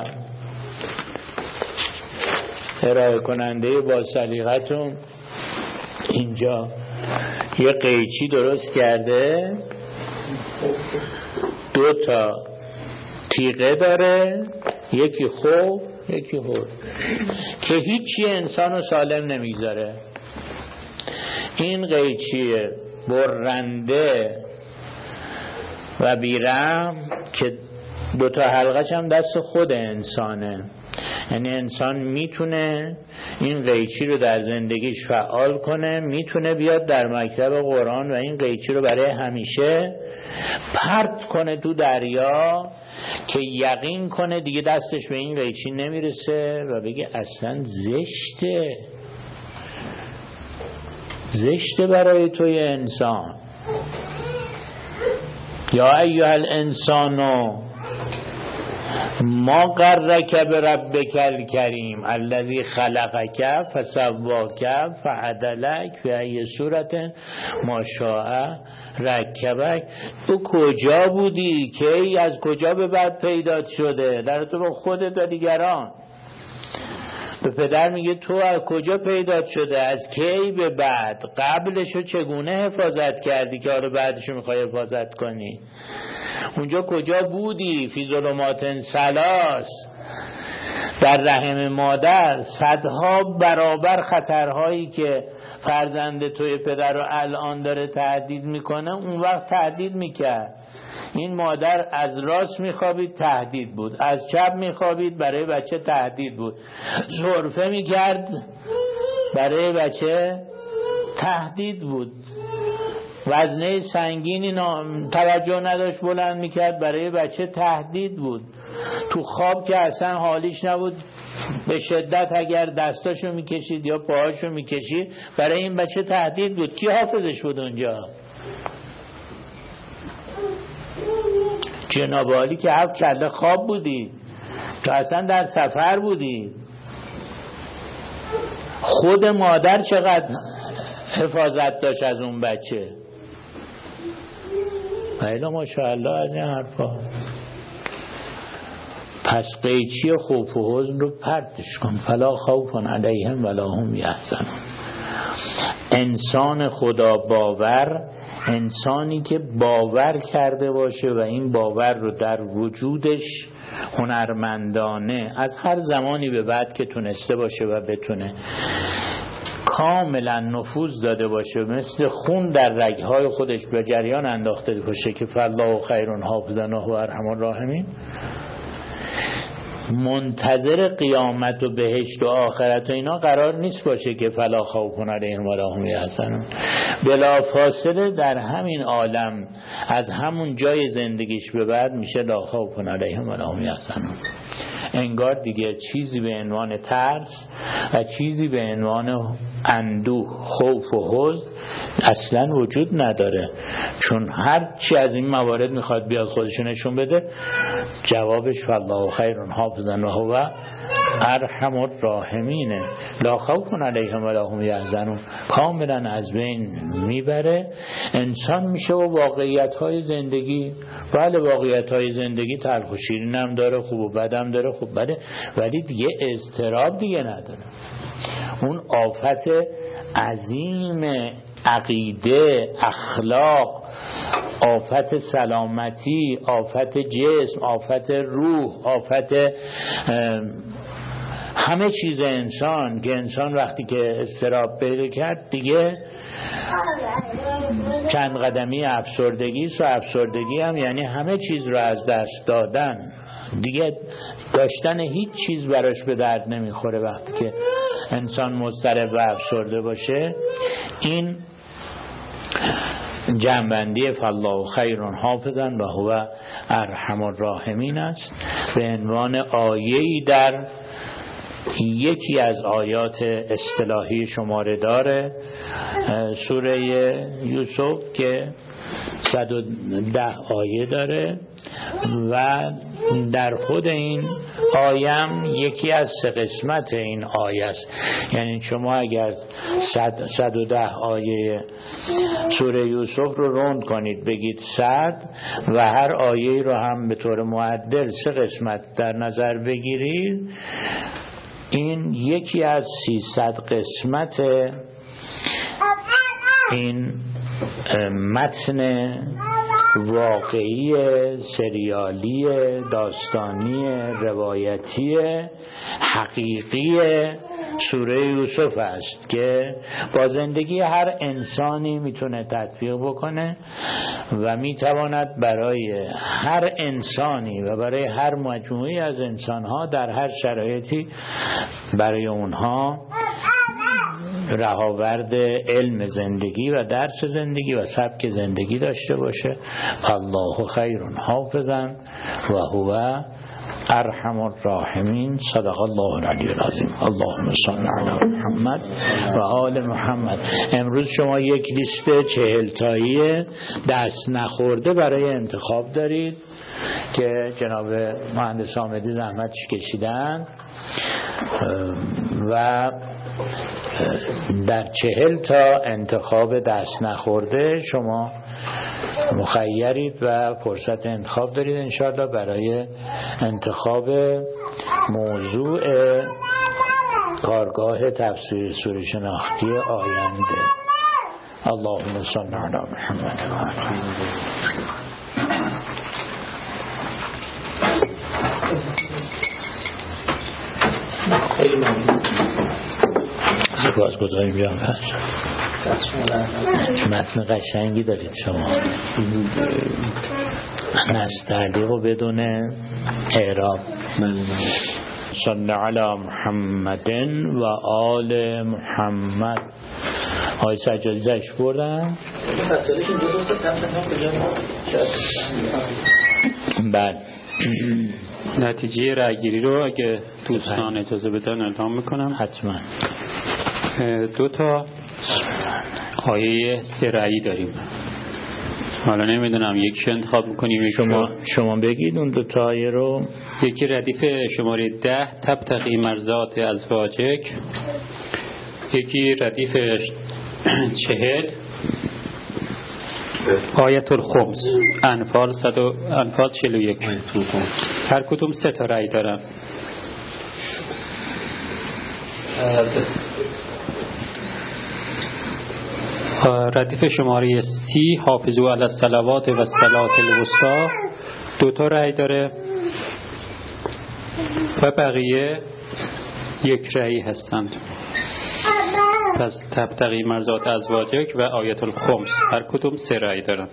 ارائه کننده با سلیقتون اینجا یه قیچی درست کرده، دو تا تیغه داره، یکی خوب یکی هور، که هیچی انسانو سالم نمیذاره. این قیچی برنده و بیرم که دوتا حلقش هم دست خود انسانه، یعنی انسان میتونه این قیچی رو در زندگیش فعال کنه، میتونه بیاد در مکتب قرآن و این قیچی رو برای همیشه پرت کنه تو دریا که یقین کنه دیگه دستش به این قیچی نمیرسه و بگه اصلا زشته، زشته برای توی انسان. یا ایها الانسانو ما غرک بربک الکریم الذی خلقک فسواک فعدلک فی ای صورت ما شاء رکبک. تو کجا بودی که از کجا به بعد پیدا شده؟ در تو به خودت و دیگران. به پدر میگه تو از کجا پیدا شده، از کی به بعد، قبلشو چگونه حفاظت کردی که حالا بعدشو میخوای حفاظت کنی؟ اونجا کجا بودی؟ فی ظلمات ثلاث، در رحم مادر. صدها برابر خطرهایی که فرزند توی پدر رو الان داره تهدید میکنه اون وقت تهدید میکرد. این مادر از راست میخوابید تهدید بود، از چپ میخوابید برای بچه تهدید بود، سرفه میکرد برای بچه تهدید بود، وزنه سنگینی توجه نداشت بلند میکرد برای بچه تهدید بود، تو خواب که اصلا حالیش نبود به شدت اگر دستاشو میکشید یا پاهاشو میکشید برای این بچه تهدید بود. کی حافظش بود اونجا؟ جناب عالی که هفت کله خواب بودی، تو اصلا در سفر بودی. خود مادر چقدر حفاظت داشت از اون بچه. ایلا ماشاءالله از این حرفا. پس قیچی خوف و حزن رو پرتش کن. فلا خوف علیهم ولا هم یحزنون. انسان خدا باور، انسانی که باور کرده باشه و این باور رو در وجودش هنرمندانه از هر زمانی به بعد که تونسته باشه و بتونه کاملا نفوذ داده باشه، مثل خون در رگهای خودش به جریان انداخته باشه که فالله خیر حافظا و ارحم الراحمین، منتظر قیامت و بهشت و آخرت و اینا قرار نیست باشه که فلا خوف علیهم ولا هم یحزنون. بلا فاصله در همین عالم از همون جای زندگیش به بعد میشه لا خوف علیهم ولا هم یحزنون. انگار دیگه چیزی به عنوان ترس و چیزی به عنوان اندوه، خوف و حزن اصلا وجود نداره، چون هر چی از این موارد میخواد بیاد خودشو نشون بده جوابش فالله خیر حافظا و هو ارحم الراحمین. لا خوف علیهم ولا هم یحزنون کاملا از بین میبره. انسان میشه و واقعیت های زندگی، بله واقعیت های زندگی تلخ و شیرین هم داره، خوب و بد هم داره، خوب بده، ولی دیگه اضطراب دیگه نداره. اون آفت عظیم عقیده، اخلاق، آفت سلامتی، آفت جسم، آفت روح، آفت همه چیز انسان که انسان وقتی که اضطراب پیدا کرد دیگه چند قدمی افسردگی و افسردگی هم یعنی همه چیز رو از دست دادن، دیگه داشتن هیچ چیز براش به درد نمیخوره. وقتی که انسان مضطرب و افسرده باشه، این جنبندی فالله خیر حافظا و هو ارحم الراحمین است به عنوان آیه‌ای در یکی از آیات اصطلاحی شماره داره سوره یوسف که صد و ده آیه داره و در خود این آیم یکی از سه قسمت این آیه است. یعنی شما اگر صد صد و ده آیه سوره یوسف رو روند کنید بگید صد و هر آیه رو هم به طور معدل سه قسمت در نظر بگیرید، این یکی از سیصد قسمت این متن واقعی سریالی داستانی روایتی حقیقی سوره یوسف است که با زندگی هر انسانی میتونه تطبیق بکنه و میتواند برای هر انسانی و برای هر مجموعی از انسانها در هر شرایطی برای اونها رهاورد علم زندگی و درس زندگی و سبک زندگی داشته باشه. الله خیر حافظا و هو ارحم الراحمین. صدق الله العلی العظیم. اللهم صل علی محمد و آل محمد. امروز شما یک لیست چهل تایی دست نخورده برای انتخاب دارید که جناب مهندس حامدی زحمت کشیدن و در چهل تا انتخاب دست نخورده شما مخیرید و فرصت انتخاب دارید انشاءالله برای انتخاب موضوع کارگاه تفسیر سوره شناختی آینده. اللهم صل علی محمد و آله. خیلی ممنون. سپاس گذاریم جان فرش. متن قشنگی دارید شما، نستعلیق و بدون اعراب. صلی علی محمد و آل محمد. های سجادی زش بردم بعد نتیجه رأیگیری رو اگه دوستان اجازه بدن اعلام میکنم. حتما. دو تا آیه سه رأیی داریم. حالا نمیدونم یکیش انتخاب میکنیم. شما شما بگید اون دو تا آیه رو. یکی ردیف شماره ده تبتغی مرضات ازواجک، یکی ردیف چهل آیت الخمس انفال صد و انفال چهل و یک. هر کدوم سه تا رأی دارن. ردیف شماره سی حافظو علی الصلوات و الصلاة الوسطی دو تا رأی داره و بقیه یک رأی هستند. پس تبتغی مرضات ازواجک و آیت الخمس هر کدوم سه رأی دارن.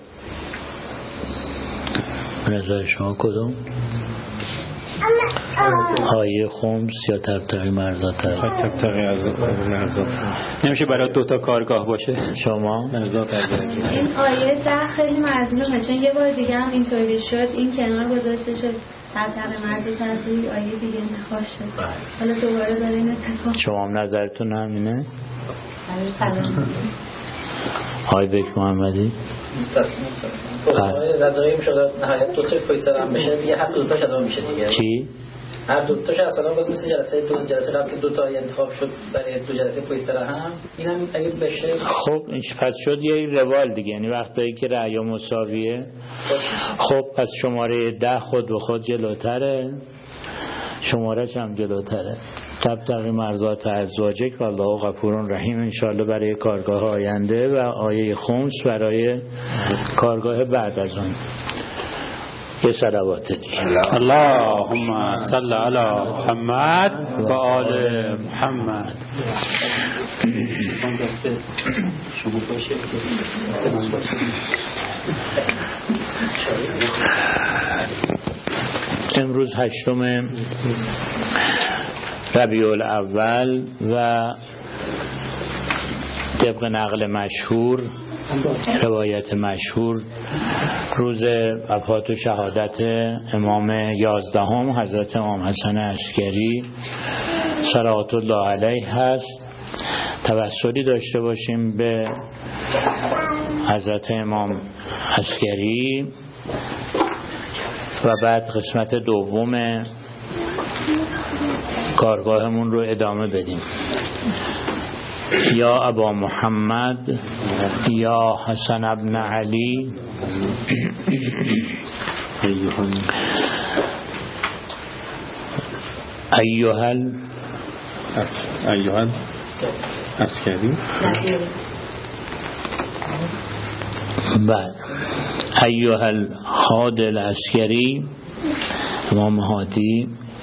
نظر شما کدوم؟ آیه خمس یا تبتغی مرضات؟ تبتغی مرضات نمیشه برای دوتا کارگاه باشه. شما؟ مرضات ازواجک. این آیه ده خیلی مظلومه چون یه بار دیگه هم اینطوری شد، این کنار گذاشته شد تبتغی مرضات ازواجک، آیه دیگه انتخاب شد. حالا دوباره داره این اتفاق. شما هم نظرتون همینه؟ سلام. های بک محمدی؟ تصمیم رضایی میشد نهایت دو تا پای سر هم بشه دیگه، هر دو تاش ادا میشه دیگه. چی؟ هر دو تاش اصلا باز مثل جلسه دو جلسه قبل که دو تا انتخاب شد برای دو جلسه پای سر هم، اینم اگه بشه خب این پس شد یه روال دیگه، یعنی وقتایی که رأی مساویه. خب پس شماره ده خود به خود جلوتره، شماره‌ش هم جلوتره. تبتغی مرضات ازواجک و الله غفور رحیم انشاءالله برای کارگاه آینده و آیه خمس برای کارگاه بعد از اون. یه صلوات دیگه. اللهم صل علی محمد و آل محمد. امروز هشتم ربیع الاول و طبق نقل مشهور، روایت مشهور، روز وفات و شهادت امام یازدهم حضرت امام حسن عسکری صلوات الله علیه هست. توسلی داشته باشیم به حضرت امام عسکری و بعد قسمت دوم کارگاهمون رو ادامه بدیم. یا ابا محمد یا حسن ابن علی ایها ایها عسکری بعد ایها الهادی العسکری امام هادی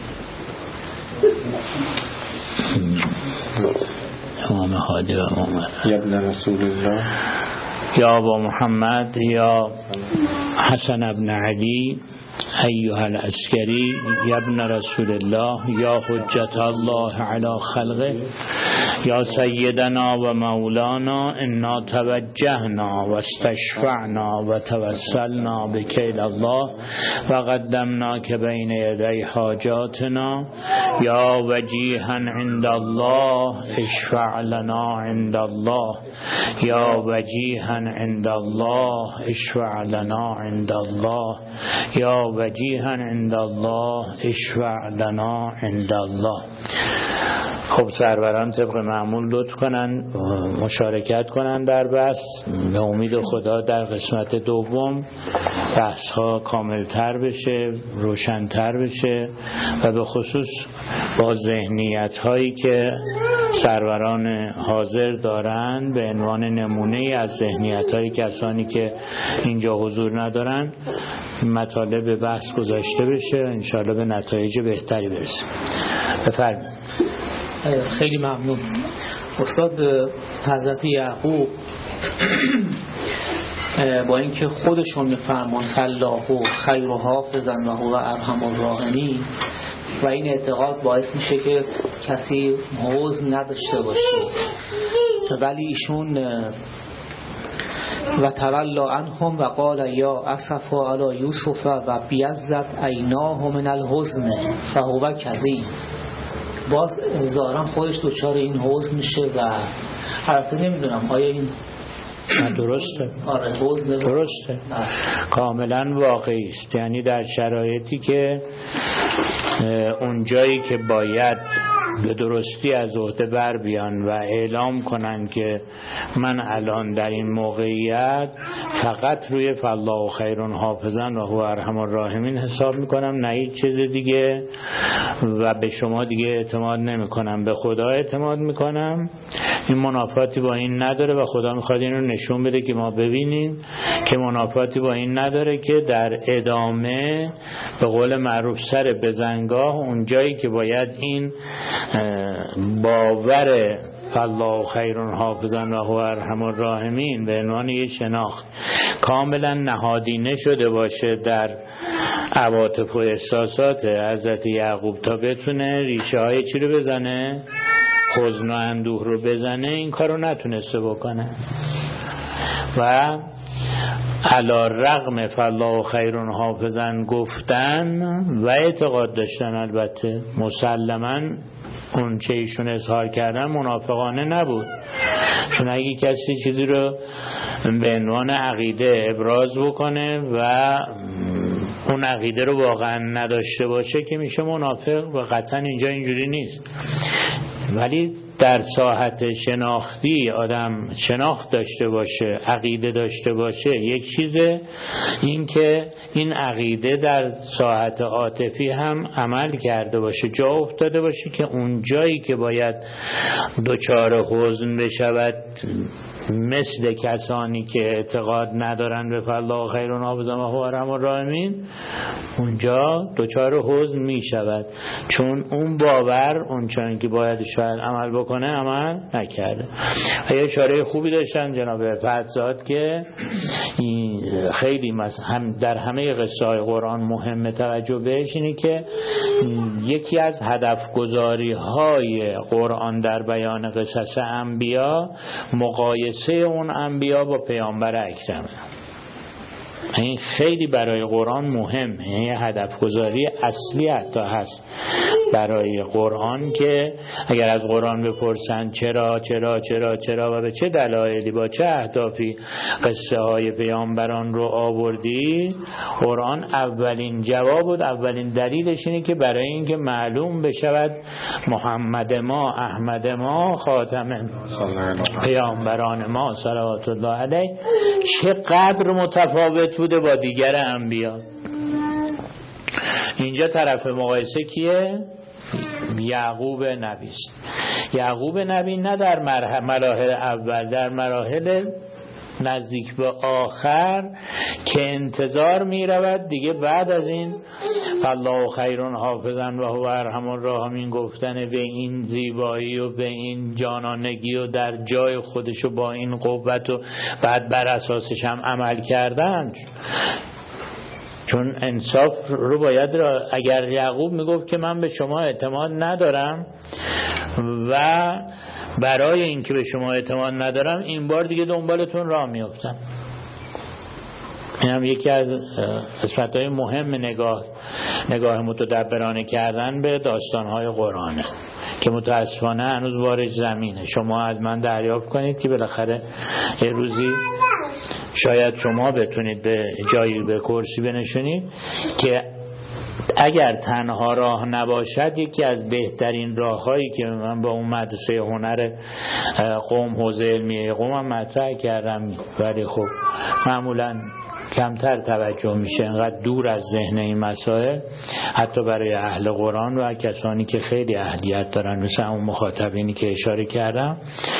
امام هادی و امام یا ابن رسول الله یا ابا محمد یا حسن ابن علی ایها العسکری یا ابن رسول الله یا حجت الله علی خلقه یا سیدنا و مولانا انا توجهنا و استشفعنا و توسلنا بکیل الله و قدمنا که بین یدی حاجاتنا یا وجیها عند الله اشفع لنا عند الله یا وجیها عند الله اشفع لنا عند الله یا وجیها عند الله اشفع لنا عند الله. خب سروران طبق معمول لطف کنن مشارکت کنن در بحث. به امید خدا در قسمت دوم بحث ها کاملتر بشه، روشنتر بشه و به خصوص با ذهنیت هایی که سروران حاضر دارن به عنوان نمونه از ذهنیت های کسانی که اینجا حضور ندارن مطالب به بحث گذاشته بشه، انشاءالله به نتایج بهتری برسه. بفرمایید. خیلی ممنون استاد. حضرت یعقوب با اینکه خودشون میفرمان الله خیر و حافظا و هو ارحم الراحمین و این اعتقاد باعث میشه که کسی حزن نداشته باشه، ولی ایشون و تولا عنهم و قال یا اسفا علی یوسف و بیضت عیناه من الحزن فهو کظیم. باز ظاهرا خودش دچار این حزن میشه و البته نمیدونم آیا این درسته؟ آره حزن درسته، کاملا واقعی است. یعنی در شرایطی که اون جایی که باید به درستی از عهده بر بیان و اعلام کنن که من الان در این موقعیت فقط روی فالله خیر حافظا و هو ارحم الراحمین حساب میکنم، نه هیچ چیز دیگه، و به شما دیگه اعتماد نمیکنم، به خدا اعتماد میکنم. این منافاتی با این نداره و خدا میخواد این رو نشون بده که ما ببینیم که منافاتی با این نداره که در ادامه به قول معروف سر بزنگاه اون جایی که باید این باور فالله خیر حافظا و هو ارحم الراحمین به عنوان یه شناخت کاملا نهادینه شده باشه در عواطف و احساسات حضرت یعقوب تا بتونه ریشه های چی رو بزنه؟ حزن و اندوه رو بزنه. این کار رو نتونسته بکنه و علی رغم فالله خیر حافظا گفتن و اعتقاد داشتن، البته مسلما اون چه ایشون اظهار کردن منافقانه نبود، چون اگه کسی چیزی رو به عنوان عقیده ابراز بکنه و اون عقیده رو واقعا نداشته باشه که میشه منافق و قطعا اینجا اینجوری نیست. ولی در ساحت شناختی آدم شناخت داشته باشه، عقیده داشته باشه یک چیزه، این که این عقیده در ساحت عاطفی هم عمل کرده باشه، جا افتاده باشه که اون جایی که باید دچار حزن بشود مثل کسانی که اعتقاد ندارن به فالله خیر حافظا و هو ارحم الراحمین اونجا دچار حزن می شود، چون اون باور اون چون که باید شاید عمل بکنه عمل نکرده. و یه اشاره خوبی داشتن جناب فرزاد که خیلی هم در همه قصه های قرآن مهم توجه بهش اینه که یکی از هدف گذاری های قرآن در بیان قصص انبیا مقایسه اون انبیا با پیامبر اکرمه. این خیلی برای قرآن مهم، یعنی هدف گذاری اصلی حتی هست برای قرآن که اگر از قرآن بپرسن چرا چرا چرا چرا و به چه دلایلی با چه اهدافی قصه های پیامبران رو آوردی، قرآن اولین جواب بود، اولین دلیلش اینه که برای اینکه معلوم بشود محمد ما احمد ما خاتم پیامبران ما صلوات الله علیه چقدر متفاوت بوده با دیگر انبیا. اینجا طرف مقایسه کیه؟ یعقوب نبی است. یعقوب نبی نه در مراحل اول، در مراحل نزدیک به آخر که انتظار می رود دیگه بعد از این الله خیر حافظا و هو ارحم الراحمین گفتن به این زیبایی و به این جانانگی و در جای خودش و با این قوت و بعد بر اساسش هم عمل کردن. چون انصاف رو باید را، اگر یعقوب میگفت که من به شما اعتماد ندارم و برای اینکه به شما اعتماد ندارم این بار دیگه دنبالتون راه میافتم. این هم یکی از قسمت‌های مهم نگاه نگاه متدبرانه کردن به داستان‌های قرآنه که متاسفانه هنوز وارد زمینه. شما از من دریافت کنید که بالاخره یه روزی شاید شما بتونید به جایی به کرسی بنشونید که اگر تنها راه نباشد یکی از بهترین راه‌هایی که من با اون مدرسه هنر قم حوزه علمیه قم هم مطرح کردم، ولی خب معمولاً کمتر توجه میشه، انقدر دور از ذهن این مسائل، حتی برای اهل قرآن و کسانی که خیلی اهلیت دارن مثل اون مخاطبینی که اشاره کردم،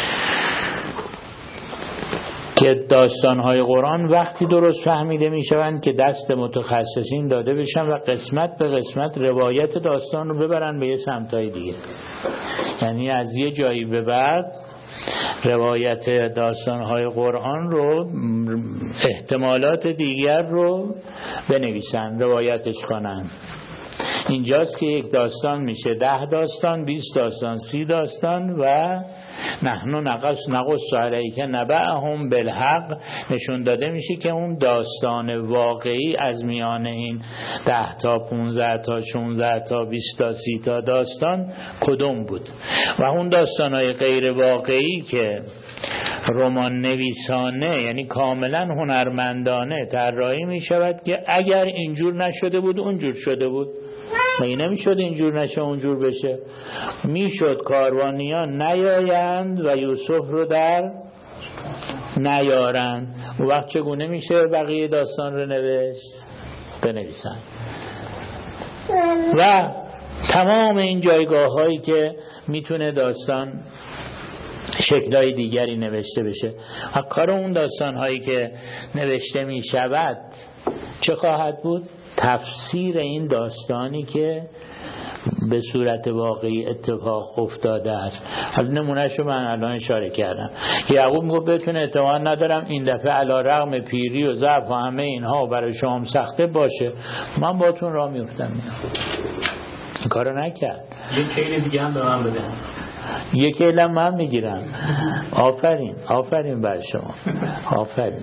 که داستان‌های قرآن وقتی درست فهمیده میشوند که دست متخصصین داده بشن و قسمت به قسمت روایت داستان رو ببرن به یه سمتای دیگه. یعنی از یه جایی به بعد روایت داستان‌های قرآن رو احتمالات دیگر رو بنویسن، روایتش کنن. اینجاست که یک داستان میشه ده داستان، بیست داستان، سی داستان و نحن نقص نقص علیک نبأهم بالحق نشون داده میشه که اون داستان واقعی از میان این ده تا پونزده تا شونزده تا بیست تا سی تا داستان کدوم بود. و اون داستانهای غیر واقعی که رمان نویسانه یعنی کاملا هنرمندانه طراحی میشود که اگر اینجور نشده بود اونجور شده بود، مگه نمیشد اینجور نشه اونجور بشه؟ میشد کاروانیان نیایند و یوسف رو در نیارند. اون وقت چگونه میشه بقیه داستان رو نوشت؟ بنویسن. و تمام این جایگاه هایی که میتونه داستان شکلهای دیگری نوشته بشه و کار اون داستان هایی که نوشته میشود چه خواهد بود؟ تفسیر این داستانی که به صورت واقعی اتفاق افتاده است. از نمونهشو من الان اشاره کردم. یعقوب میگه بهتون اعتماد ندارم، این دفعه علی رغم پیری و ضعف و همه اینها برای شما سخته باشه، من باهاتون راه میافتم. این کارو نکرد. یک کیل دیگه هم به من بده. یک کیل هم من میگیرم. آفرین آفرین بر شما، آفرین.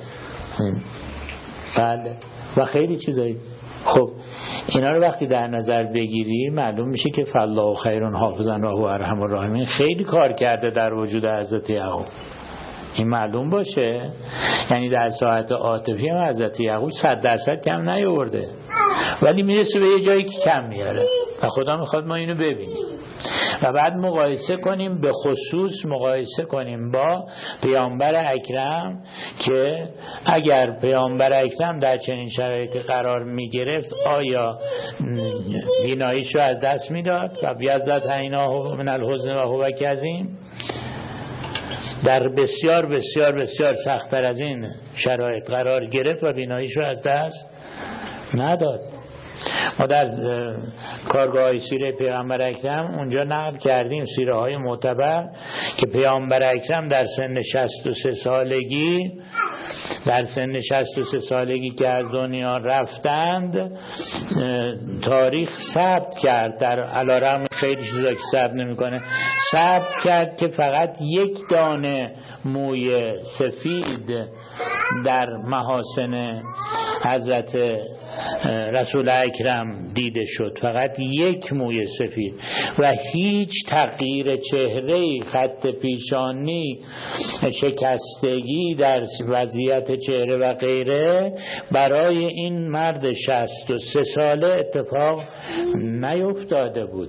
بله و خیلی چیزایی. خب اینا رو وقتی در نظر بگیری معلوم میشه که فالله خیر حافظا و هو ارحم الراحمین خیلی کار کرده در وجود حضرت یعقوب. این معلوم باشه. یعنی در ساعت عاطفی هم حضرت یعقوب صد درصد کم نیاورده، ولی میرسه به یه جایی که کم میاره و خدا میخواد ما اینو ببینیم و بعد مقایسه کنیم، به خصوص مقایسه کنیم با پیامبر اکرم که اگر پیامبر اکرم در چنین شرایطی قرار میگرفت آیا بیناییش رو از دست میداد و بیازداد عیناه من الحزن و هو کظیم؟ در بسیار بسیار بسیار سخت‌تر از این شرایط قرار گرفت و بیناییش رو از دست نداد. ما در کارگاه سیره پیامبر اکرم اونجا نقل کردیم سیره های معتبر که پیامبر اکرم در سن شصت و سه سالگی در سن شصت و سه سالگی که از دنیا رفتند تاریخ ثبت کرد، در علارم خیلی چیزا که ثبت نمیکنه ثبت کرد که فقط یک دانه موی سفید در محاسن حضرت رسول اکرم دیده شد، فقط یک موی سفید و هیچ تغییر چهره، خط پیشانی، شکستگی در وضعیت چهره و غیره برای این مرد شصت و سه ساله اتفاق نیفتاده بود.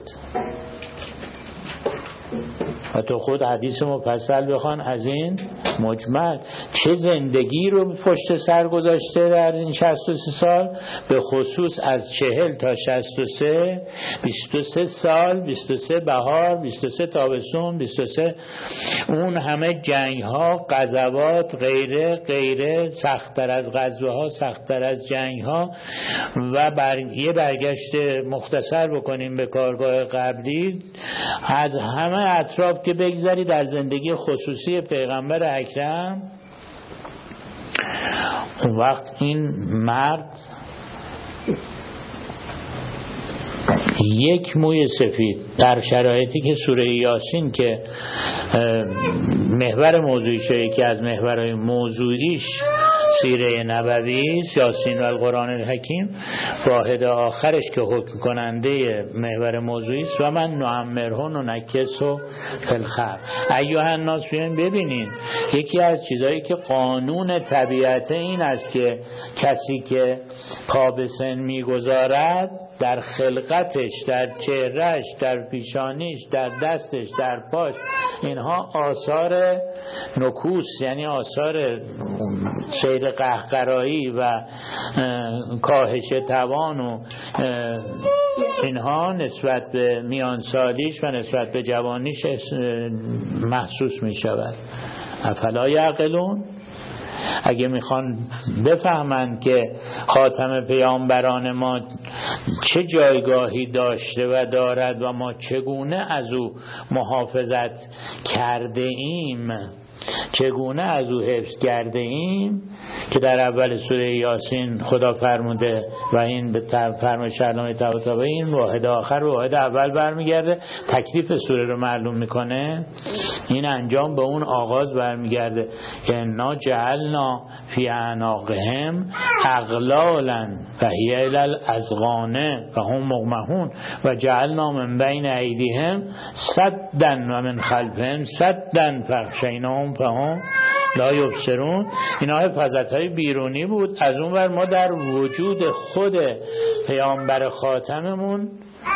و تو خود حدیث مفصل بخوان از این مجمل چه زندگی رو پشت سر گذاشته در این شصت و سه سال، به خصوص از چهل تا شصت و سه، بیست و سه سال، بیست و سه بهار، بیست و سه تابستون، بیست و سه اون همه جنگ ها، غزوات، غیره غیره، سخت‌تر از غزوه ها، سخت‌تر از جنگ ها. و بر... یه برگشت مختصر بکنیم به کارگاه قبلی، از همه اطراف که بگذاری در زندگی خصوصی پیغمبر اکرم، اون وقت این مرد یک موی سفید در شرایطی که سوره یاسین که محور موضوعیشه که از محورهای موضوعیش سیره نبوی، یاسین و القرآن الحکیم، واحد آخرش که حکم کننده محور موضوعی است و من نعمرهن و نکسو فی الخلق. ایها الناس ببینین، یکی از چیزایی که قانون طبیعت این است که کسی که پا به سن میگذارد در خلقتش، در چهرهش، در پیشانیش، در دستش، در پاش، اینها آثار نکوس، یعنی آثار سیر قهقرایی و کاهش توان و اینها نسبت به میانسالیش و نسبت به جوانیش محسوس می شود. افلا یعقلون؟ اگه میخوان بفهمند که خاتم پیامبران ما چه جایگاهی داشته و دارد و ما چگونه از او محافظت کرده ایم، چگونه از او حفظ کرده ایم، که در اول سوره یاسین خدا فرموده و این به فرمایش علامه طباطبایی این واحد آخر و واحد اول برمیگرده، تکلیف سوره رو معلوم میکنه. این انجام به اون آغاز برمیگرده که انا جعلنا فی اعناقهم اغلالا فهی الی الاذقان فهم مقمحون و جعلنا من بین ایدیهم سدا و من خلفهم سدا فاغشیناهم فهم لا یبصرون. اینا حفاظت‌های بیرونی بود. از اون ور ما در وجود خود پیامبر خاتممون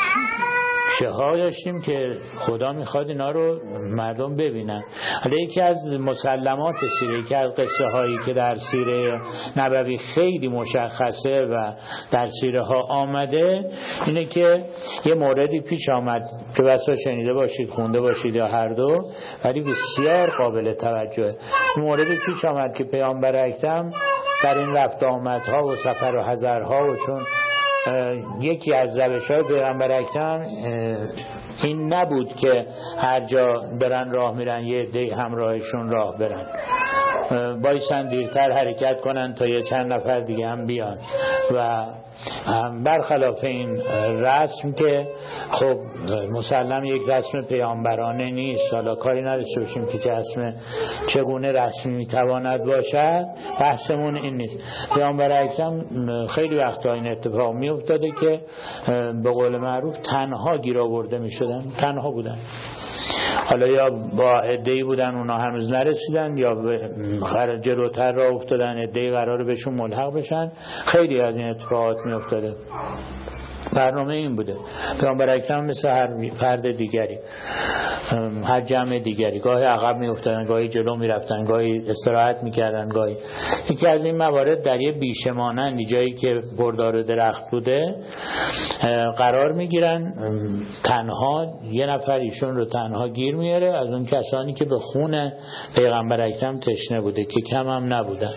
شها داشتیم که خدا میخواد اینا رو مردم ببینن. حالا یکی از مسلمات سیره، یکی از قصه هایی که در سیره نبوی خیلی مشخصه و در سیره ها آمده اینه که یه موردی پیش آمد که بسا شنیده باشید، خونده باشید یا هر دو، ولی بسیار قابل توجهه. موردی پیش آمد که پیامبر اکرم در این رفت آمدها و سفر و حضرها و چون یکی از روش‌های پیغمبر اکرم این نبود که هر جا برن راه میرن یه عده همراهشون راه برن، بایستن دیرتر حرکت کنن تا یه چند نفر دیگه هم بیان و برخلاف این رسم که خب مسلم یک رسم پیامبرانه نیست. حالا کاری نداشته باشیم که رسم چگونه رسمی میتواند باشد، بحثمون این نیست. پیامبر اکرم خیلی وقتا این اتفاق میافتاده که به قول معروف تنها گیر آورده میشدن، تنها بودن، حالا یا با عده‌ای بودن اونا هنوز نرسیدن یا جلوتر راه افتادن، عده‌ای قراره بهشون ملحق بشن. خیلی از این اتفاقات می افتاده. برنامه این بوده. پیامبر اکرم مثل هر فرد دیگری، هر جمع دیگری، گاهی عقب می افتادن، گاهی جلو می رفتن، گاهی استراحت می کردن، گاهی. یکی از این موارد در یه بیشه مانندی جایی که بردار درخت بوده قرار می گیرن، تنها یه نفر ایشون رو تنها گیر میاره از اون کسانی که به خون پیغمبر اکرم تشنه بوده که کم هم نبودن.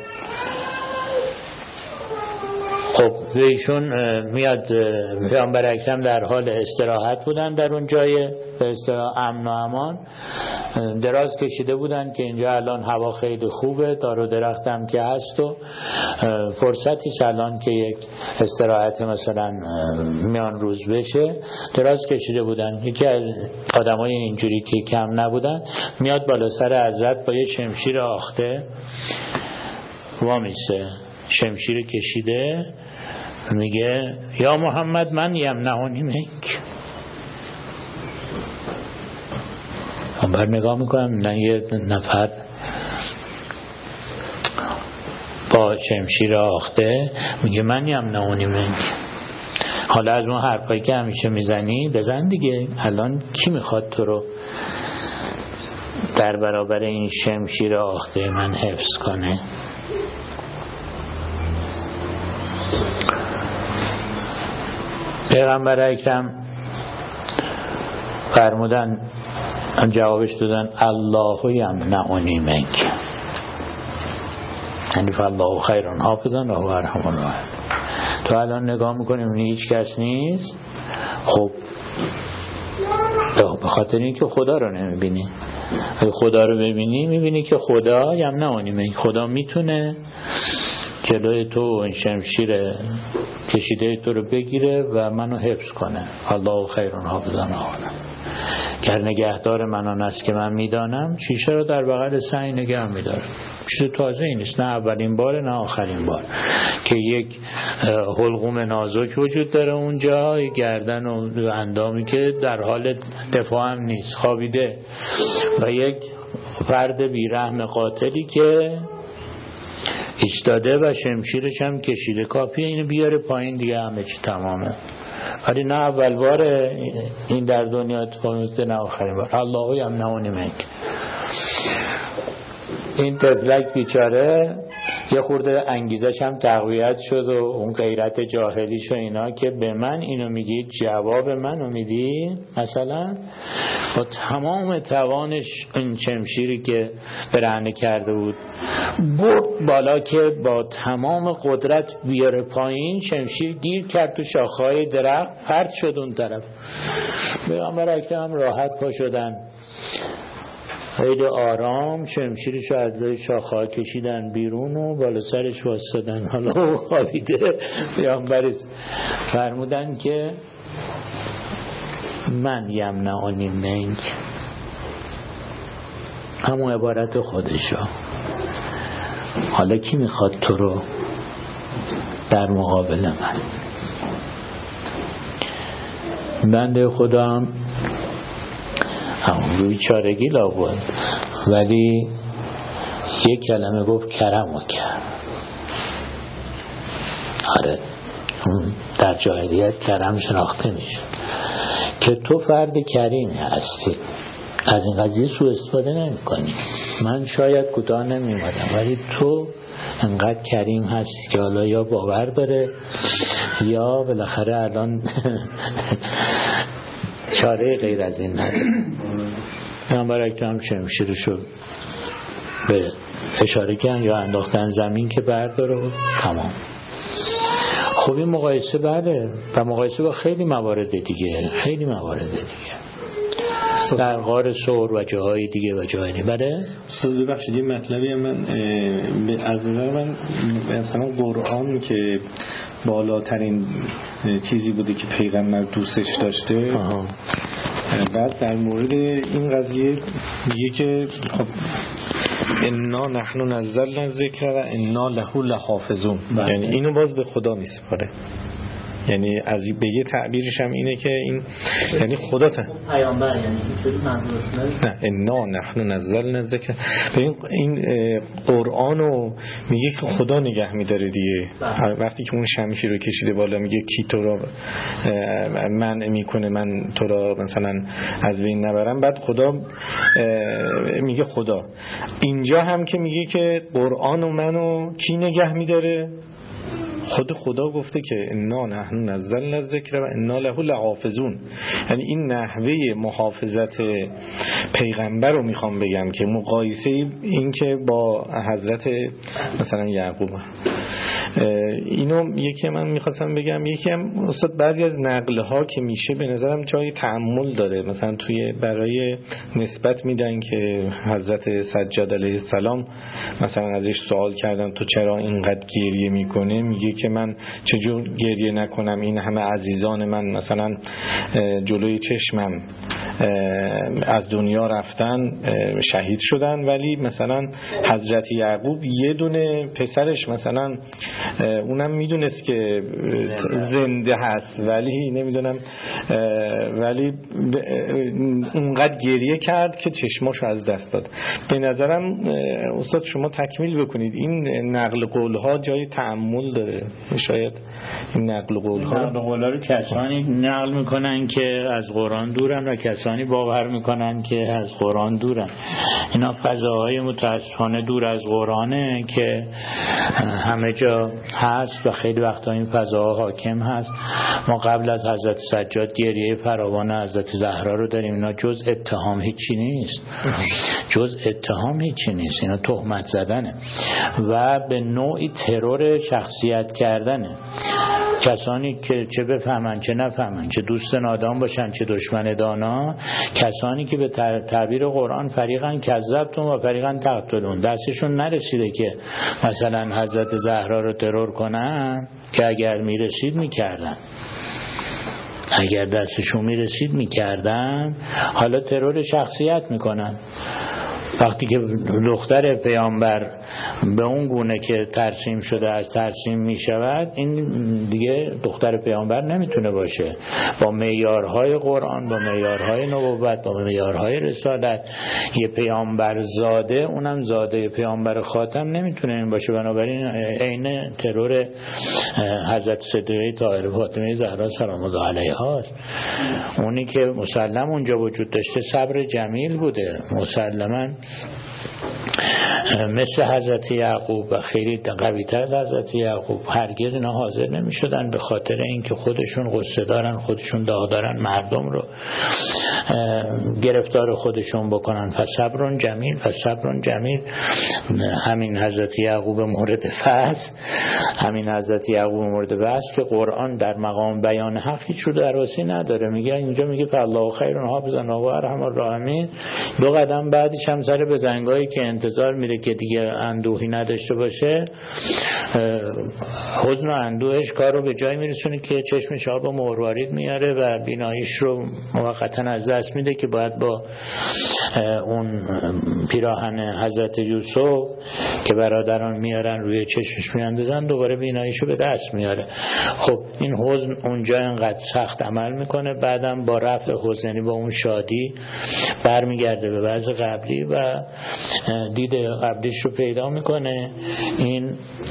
خب به ایشون میاد، پیامبر اکرم در حال استراحت بودن در اون جای به اصطلاح امن و امان، دراز کشیده بودن که اینجا الان هوا خیلی خوبه، دار و درخت هم که هست و فرصتی الان که یک استراحت مثلا میان روز بشه، دراز کشیده بودن. یکی از آدمای اینجوری که کم نبودن میاد بالا سر حضرت با یه شمشیر آخته وامیسه، شمشیر کشیده میگه یا محمد من یمنعنی منک. پیامبر نگاه میکنم نه یه نفر با شمشیر آخته میگه من یمنعنی منک. حالا از اون حرفایی که همیشه میزنی بزن دیگه، الان کی میخواد تو رو در برابر این شمشیر آخته من حفظ کنه؟ پیغمبر اکرم فرمودن، جوابش دادن الله یمنعنی منک، یعنی فالله خیر حافظا و هو ارحم الراحمین. تو الان نگاه میکنیم هیچ کس نیست، خب به خاطر اینکه خدا رو نمیبینی. اگه خدا رو ببینی میبینی که خدا یمنعنی منک، خدا میتونه جلوی تو این شمشیر کشیده تو رو بگیره و منو حفظ کنه. الله خیر حافظا و هو ارحم. گر نگهدار من آن است که من میدانم، شیشه رو در بغل سنگ نگه میدارم. چیز تازه این نیست، نه اولین بار نه آخرین بار که یک حلقوم نازک وجود داره اونجا، گردن و اندامی که در حال دفاع هم نیست، خوابیده، و یک فرد بیرحم قاتلی که ایستاده و شمشیرش هم کشیده. کافیه اینو بیاره پایین دیگه همه چی تمامه. ولی نه اول بار این در دنیا اتفاق میفته نه آخرین بار. الله یمنعنی منک. این طفلک بیچاره یه خورده انگیزش هم تقویت شد و اون غیرت جاهلیش و اینا که به من اینو میگی، جواب منو میدی، مثلا با تمام توانش این شمشیری که برهنه کرده بود برد بالا که با تمام قدرت بیاره پایین، شمشیر گیر کرد تو شاخه‌های درخت، پرت شد اون طرف. پیغمبر اکرم راحت پا شدن، خیلی آرام شمشیرشو از لای شاخه‌ها کشیدن بیرون و بالا سرش واسدن. حالا او خوابیده. پیامبر فرمودن که من یمنعنی منک، همون عبارت خودشو. حالا کی میخواد تو رو در مقابل من؟ بنده خدا هم همون روی چارگی لابد، ولی یک کلمه گفت کرم و کرم. آره در جاهلیت کرم شناخته میشه که تو فرد کریمی هستی، از این قضیه سوء استفاده نمی کنی. من شاید کوتاه نمی اومدم ولی تو انقدر کریم هستی که حالا یا باور داره یا بالاخره الان چاره غیر از این نداره. پیامبر اکرم شمشیرشو به اشاره کردن یا انداختن زمین که برداره و تمام. خب این مقایسه بله، و مقایسه با خیلی موارد دیگه، خیلی موارد دیگه در غار سور و جاهای دیگه و جاهای دیگه. بله استاد ببخشید یه مطلبی من از نظر من مثلا قرآن که بالاترین چیزی بوده که پیغمبر دوستش داشته، آها. بعد در مورد این قضیه میگه که خب انا نحن نزلنا الذکر و انا له لحافظون، یعنی اینو باز به خدا میسپاره. یعنی از به یه تعبیرش هم اینه که این یعنی خدا تا پیامبر، یعنی اینجوری منظورش نه انا نحن نزلنا الذکر، ببین این قرآنو میگه که خدا نگه میداره دیگه. وقتی که اون شمشیر رو کشیده بالا میگه کی تو رو منع میکنه من تو رو مثلا از بین نبرم، بعد خدا میگه خدا. اینجا هم که میگه که قرآن و منو کی نگه میداره، خود خدا گفته که انا نحن نزلنا الذکر و انا له لحافظون. یعنی این نحوه محافظت پیغمبر رو میخوام بگم که مقایسه این که با حضرت مثلا یعقوب. اینو یکی من میخواستم بگم، یکی هم استاد بعضی از نقله ها که میشه به نظرم جای تأمل داره. مثلا توی برای نسبت میدن که حضرت سجاد علیه السلام مثلا ازش سوال کردن تو چرا اینقدر گریه میکنه، میگه که من چجور گریه نکنم، این همه عزیزان من مثلا جلوی چشمم از دنیا رفتن، شهید شدن، ولی مثلا حضرت یعقوب یه دونه پسرش مثلا اونم میدونست که زنده هست ولی نمیدونم ولی اونقدر گریه کرد که چشماشو از دست داد. به نظرم استاد شما تکمیل بکنید، این نقل قول ها جای تأمل داره. شاید این نقل قول ها نقل قول ها رو کسانی نقل میکنن که از قرآن دورن و کسانی باور میکنن که از قرآن دورن. اینا فضاهای متاسفانه دور از قرآنه که همه جا هست و خیلی وقتا این فضاها حاکم هست. ما قبل از حضرت سجاد گریه فراوان حضرت زهرا رو داریم. اینا جز اتهام هیچی نیست، جز اتهام هیچی نیست، اینا تهمت زدنه و به نوعی ترور شخصیت کردنه. کسانی که چه بفهمن چه نفهمن، چه دوست نادان باشن چه دشمن دانا، کسانی که به تعبیر قرآن فریقاً کذبتون و فریقاً تقتلون، دستشون نرسیده که مثلا حضرت زهرا رو ترور کنن که اگر میرسید میکردن، اگر دستشون میرسید میکردن. حالا ترور شخصیت میکنن. وقتی که دختر پیامبر به اون گونه که ترسیم شده از ترسیم می شود، این دیگه دختر پیامبر نمیتونه باشه. با معیارهای قرآن، با معیارهای نبوت، با معیارهای رسالت، یه پیامبر زاده، اونم زاده پیامبر خاتم نمیتونه این باشه. بنابراین عین ترور حضرت صدیقه طاهره فاطمه زهرا سلام الله علیها است. اونی که مسلم اونجا وجود داشته صبر جمیل بوده، مسلما مثل حضرت یعقوب و خیلی قوی تر از حضرت یعقوب. هرگز اینا حاضر نمی شدن به خاطر اینکه خودشون غصه دارن، خودشون داغ دارن، مردم رو گرفتار خودشون بکنن. فصبر جمیل، فصبر جمیل. همین حضرت یعقوب مورد فحص، همین حضرت یعقوب مورد بحث که قرآن در مقام بیان حق هیچ رو درواسی نداره. میگه اینجا میگه فالله خیر حافظا و ارحم الراحمین، دو قدم بعدش هم سر به زنگایی که انتظار میره که دیگه اندوهی نداشته باشه، حزن و اندوهش کار رو به جای میرسونه که چشمش آب و مروارید میاره و بیناییش رو موقتا از دست میده که باید با اون پیراهن حضرت یوسف که برادران میارن روی چشمش میاندازن دوباره بیناییش رو به دست میاره. خب این حزن اونجا انقدر سخت عمل میکنه، بعدم با رفع حزن یعنی با اون شادی برمیگرده به وضع قبلی و دید قبلیش رو پیدا میکنه. این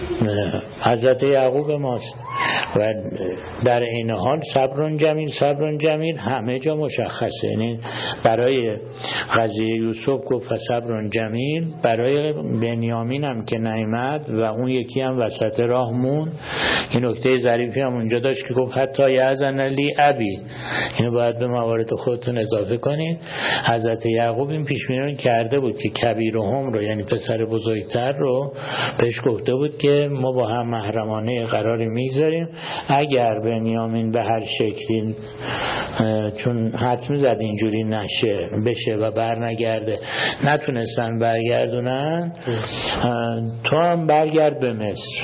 حضرت یعقوب ماست و در این حال صبر جمیل، صبر جمیل همه جا مشخصه. یعنی برای قضیه یوسف گفت صبر جمیل، برای بنیامین هم که نیامد و اون یکی هم وسط راه مون. این نکته ظریفی هم اونجا داشت که گفت حتی یأذن لی ابی، اینو باید به موارد خودتون اضافه کنید. حضرت یعقوب این پیش بینی کرده بود که کبیرهم رو یعنی پسر بزرگتر رو بهش گفته بود که ما با هم محرمانه قراری میگذاریم، اگر بنیامین به هر شکلی چون حتمی زد اینجوری نشه بشه و بر نگرده، نتونستن برگردونن، تو هم برگرد به مصر،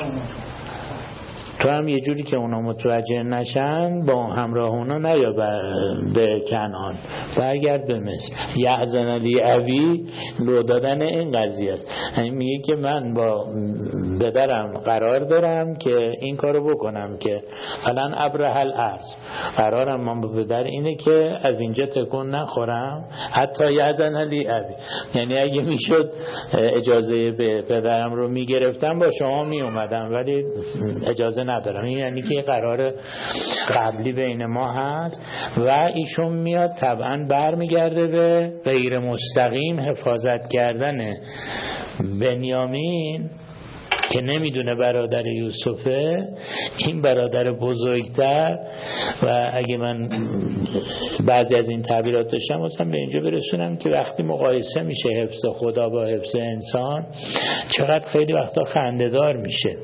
تو هم یه جوری که اونا متوجه نشن با همراه اونا نیا به کنعان، برگرد به مصر. یأذن لی ابی لو دادن این قضیه است. یعنی میگه که من با پدرم قرار دارم که این کارو بکنم که فلان ابرح الارض، قرارم من با پدر اینه که از اینجا تکون نخورم حتی یأذن لی ابی. یعنی اگه میشد اجازه به پدرم رو میگرفتم با شما میومدم ولی اجازه ندارم. این یعنی که قرار قبلی بین ما هست و ایشون میاد طبعا برمیگرده به غیر مستقیم حفاظت کردن بنیامین که نمیدونه برادر یوسفه، این برادر بزرگتر. و اگه من بعضی از این تعبیرات داشتم مثلا به اینجا برسونم که وقتی مقایسه میشه حفظ خدا با حفظ انسان چقدر خیلی وقتا خنده‌دار میشه.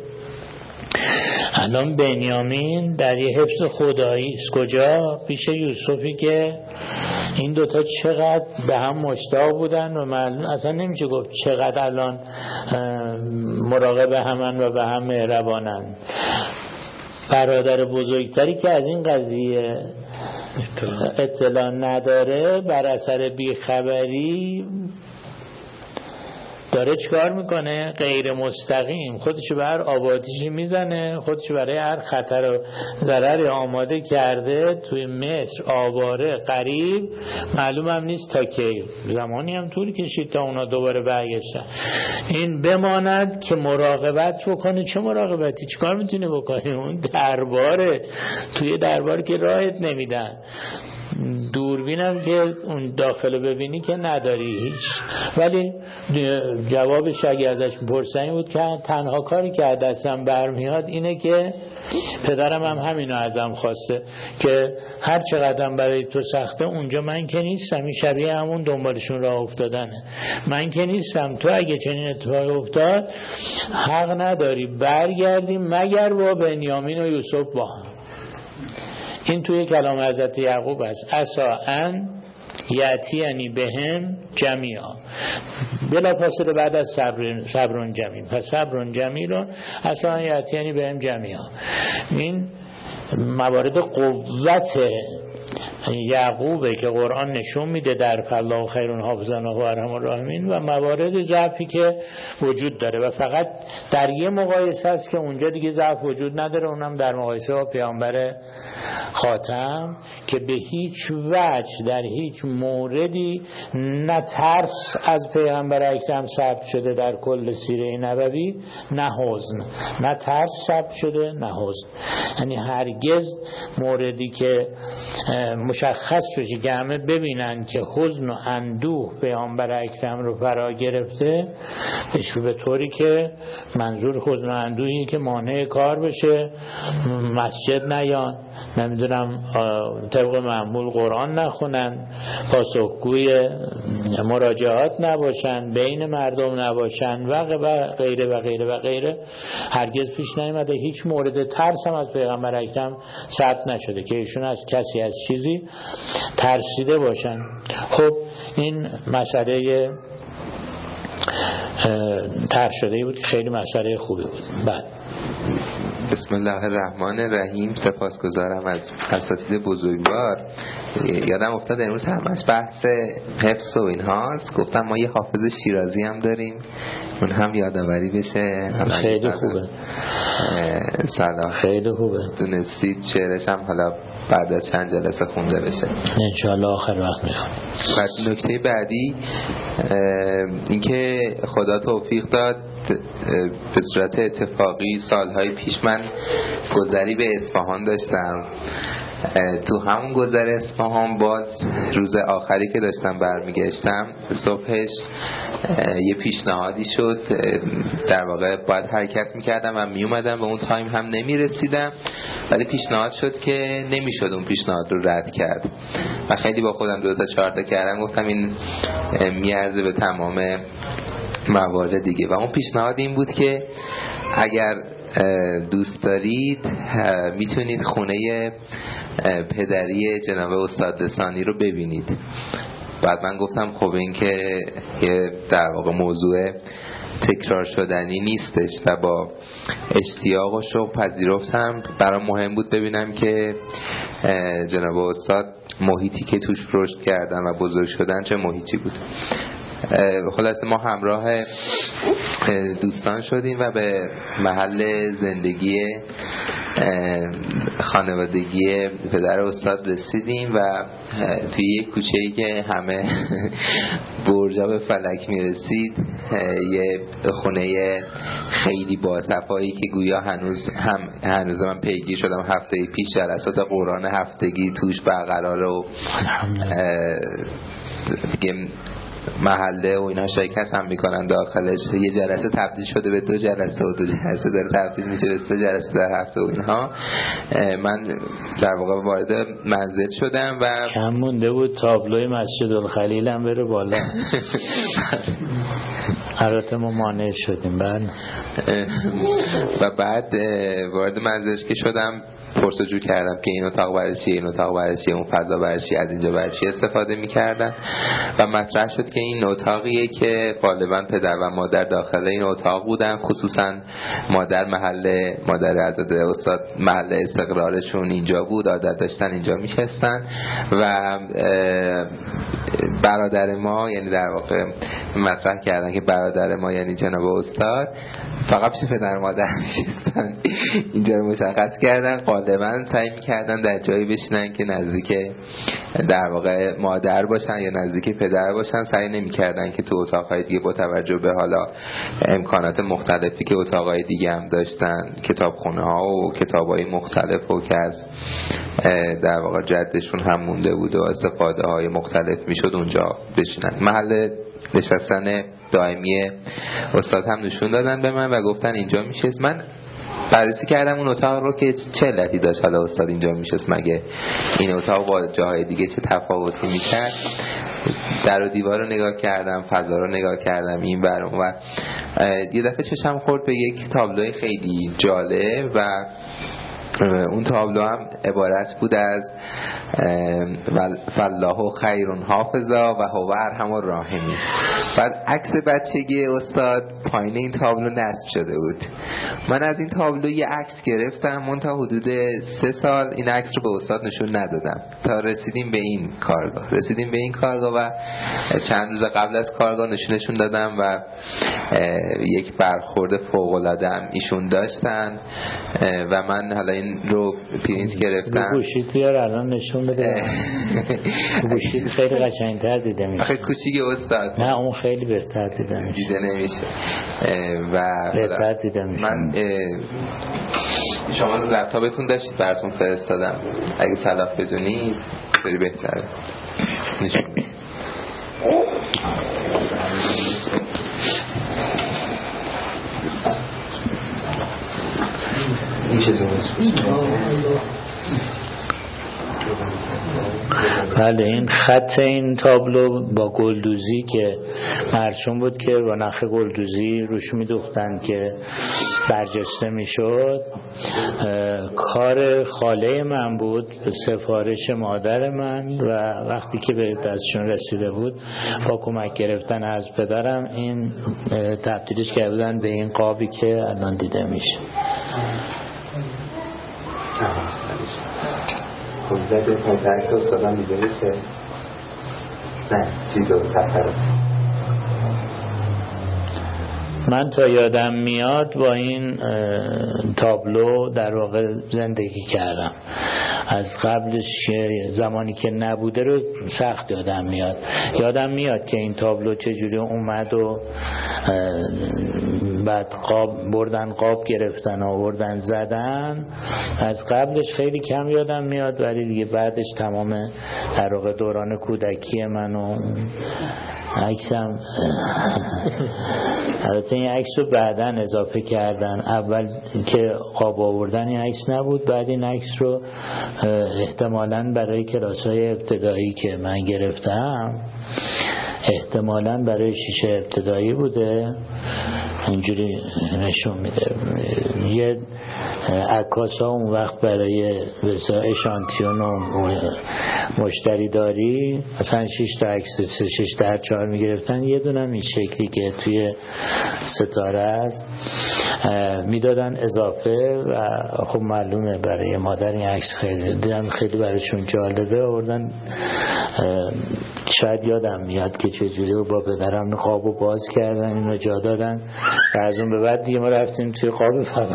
الان بنیامین در یه حفظ خدایی است، کجا؟ پیش یوسفی که این دوتا چقدر به هم مشتاق بودن و معلوم اصلا نمیشه گفت چقدر الان مراقب همن و به هم مهربانن. برادر بزرگتری که از این قضیه اطلاع نداره بر اثر بیخبری داره چیکار میکنه؟ غیر مستقیم خودشو بر آبادیشی میزنه، خودشو برای هر خطر و ضرری آماده کرده توی مصر، آواره قریب، معلوم هم نیست تا کی، زمانی هم طول کشید تا اونا دوباره برگشتن. این بماند که مراقبت بکنه. چه مراقبتی؟ چیکار میتونه بکنه؟ اون درباره، توی دربار که راحت نمیدن، دوربینم که اون داخل ببینی که نداری هیچ. ولی جوابش اگه ازش پرسنی بود که تنها کاری که دستم برمیاد اینه که پدرم هم همینو ازم خواسته که هر چقدر برای تو سخته اونجا من که نیستم. این شبیه همون دنبالشون راه افتادنه. من که نیستم، تو اگه چنین اتفاقی افتاد حق نداری برگردیم مگر با بنیامین و یوسف با هم. این توی کلام حضرت یعقوب است. عسا ان یأتینی بهم جمیعا، بلا فاصله بعد از صبر صبر جمیل، پس صبر جمیل عسا ان یأتینی بهم جمیعا. این موارد قوت یعقوبه که قرآن نشون میده در فالله خیر حافظا و ارحم الراحمین، و موارد ضعفی که وجود داره و فقط در یه مقایسه است که اونجا دیگه ضعف وجود نداره، اونم در مقایسه با پیامبر خاتم که به هیچ وجه در هیچ موردی نه ترس از پیامبر اکرم ثبت شده در کل سیره نبوی، نه حزن. نه ترس ثبت شده نه حزن. یعنی هرگز موردی که مشخص بشه که همه ببینن که حزن و اندوه پیامبر اکرم رو فرا گرفته، به طوری که منظور حزن و اندوهی که مانع کار بشه، مسجد نیان، نمیدونم طبق معمول قرآن نخونن، پاسخگوی مراجعات نباشن، بین مردم نباشن و غیره و غیره و غیره، هرگز پیش نیامده. هیچ مورد ترس هم از پیغمبر اکرم ثبت نشده که ایشون از کسی از چیزی ترسیده باشن. خب این مسئله طرح شده بود که خیلی مسئله خوبی بود. بعد بسم الله الرحمن الرحیم. سپاسگزارم از اساتید بزرگوار. یادم افتاد امروز همش بحث حفظ و اینهاست، گفتم ما یه حافظ شیرازی هم داریم، اون هم یادآوری بشه. خیلی خوبه. سلام. خیلی خوبه. دونستید شعرش هم حالا بعد از چند جلسه خونده بشه انشاءالله آخر وقت میخوام. بعد نکته بعدی اینکه خدا توفیق داد به صورت اتفاقی سالهای پیش من گذری به اصفهان داشتم. تو همون گذر اصفهان باز روز آخری که داشتم برمیگشتم صبحش یه پیشنهادی شد، در واقع باید حرکت میکردم و میومدم، به اون تایم هم نمیرسیدم، ولی پیشنهاد شد که نمیشد اون پیشنهاد رو رد کرد و خیلی با خودم دو تا چهار تا کردم، گفتم این میارزه به تمام موارد دیگه. و اون پیشنهاد این بود که اگر دوست دارید میتونید خونه پدری جناب استاد لسانی رو ببینید. بعد من گفتم خب این که یه در واقع موضوع تکرار شدنی نیستش و با اشتیاق و شوق پذیرفتم. برام مهم بود ببینم که جناب استاد محیطی که توش رشد کردن و بزرگ شدن چه محیطی بود. خلاصه ما همراه دوستان شدیم و به محل زندگی خانوادگی پدر استاد رسیدیم و توی یک کوچه‌ای که همه برجا به فلک میرسید یه خونه خیلی باصفایی که گویا هنوز هم هنوز من پیگیر شدم هفته پیش جلسات قرآن هفتگی توش برقراره و دیگه محله و اینا شرکت هم میکنن داخلش. یه جلسه تبدیل شده به دو جلسه و دو جلسه داره تبدیل میشه به سه جلسه در هفته و اینها. من در واقع وارد منزل شدم و کم مونده بود تابلوی مسجد الخلیل هم بره بالا. البته ما مانع شدیم. بعد و بعد وارد منزلش که شدم پرسجو کردم که این اتاق برای چیه، این اتاق برای چیه، اون فضا برای چیه، از اینجا برای چی استفاده میکردن و مطرح شد که این اتاقیه که غالبا پدر و مادر داخل این اتاق بودن، خصوصا مادر محل مادر عزیز استاد محل استقرارشون اینجا بود، عادت داشتن اینجا میشستن و برادر ما، یعنی در واقع مطرح کردن که برادر ما یعنی جناب استاد فقط پیش پدر مادر نشستن، اینجا رو مشخص کردن. غالبا سعی می‌کردن در جایی بشینن که نزدیک در واقع مادر باشن یا نزدیک پدر باشن، سعی نمی‌کردن که تو اتاق‌های دیگه با توجه به حالا امکانات مختلفی که اتاق‌های دیگه هم داشتن، کتابخونه‌ها و کتاب‌های مختلف و که از در واقع جدشون هم مونده بود و استفاده‌های مختلف میشد اونجا بشینن. محل نشستن دائمی استاد هم نشون دادن به من و گفتن اینجا میشست. من بررسی کردم اون اتاق رو که چه علتی داشت حالا استاد اینجا میشست، مگه این اتاق با جاهای دیگه چه تفاوتی میکرد. در و دیوار رو نگاه کردم، فضا رو نگاه کردم این برام و یه دفعه چشم خورد به یک تابلوی خیلی جالب و اون تابلو هم عبارت بود از فالله خیر حافظا و هو ارحم الراحمین. بعد عکس بچگی استاد پایین این تابلو نصب شده بود. من از این تابلو یه عکس گرفتم، من تا حدود سه سال این عکس رو به استاد نشون ندادم تا رسیدیم به این کارگاه. رسیدیم به این کارگاه و چند روز قبل از کارگاه نشونشون دادم و یک برخورد فوق‌العاده هم ایشون داشتن و من حالا این رو پرینت گرفتم. گوشیت بیار الان نشون بده. گوشیت خیلی قشنگ‌تر دیده میشه. آخه کوچیک استاد. نه اون خیلی بهتر دیده میشه. دیده نمیشه. و بهتر دیده میشه. من شما لپتاپتون داشتید براتون فرستادم. اگه صلاح بدونید خیلی بهتره. نشون میده. بله این خط این تابلو با گلدوزی که مرسوم بود که با نخ گلدوزی روش می‌دوختن که برجسته میشد، کار خاله من بود به سفارش مادر من و وقتی که به دستشون رسیده بود با کمک گرفتن از پدرم این تبدیلش کردن به این قابی که الان دیده میشه. خب زده کنترکت استادم دیده میشه؟ نه چیزو سفر من تا یادم میاد با این تابلو در واقع زندگی کردم. از قبلش زمانی که نبوده رو سخت یادم میاد. یادم میاد که این تابلو چجوری اومد و بعد قاب بردن، قاب گرفتن آوردن زدن. از قبلش خیلی کم یادم میاد، ولی دیگه بعدش تمام در واقع دوران کودکی منو عکسم البته این عکس رو بعداً اضافه کردن. اول که قاب آوردن این عکس نبود، بعد این عکس رو احتمالاً برای کلاس‌های ابتدایی که من گرفتم، احتمالاً برای شیشه ابتدایی بوده، اینجوری نشون میده. یه عکاس ها اون وقت برای اشانتیون و مشتری داری مثلا شش تا عکس شش تا چهار میگرفتن، یه دونه این شکلی که توی ستاره است میدادن اضافه و خب معلومه برای مادر این عکس خیلی دیدم خیلی برایشون جالبه آوردن. شاید یادم میاد که چجوری با پدرم قابو باز کردن، اینو جا دادن و از اون به بعد دیگه ما رفتیم توی قاب فضا.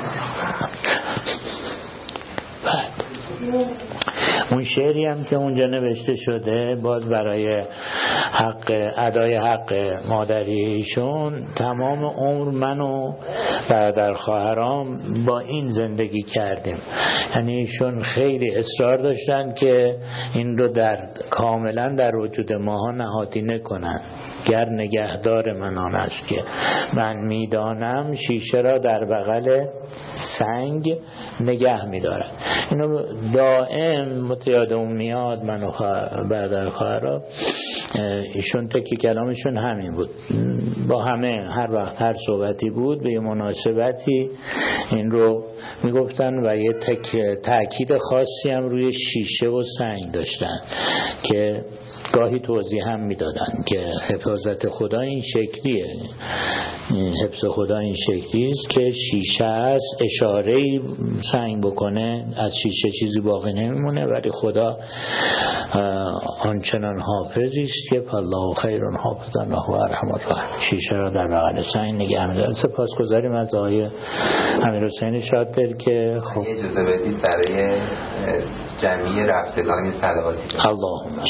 اون شعری هم که اونجا نوشته شده باز برای حق ادای حق مادریشون، تمام عمر من و برادر خواهرام با این زندگی کردیم. یعنی ایشون خیلی اصرار داشتن که این رو در کاملا در وجود ماها نهادینه کنن. گر نگهدار من آن است که من میدانم شیشه را در بغل سنگ نگه میدارد. اینو دائم متیادم میاد. من و برادر خواهرام ایشون تکی کلامشون همین بود، با همه هر وقت هر صحبتی بود به یه مناسبتی این رو میگفتن و یه تک تاکید خاصی هم روی شیشه و سنگ داشتن که گاهی توضیح هم میدادن که حفاظت خدا این شکلیه، حفظ خدا این شکلی است که شیشه است، اشاره‌ای سنگ بکنه از شیشه چیزی باقی نمیمونه، ولی خدا آنچنان حافظی است که فالله خیر حافظا و هو ارحم الراحمین. شیشه را در بغل سنگ نگه می‌داره. سپاسگزاریم از آقای امیرحسین شادر که خب اجازه بدید برای جمعی رفتگان صلواتی اللهم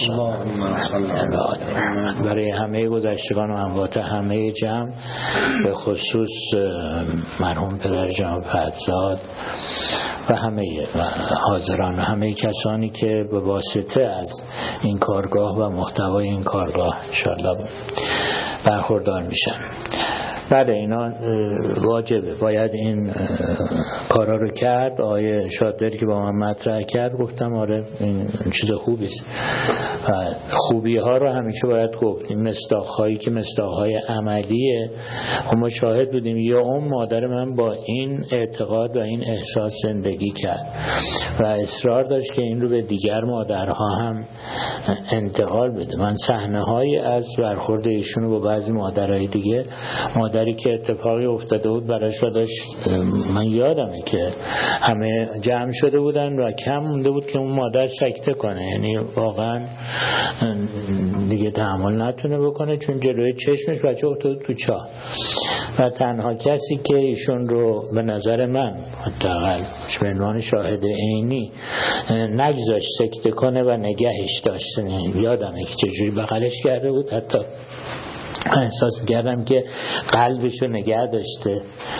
صل برای همه گذشتگان و اموات همه جمع، به خصوص مرحوم پدر جناب فرزاد و همه حاضران و همه کسانی که به واسطه از این کارگاه و محتوای این کارگاه انشاءالله برخوردار میشن. بله اینا واجبه، باید این کارا رو کرد. آقای شادر که با من مطرح کرد گفتم آره این چیز خوبی است. خوبی ها رو همیشه باید گفت. این مصداق هایی که مصداق های عملیه، ما شاهد بودیم یا اون مادر من با این اعتقاد و این احساس زندگی کرد و اصرار داشت که این رو به دیگر مادرها هم انتقال بده. من صحنه هایی از برخورد ایشون با بعضی مادرهای دیگه، مادری که اتفاقی افتاده بود براش و داشت، من یادمه که همه جمع شده بودن و کم مونده بود که اون مادر سکته کنه، یعنی واقعا دیگه تحمل نتونه بکنه چون جلوی چشمش بچه افتاده تو چاه و تنها کسی که ایشون رو به نظر من حداقل به عنوان شاهد عینی نگذاشت سکته کنه و نگهش داشت، یادمه که چجوری بغلش کرده بود، حتی احساس می‌کردم که قلبشو نگه داشته،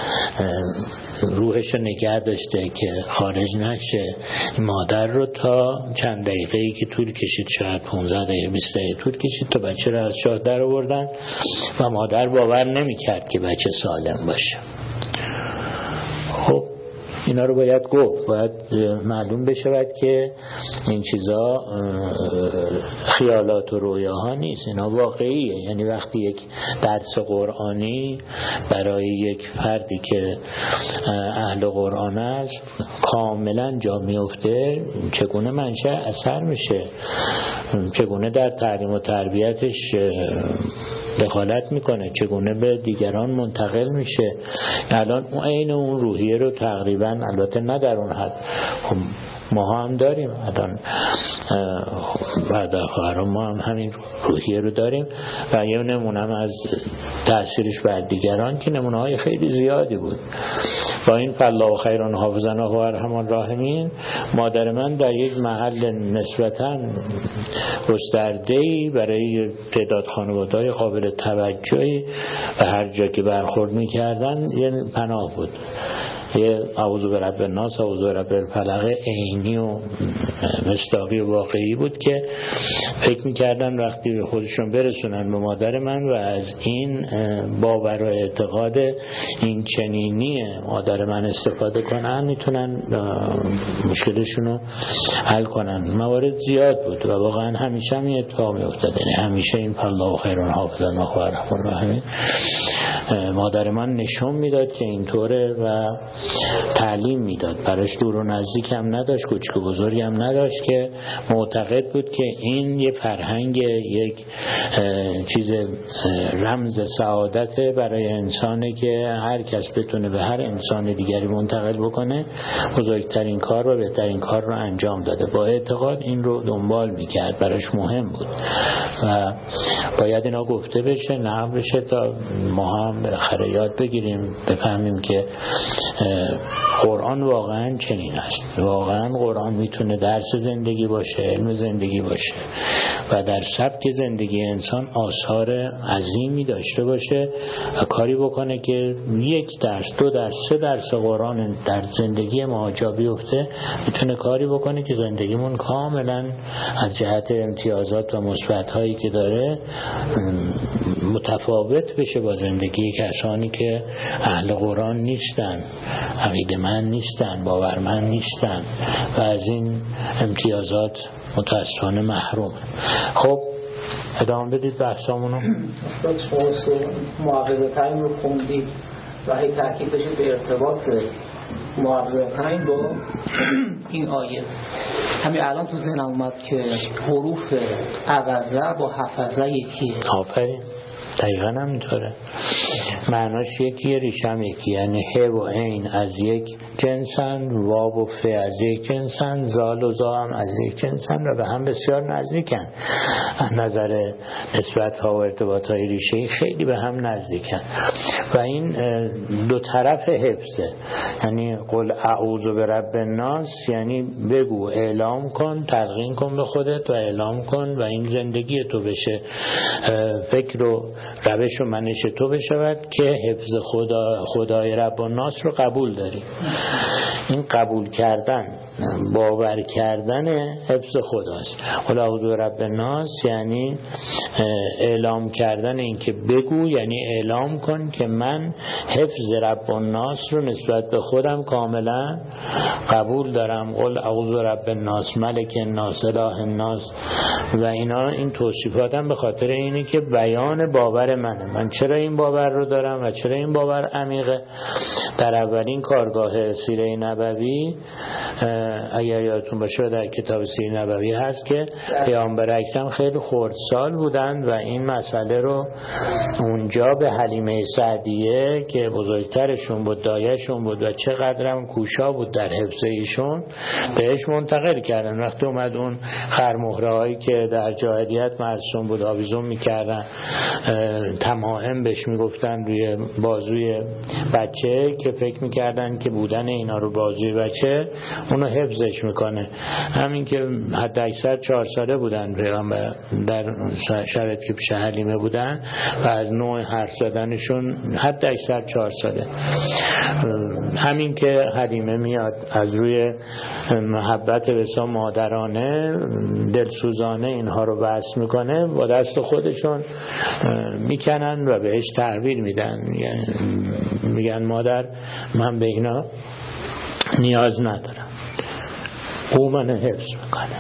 روحشو نگه داشته که خارج نشه. مادر رو تا چند دقیقه‌ای که طول کشید، شاید پانزده دقیقه بیست دقیقه طول کشید تا بچه رو از چاه در آوردن و مادر باور نمی‌کرد که بچه سالم باشه. خب اینا رو باید گفت، باید معلوم بشود که این چیزا خیالات و رویاها نیست، اینا واقعیه. یعنی وقتی یک درس قرآنی برای یک فردی که اهل قرآن است کاملا جا میفته، چگونه منشأ اثر میشه، چگونه در تعلیم و تربیتش دخالت میکنه، چگونه به دیگران منتقل میشه. الان عین اون روحیه رو تقریبا، البته نه در اون حد، خب ما هم داریم الان بعد خواهران ما هم همین روحیه رو داریم و یه نمونم از تأثیرش بر دیگران که نمونه های خیلی زیادی بود. با این فالله خیر حافظا و ارحم الراحمین، مادر من در یک محل نسبتاً گسترده‌ای برای تعداد خانواده‌های قابل توجهی و هر جا که برخورد می‌کردن یه پناه بود. یه اعوذ برب الناس، اعوذ برب الفلق عینی و مصداقی و واقعی بود که فکر میکردن وقتی خودشون برسونن به مادر من و از این باور و اعتقاد این چنینی مادر من استفاده کنن میتونن مشکلشون رو حل کنن. موارد زیاد بود و واقعا همیشه هم این اتفاق میافتاد. یعنی همیشه این فالله خیر حافظا و ارحم الراحمین مادر من نشون میداد که اینطوره و تعلیم میداد، براش دور و نزدیک هم نداشت، کوچک و بزرگی هم نداشت، که معتقد بود که این یه فرهنگ، یک چیز رمز سعادت برای انسانه که هر کس بتونه به هر انسان دیگری منتقل بکنه بزرگترین کار و بهترین کار رو انجام داده. با اعتقاد این رو دنبال میکرد، براش مهم بود و باید اینا گفته بشه، نقل بشه تا ما هم بالاخره یاد بگیریم، بفهمیم که قرآن واقعا چنین است. واقعا قرآن میتونه درس زندگی باشه، علم زندگی باشه و در سبک زندگی انسان آثار عظیمی داشته باشه و کاری بکنه که یک درس، دو درس، سه درس قرآن در زندگی ما جا بیفته، میتونه کاری بکنه که زندگیمون کاملا از جهت امتیازات و مثبت‌هایی که داره متفاوت بشه با زندگی کسانی که اهل قرآن نیستن، عقیده‌مند نیستن، باورمند نیستن و از این امتیازات متاسفانه محروم. خب ادامه بدید بحثامونو. استاد شما معاوضه تایم رو خوندید و هی تاکید داشتید به ارتباط معاوضه پنج با این آیه. همین الان تو ذهنم اومد که حروف عوضه با حفظه یکیه. آفرین، دقیقا همینطوره، معناش یکیه، ریشم یکی، یعنی ه و عین از یک جنسن، واو و ف از یک جنسن، زال و زا هم از یک جنسن و به هم بسیار نزدیکن. از نظر نسبت ها و ارتباط های ریشه‌ای خیلی به هم نزدیکن و این دو طرف حفظه. یعنی قل اعوذ برب الناس، یعنی بگو، اعلام کن، تلقین کن به خودت و اعلام کن و این زندگی تو بشه، فکر و روش و منش تو بشود که حفظ خدا خدای رب الناس رو قبول داری. این قبول کردن، باور کردن حفظ خداست. قل اعوذ برب الناس یعنی اعلام کردن، این که بگو یعنی اعلام کن که من حفظ رب الناس رو نسبت به خودم کاملا قبول دارم. قل اعوذ برب الناس، ملک الناس، اله الناس و اینا، این توصیفاتم به خاطر اینه که بیان باور منه. من چرا این باور رو دارم و چرا این باور عمیقه. در اولین کارگاه سیره نبوی اگر یادتون باشه در کتاب سیره نبوی هست که پیامبر اکرم خیلی خردسال بودند و این مسئله رو اونجا به حلیمه سعدیه که بزرگترشون بود، دایهشون بود و چقدرم کوشا بود در حفظ ایشون، بهش منتقل کردن. وقتی اومد اون خرمهره هایی که در جاهلیت مرسوم بود آویزون میکردن، تمائم بهش میگفتن روی بازوی بچه که فکر میکردن که بودن اینا رو بازوی بچه اونو حفظش میکنه. همین که حد اکثر چهار ساله بودن پیغمبر در شرط که پیش حلیمه بودن و از نوع حرف زدنشون حد اکثر چهار ساله. همین که حلیمه میاد از روی محبت بسا مادرانه دلسوزانه اینها رو بحث میکنه، با دست خودشون میکنن و بهش تحویل میدن، میگن مادر من به اینا نیاز ندارم، او من حفظ میکنه.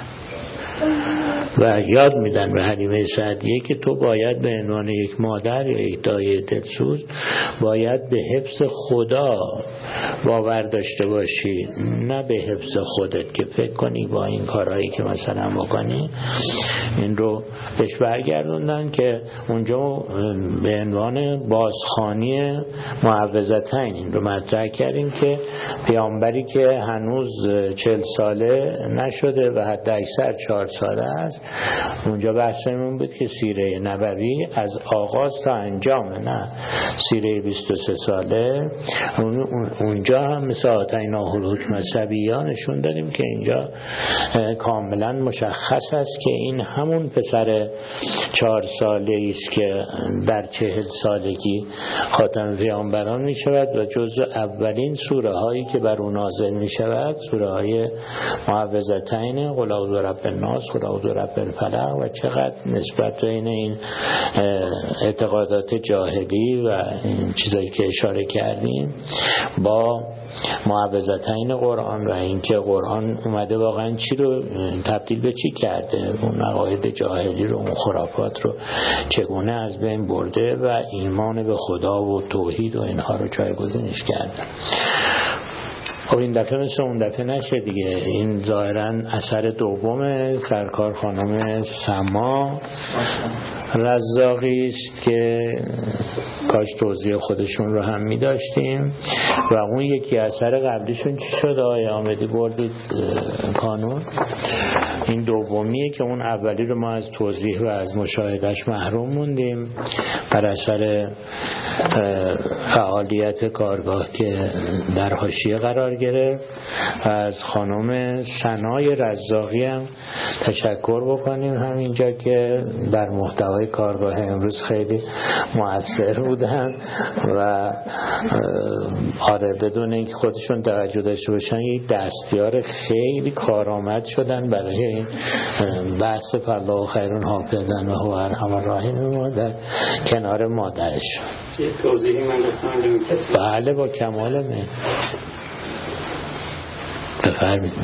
و یاد میدن به حلیمه سعدیه که تو باید به عنوان یک مادر یا یک دایه دلسوز باید به حفظ خدا باور داشته باشی، نه به حفظ خودت که فکر کنی با این کارهایی که مثلا بکنی. این رو بهش برگردوندن که اونجا به عنوان بازخوانی معوذتین این رو مطرح کردیم که پیامبری که هنوز چل ساله نشده و حد اکثر چهار ساله است، اونجا بحثمون بود که سیره نبوی از آغاز تا انجام، نه سیره بیست و سه ساله. اونجا هم مثل آتیناه الحکم صبیان نشون دادیم که اینجا کاملا مشخص است که این همون پسر چهار ساله است که در چهل سالگی خاتم پیامبران می شود و جزء اولین سوره هایی که بر اون نازل می شود سوره های معوذتین، قل اعوذ برب الناس، قل اعوذ برب الفلق. و چقدر نسبت بین این اعتقادات جاهلی و این چیزایی که اشاره کردیم با معوذتین قرآن و اینکه قرآن اومده واقعا چی رو تبدیل به چی کرده، اون عقاید جاهلی رو، اون خرافات رو چگونه از بین برده و ایمان به خدا و توحید و اینها رو جایگزینش کرده. خب این دفعه مثل اون دفعه نشه دیگه. این ظاهراً اثر دوم سرکار خانم سما رزاقی است که کاش توضیح خودشون رو هم می داشتیم. و اون یکی اثر قبلیشون چی شد آقای آمدی بردید کانون؟ این دومیه که اون اولی رو ما از توضیح و از مشاهدهش محروم موندیم بر اثر فعالیت کارگاه که در حاشیه قرار گرفت. و از خانم سنای رزاقی هم تشکر بکنیم همینجا که در محتوای کارگاه امروز خیلی مؤثر بودن و آره بدون اینکه خودشون توجه داشته باشن یک دستیار خیلی کارآمد شدن برای این بحث فالله خیرون حافظن و هو ارحم الراحمین ما در کنار مادرش. یه توضیحی من گفتم. بله با کمال من بفرمید.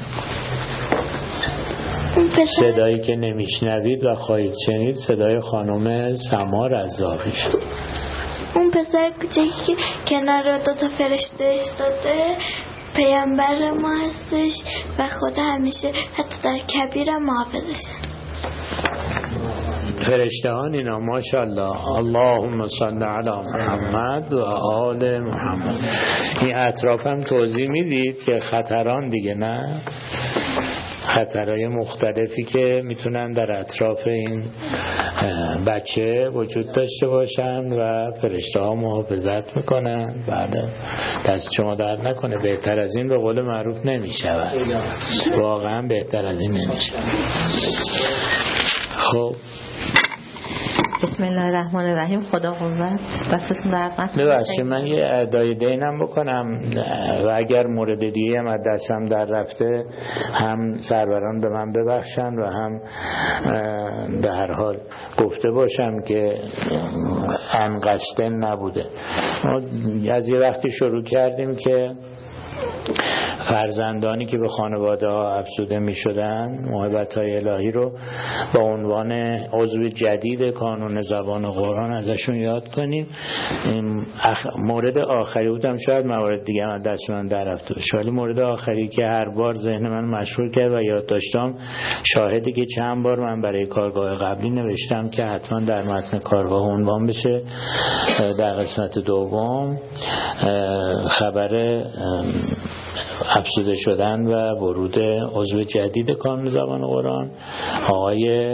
صدایی که نمیشنوید و خواهید شنید صدای خانم سما رزاقی شد. اون پسر پسر کوچکی که کنار دو تا فرشته ایستاده پیامبر ما هستش و خدا همیشه حتی در کبیر محافظش. فرشتهان اینا ماشاءالله. اللهم صل علی محمد و آل محمد. این اطراف هم توضیح میدید که خطران دیگه، نه خطرهای مختلفی که میتونن در اطراف این بچه وجود داشته باشن و فرشته ها محافظت میکنن. بعد دست شما درد نکنه، بهتر از این به قول معروف نمیشود، واقعا بهتر از این نمیشود. خب بسم الله الرحمن الرحیم. خدا قوت دستتون درد نکنه. ببخشید من یه ادای دینم بکنم و اگر مورد دیگه هم از دستم در رفته هم سروران به من ببخشن و هم به هر حال گفته باشم که انقصده نبوده. ما از یه وقتی شروع کردیم که فرزندانی که به خانواده ها افزوده می شدن محبت های الهی رو با عنوان عضو جدید کانون زبان قرآن ازشون یاد کنیم. مورد آخری بودم، شاید موارد دیگه هم دست من در رفته باشه، ولی مورد آخری که هر بار ذهن من مشغول کرد و یاد داشتم، شاهدی که چند بار من برای کارگاه قبلی نوشتم که حتما در متن کارگاه عنوان بشه در قسمت دوم، خبر افزوده شدن و ورود عضو جدید کانون زبان قرآن آقای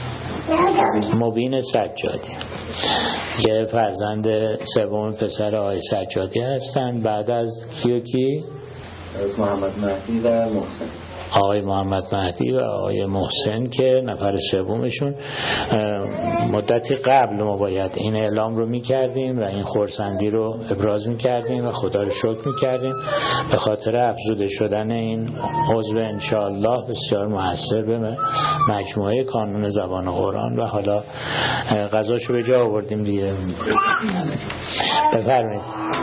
مبین سجادی که فرزند سوم پسر آقای سجادی هستند. بعد از کی و کی؟ از محمد مهدی و محسن. آقای محمد مهدی و آقای محسن که نفر سومشون. مدتی قبل ما باید این اعلام رو میکردیم و این خرسندی رو ابراز میکردیم و خدا رو شکر میکردیم به خاطر افزوده شدن این عضو انشاءالله بسیار مؤثر به مجموعه کانون زبان قرآن و حالا قضاشو به جا آوردیم دیگه. بفرمایید.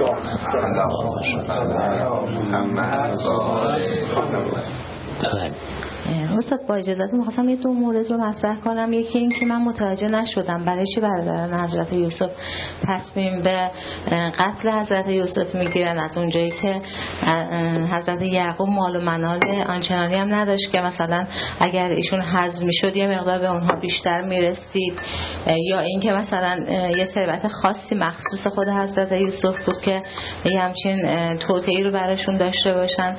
استاد با اجازهتون می‌خواستم یه دو مورد رو مطرح کنم. یکی این که من متوجه نشدم برای چی برادران حضرت یوسف تصمیم به قتل حضرت یوسف میگیرن، از اونجایی که حضرت یعقوب مال و منال آنچنانی هم نداشت که مثلا اگر ایشون حذف میشد یه مقدار به اونها بیشتر میرسید، یا این که مثلا یه ثروت خاصی مخصوص خود حضرت یوسف بود که یه همچین توطئه‌ای رو براشون داشته باشن.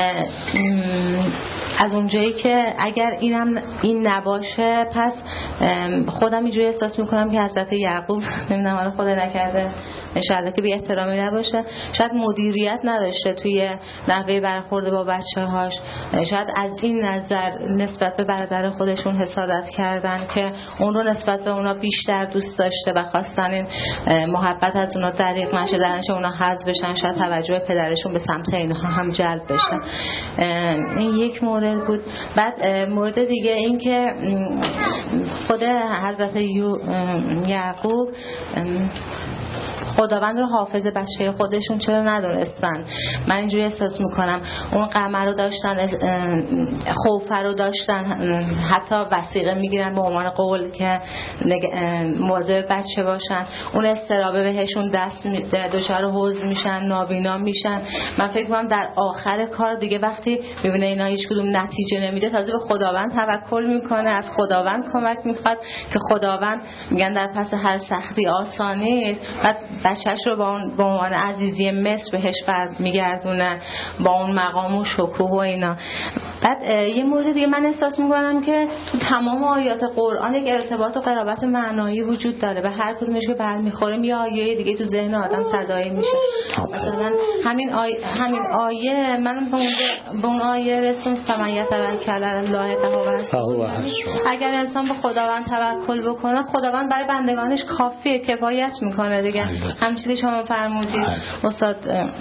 از اونجایی که اگر اینم این نباشه، پس خودم اینجوری احساس میکنم که حضرت یعقوب نمیدونم حالا خدا نکرده انشاءالله که بی احترامی نباشه، شاید مدیریت نداشته توی نحوه برخورد با بچه هاش، شاید از این نظر نسبت به برادر خودشون حسادت کردن که اون رو نسبت به اونا بیشتر دوست داشته و خواستن این محبت از اونا دریغ نشه، درنش اونا حذف بشن، شاید توجه پدرشون به سمت اینها هم جلب بشه. این یک مورد بود. بعد مورد دیگه این که خود حضرت یعقوب خداوند رو حافظ بچه خودشون چرا ندونستن؟ من اینجوری احساس میکنم اون قمر رو داشتن، خوف رو داشتن، حتی وثیقه میگیرن به عنوان قول که مواظب بچه باشن، اون استرابه بهشون دست دچار حزن میشن، نابینا میشن. من فکر کنم در آخر کار دیگه وقتی میبینه اینا هیچ کدوم نتیجه نمیده، تازه به خداوند توکل میکنه، از خداوند کمک میخواد که خداوند میگن در پس هر سختی آسانی است. بعد بچه‌ش رو با اون با عنوان عزیزی مصر بهش بر میگردونه با اون مقام و شکوه و اینا. بعد یه مورد دیگه من احساس میکنم که تو تمام آیات قرآن یک ارتباط و قرابت معنایی وجود داره، به هر کدومش که برمیخوریم یه آیه دیگه تو ذهن آدم تداعی میشه. مثلا همین آیه همین آیه من به اون آیه رسون فمن یتوکل علی الله فهو حسبه. اگر انسان به خداوند توکل بکنه، خداوند برای بندگانش کافیه، کفایت میکنه دیگه. همین چیزی شما فرمودید استاد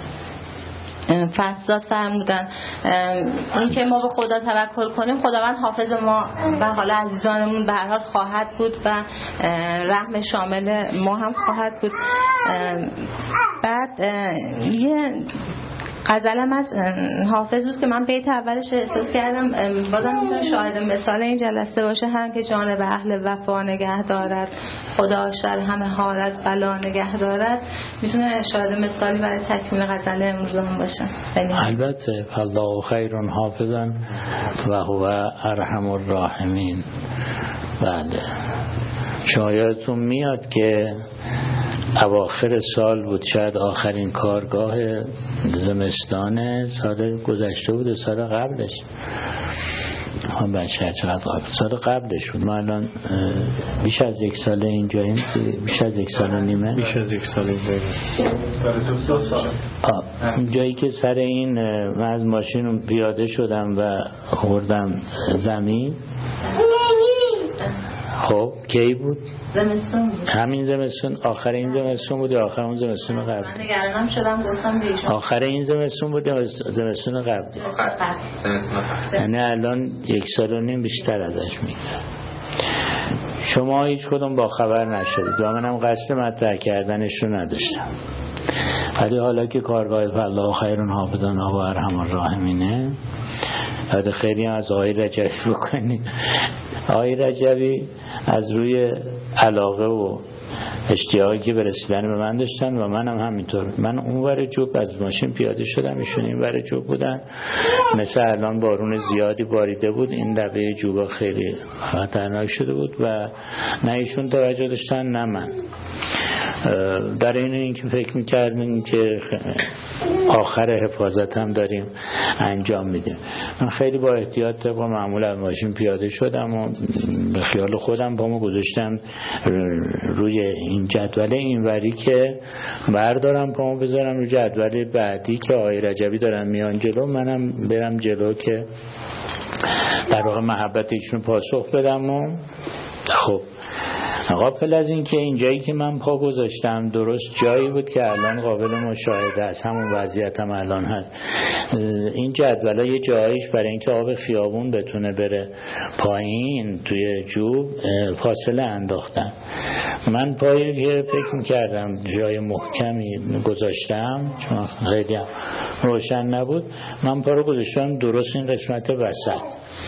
فضلات فرمودن، این که ما به خدا توکل کنیم، خداوند حافظ ما و حالا عزیزانمون به هر حال خواهد بود و رحم شامل ما هم خواهد بود. بعد یه غزلم از حافظ بود که من بیت اولش احساس کردم بازم میتونه شاهد مثال این جلسه باشه. هم که جانب اهل وفا نگه دارد، خدا در همه حالت بلا نگه دارد، میتونه شاهد مثالی برای تکمیل غزل امروز هم باشه. البته الله خیر حافظا و هو ارحم الراحمین. بله شایدتون میاد که اواخر سال بود، شاید آخرین کارگاه زمستان سال گذشته بود، سال قبلش هم بچه چقدر قبل سال قبلش بود. ما الان بیش از یک سال اینجاییم، بیش از یک سال و نیمه بیش از یک سال اینجاییم جایی که سر این من از ماشین پیاده شدم و خوردم زمین. خب کی بود؟ زمستون بود. همین زمستون، آخر این زمستون بود یا آخر اون زمستون قبل؟ من نگرانم شدم گفتم بیشون آخر این زمستون بود یا زمستون قبل؟ یعنی الان یک سال و نیم بیشتر ازش میگذره. شما هیچ کدوم با خبر نشدید و منم قصد مطرح کردنش رو نداشتم، ولی حالا که کارگاه فالله خیر حافظا و ارحم الراحمینه، بعد خیلی هم از آقای رجبی بکنید. آقای رجبی از روی علاقه و اشتیاقی که به رسیدن به من داشتن و منم همینطور. من اونور جوب از ماشین پیاده شدم، ایشون اینور جوب بودن. مثل الان بارون زیادی باریده بود، این لبه جوبا خیلی خطرناک شده بود و نه ایشون توجه داشتن نه من. در این این که فکر میکردیم که آخر حفاظت هم داریم انجام میدیم. من خیلی با احتیاط طبق معمول از ماشین پیاده شدم و به خیال خودم پامو گذاشتم روی این جدول اینوری که بردارم پامو بذارم روی جدول بعدی که آقای رجبی دارن میان جلو، منم برم جلو که در واقع محبت ایشون پاسخ بدم. و خب قابل از این که این جایی که من پا گذاشتم درست جایی بود که الان قابل مشاهده است، همون وضعیت هم الان هست. این جدولا یه جاییش برای اینکه آب خیابون بتونه بره پایین توی جوب فاصله انداختن. من پایی که فکر میکردم جای محکمی گذاشتم چون خیلی هم روشن نبود، من پا رو گذاشتم درست این قسمت وسط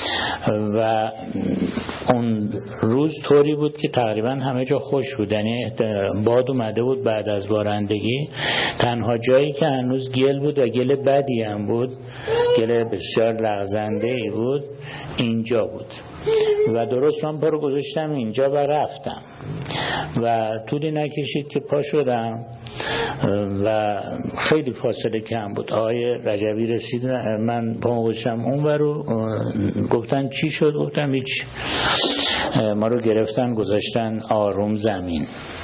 و اون روز طوری بود که تقریبا همه جا خوش بود، یعنی باد اومده بود بعد از بارندگی. تنها جایی که هنوز گل بود و گل بدی هم بود، گل بسیار لغزنده ای بود، اینجا بود و درست من پا رو گذاشتم اینجا و رفتم و طولی نکشید که پا شدم و خیلی فاصله کم بود. آقای رجبی رسید، من پا گذاشتم اون و رو گفتن چی شد؟ گفتم هیچ. ما رو گرفتن گذاشتن آروم زمین.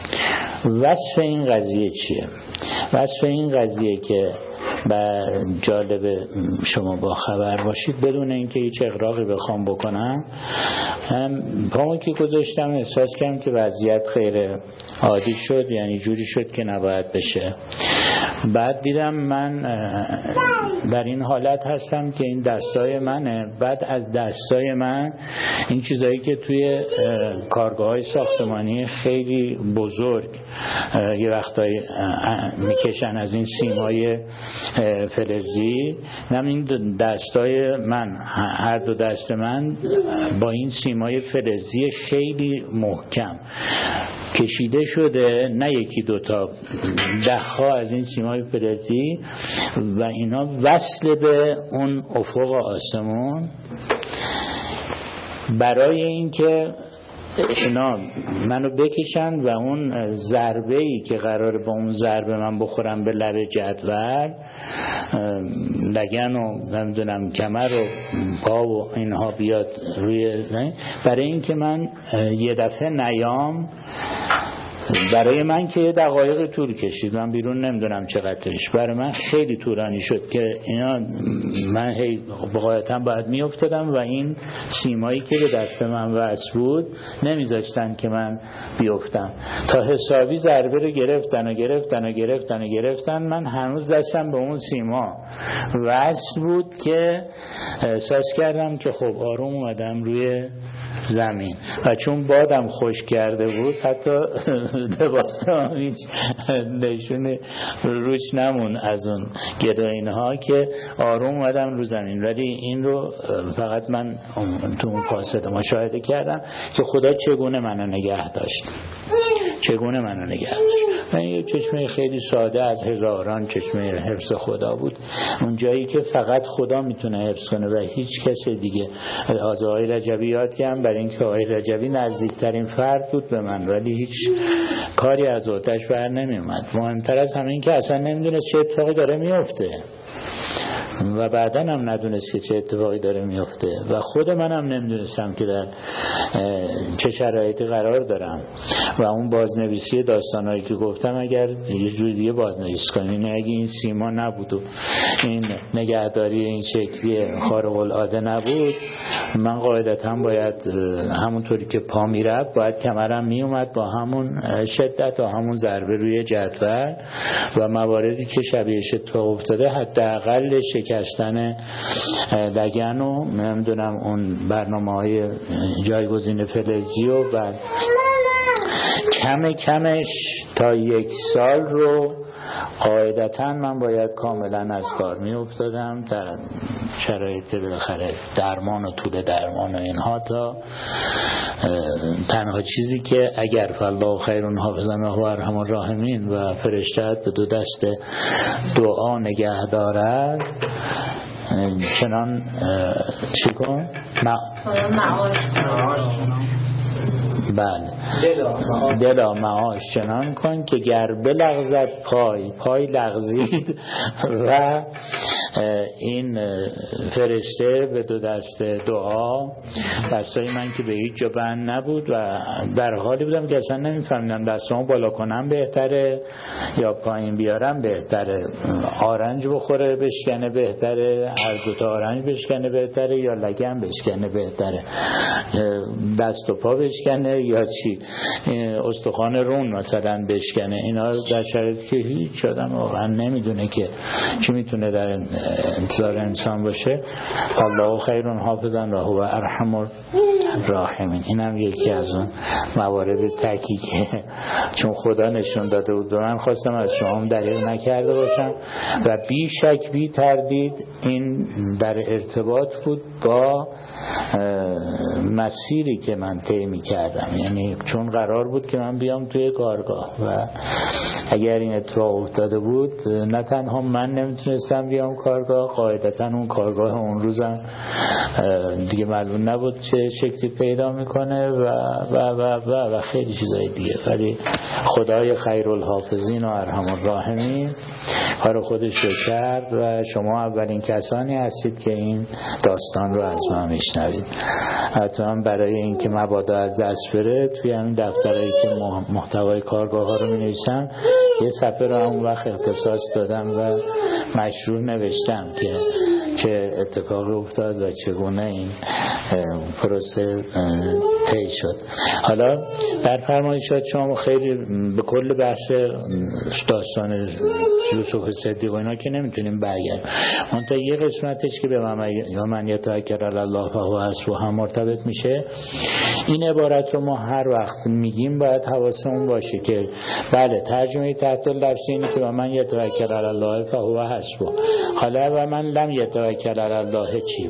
وصف این قضیه چیه؟ وصف این قضیه که و جالب شما با خبر باشید بدون اینکه هیچ اغراقی بخوام بکنم، هم پامو که گذاشتم احساس کردم که وضعیت خیر عادی شد، یعنی جوری شد که نباید بشه. بعد دیدم من در این حالت هستم که این دستای منه. بعد از دستای من این چیزایی که توی کارگاه‌های ساختمانی خیلی بزرگ یه وقتایی میکشن از این سیمای فلزی، نم این دستای من، هر دو دست من با این سیمای فلزی خیلی محکم کشیده شده، نه یکی دوتا، ده ها از این سیمای فلزی و اینا وصل به اون افق آسمون برای اینکه اینا منو بکشن و اون ضربه‌ای که قراره با اون ضربه من بخورم به لب جدول، لگن و نمیدونم کمر و پا و اینها بیاد روی، برای اینکه من یه دفعه نیام. برای من که یه دقایق طول کشید، من بیرون نمیدونم چقدرش، برای من خیلی طولانی شد که اینا من هی بقایتا باید میافتادم و این سیمایی که به دست من وصل بود نمیذاشتن که من بیفتم. تا حسابی ضربه رو گرفتن و گرفتن و گرفتن و گرفتن من هنوز دستم به اون سیما وصل بود که احساس کردم که خب آروم اومدم روی زمین و چون بادم خوش کرده بود حتی لباسم هیچ نشونه روش نمون از اون گداینه ها که آروم اومدم رو زمین. ولی این رو فقط من تو اون فاصله مشاهده کردم که خدا چگونه منو نگه داشت، چگونه منو نگه داشت. من یه چشمه خیلی ساده از هزاران چشمه حفظ خدا بود، اون جایی که فقط خدا میتونه حفظ کنه و هیچ کس دیگه. از آقای رجبی یاد کردم برای اینکه آقای رجبی نزدیکترین فرد بود به من، ولی هیچ کاری از آتش بر نمی اومد. مهمتر از همه این که اصلا نمیدونست چه اتفاقی داره میفته و بعدا هم ندونست که چه اتفاقی داره میفته و خود منم نمیدونستم که در چه شرایطی قرار دارم. و اون بازنویسی داستانهایی که گفتم اگر یه جوری دیگه بازنویس کنیم، اگه این سیما نبود و این نگهداری این شکلی خارق العاده نبود، من قاعدتا باید همونطوری که پا میرفت باید کمرم میومد با همون شدت و همون ضربه روی جدول و مواردی که شبیهش اتفاق افتاده حداقل شکستن لگن و نمیدونم اون برنامه‌های جایگزین فلزی و بعد کم کمش تا یک سال رو قاعدتا من باید کاملا از کار می افتادم در شرایط بالاخره درمان و طول درمان و اینها. تا تنها چیزی که اگر فالله خیرون حافظا و ارحم الراحمین و فرشته‌ات به دو دست دعا نگه دارد، چنان چی کن؟ معاش بله دلا معاش چنان کن که گر بلغزد پای پای لغزید و این فرشته به دو دست دعا، دستای من که به هیچ جا بند نبود و در حالی بودم که اصلا نمیفهمیدم دستامو بالا کنم بهتره یا پایین بیارم بهتره، آرنج بخوره بشکنه بهتره، هر دو تا آرنج بشکنه بهتره یا لگن بشکنه بهتره، دست و پا بشکنه یا چی، استخوان رون مثلا بشکنه. اینا در شرایطی که هیچ آدم واقعا نمیدونه که چی میتونه در انتظار انسان باشه. الله خیرون حافظا و هو ارحم الراحمین. اینم یکی از اون موارد تکی که چون خدا نشون داده بود به من خواستم از شما هم دریغ نکرده باشم و بی شک بی تردید این در ارتباط بود با مسیری که من طی می‌کردم. یعنی چون قرار بود که من بیام توی کارگاه و اگر این اتفاق افتاده بود نه تنها من نمیتونستم بیام کارگاه، قاعدتا اون کارگاه اون روزم دیگه معلوم نبود چه شکلی پیدا میکنه و و و و, و خیلی چیزای دیگه. ولی خدای خیرالحافظین و ارحم الراحمین کار خودش رو کرد و شما اولین کسانی هستید که این داستان رو از ما میشنوید. حتما برای اینکه مبادا از دست بره توی همین دفترهایی که محتوای کارگاه ها رو می نویسم یه صفحه رو همون وقت اختصاص دادم و مشروع نوشتم که چه اتفاقی افتاد و چگونه این پروسه طی شد. حالا در فرمایشات شما خیلی به کل بحث داستان یوسف صدیق و اینا که نمیتونیم برگردیم، منتها یه قسمتش که به من یا من یتوکل علی الله فهو حسبه هم مرتبط میشه. این عبارت رو ما هر وقت میگیم باید حواسمون باشه که بله ترجمه تحت لفظی اینه که به من یتوکل علی الله فهو حسبه. حالا و من لم یتوکل علی الله چی؟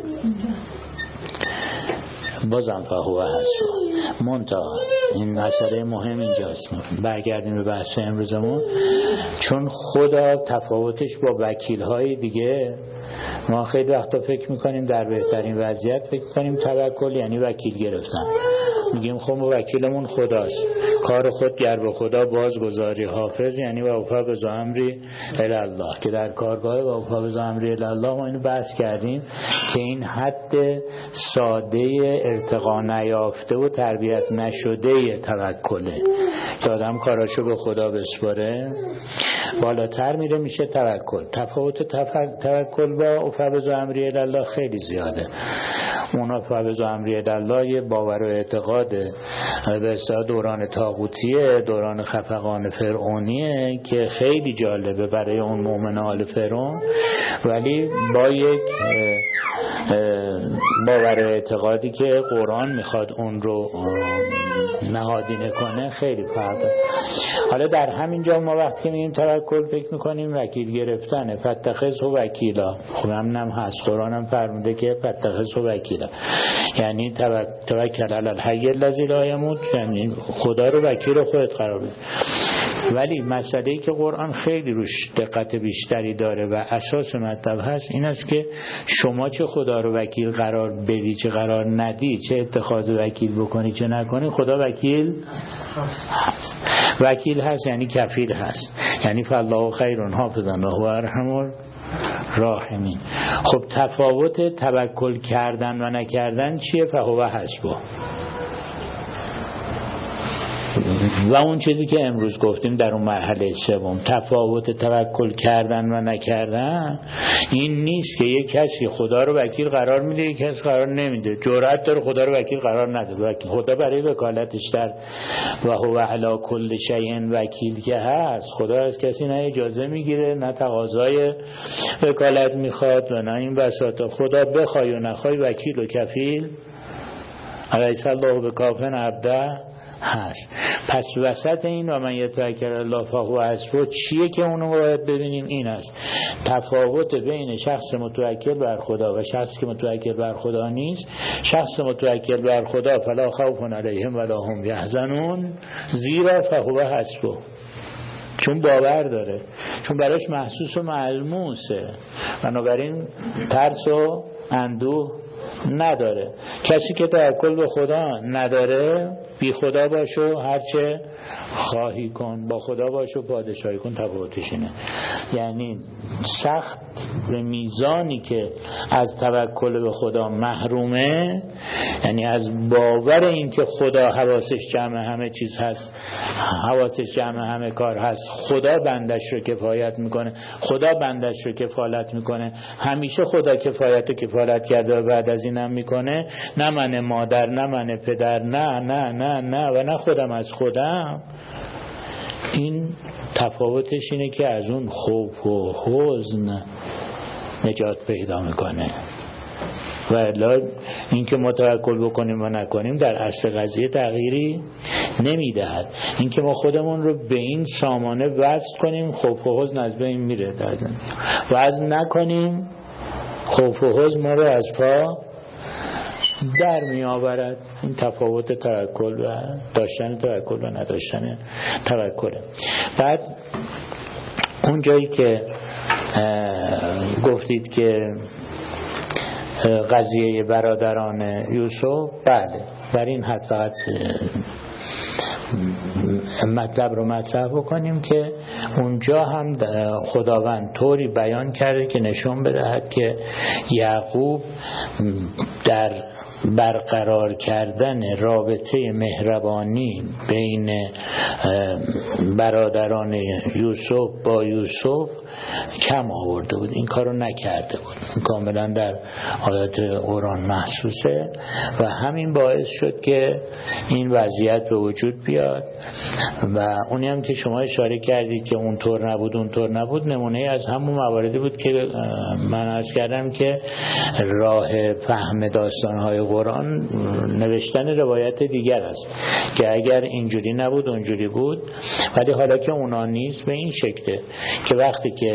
بازم فهو حسبه. منتها این مسئله مهم اینجاست، برگردیم به بحث امروزمون، چون خدا تفاوتش با وکیل‌های دیگه، ما خیلی وقتا فکر میکنیم در بهترین وضعیت فکر میکنیم توکل یعنی وکیل گرفتن، میگیم خب وکیلمون خداست، کار خود گر به خدا بازگذاری، حافظ یعنی و اوفق امری الی الله، که در کارگاه و اوفق امری الی الله ما اینو بحث کردیم که این حد ساده ارتقا نیافته و تربیت نشده توکله که آدم کاراشو به خدا بسپاره، بالاتر میره میشه توکل. تفاوت توکل با اوفق امری الی الله خیلی زیاده. اون اوفق امری الی الله یه باور و اعتقاد به اصطلاح دوران طاغوتیه، دوران خفقان فرعونیه که خیلی جالبه برای اون مؤمن آل فرعون، ولی با یک باور و اعتقادی که قرآن میخواد اون رو نهادینه کنه خیلی فرق داره. حالا در همین جا ما وقتی میگیم توکل فکر میکنیم وکیل گرفتنه، فاتخذه وکیلا. خب همینم هست، قرآن هم فرموده که فاتخذه وکیلا، یعنی توکل علی الحی الذی لا یموت، یعنی خدا رو وکیل خودت قرار بده. ولی مسئله‌ای که قرآن خیلی روش دقت بیشتری داره و اساس مطلب هست این است که شما چه خدا رو وکیل قرار بدی چه قرار ندی، چه اتخاذ وکیل بکنی چه نکنی، خدا وکیل هست. وکیل هست یعنی کفیل هست، یعنی فالله خیر حافظا و هو ارحم الراحمین. خب تفاوت توکل کردن و نکردن چیه؟ فهو حسبه. و اون چیزی که امروز گفتیم در اون مرحله سوم، تفاوت توکل کردن و نکردن این نیست که یک کسی خدا رو وکیل قرار میده یک کسی قرار نمیده، جرأت داره خدا رو وکیل قرار نده. خدا برای وکالتش در و هو علی کل شیء وکیل که هست، خدا از کسی نه اجازه میگیره نه تقاضای وکالت میخواد و نه این بساطا. خدا بخوای و نخوای وکیل و کفیل الیس الله بکافٍ عبده هست. پس وسط این و من یتوکل علی الله فهو حسبه چیه که اونو باید ببینیم؟ این است تفاوت بین شخص متوکل بر خدا و شخصی که متوکل بر خدا نیست. شخص متوکل بر خدا فلا خوف علیهم ولا هم یحزنون زیرا فهو حسبه، چون باور داره، چون براش محسوس و ملموسه، بنابراین ترس و اندوه نداره. کسی که توکل به خدا نداره بی خدا باشو هرچه خواهی کن، با خدا باشو پادشاهی کن، تفاوتش اینه. یعنی سخت به میزانی که از توکل به خدا محرومه، یعنی از باور این که خدا حواسش جمع همه چیز هست، حواسش جمع همه کار هست، خدا بندش رو کفایت میکنه، خدا بندش رو کفالت میکنه، همیشه خدا کفایت و کفالت کرده و بعد از اینم میکنه، نه من مادر نه من پدر نه نه نه نه و نه خودم از خودم. این تفاوتش اینه که از اون خوف و حزن نجات پیدا میکنه. و الا این که ما توکل بکنیم و نکنیم در اصل قضیه تغییری نمیدهد. این که ما خودمون رو به این سامانه وصل کنیم خوف و حزن از بین میره، وصل نکنیم خوف و حزن ما رو از پا در می آورد. این تفاوت توکل و داشتن توکل و نداشتن توکل. بعد اون جایی که گفتید که قضیه برادران یوسف، بله بر این حد فقط مطلب رو مطرح بکنیم که اونجا هم خداوند طوری بیان کرده که نشون بدهد که یعقوب در برقرار کردن رابطه مهربانی بین برادران یوسف با یوسف کم آورده بود، این کارو نکرده بود. این کاملا در آیات قرآن محسوسه و همین باعث شد که این وضعیت به وجود بیاد. و اونی هم که شما اشاره کردید که اونطور نبود اونطور نبود نمونه از همون مواردی بود که من عرض کردم که راه فهم داستان‌های قرآن نوشتن روایت دیگر است که اگر اینجوری نبود اونجوری بود، ولی حالا که اونا نیست به این شکله که وقتی که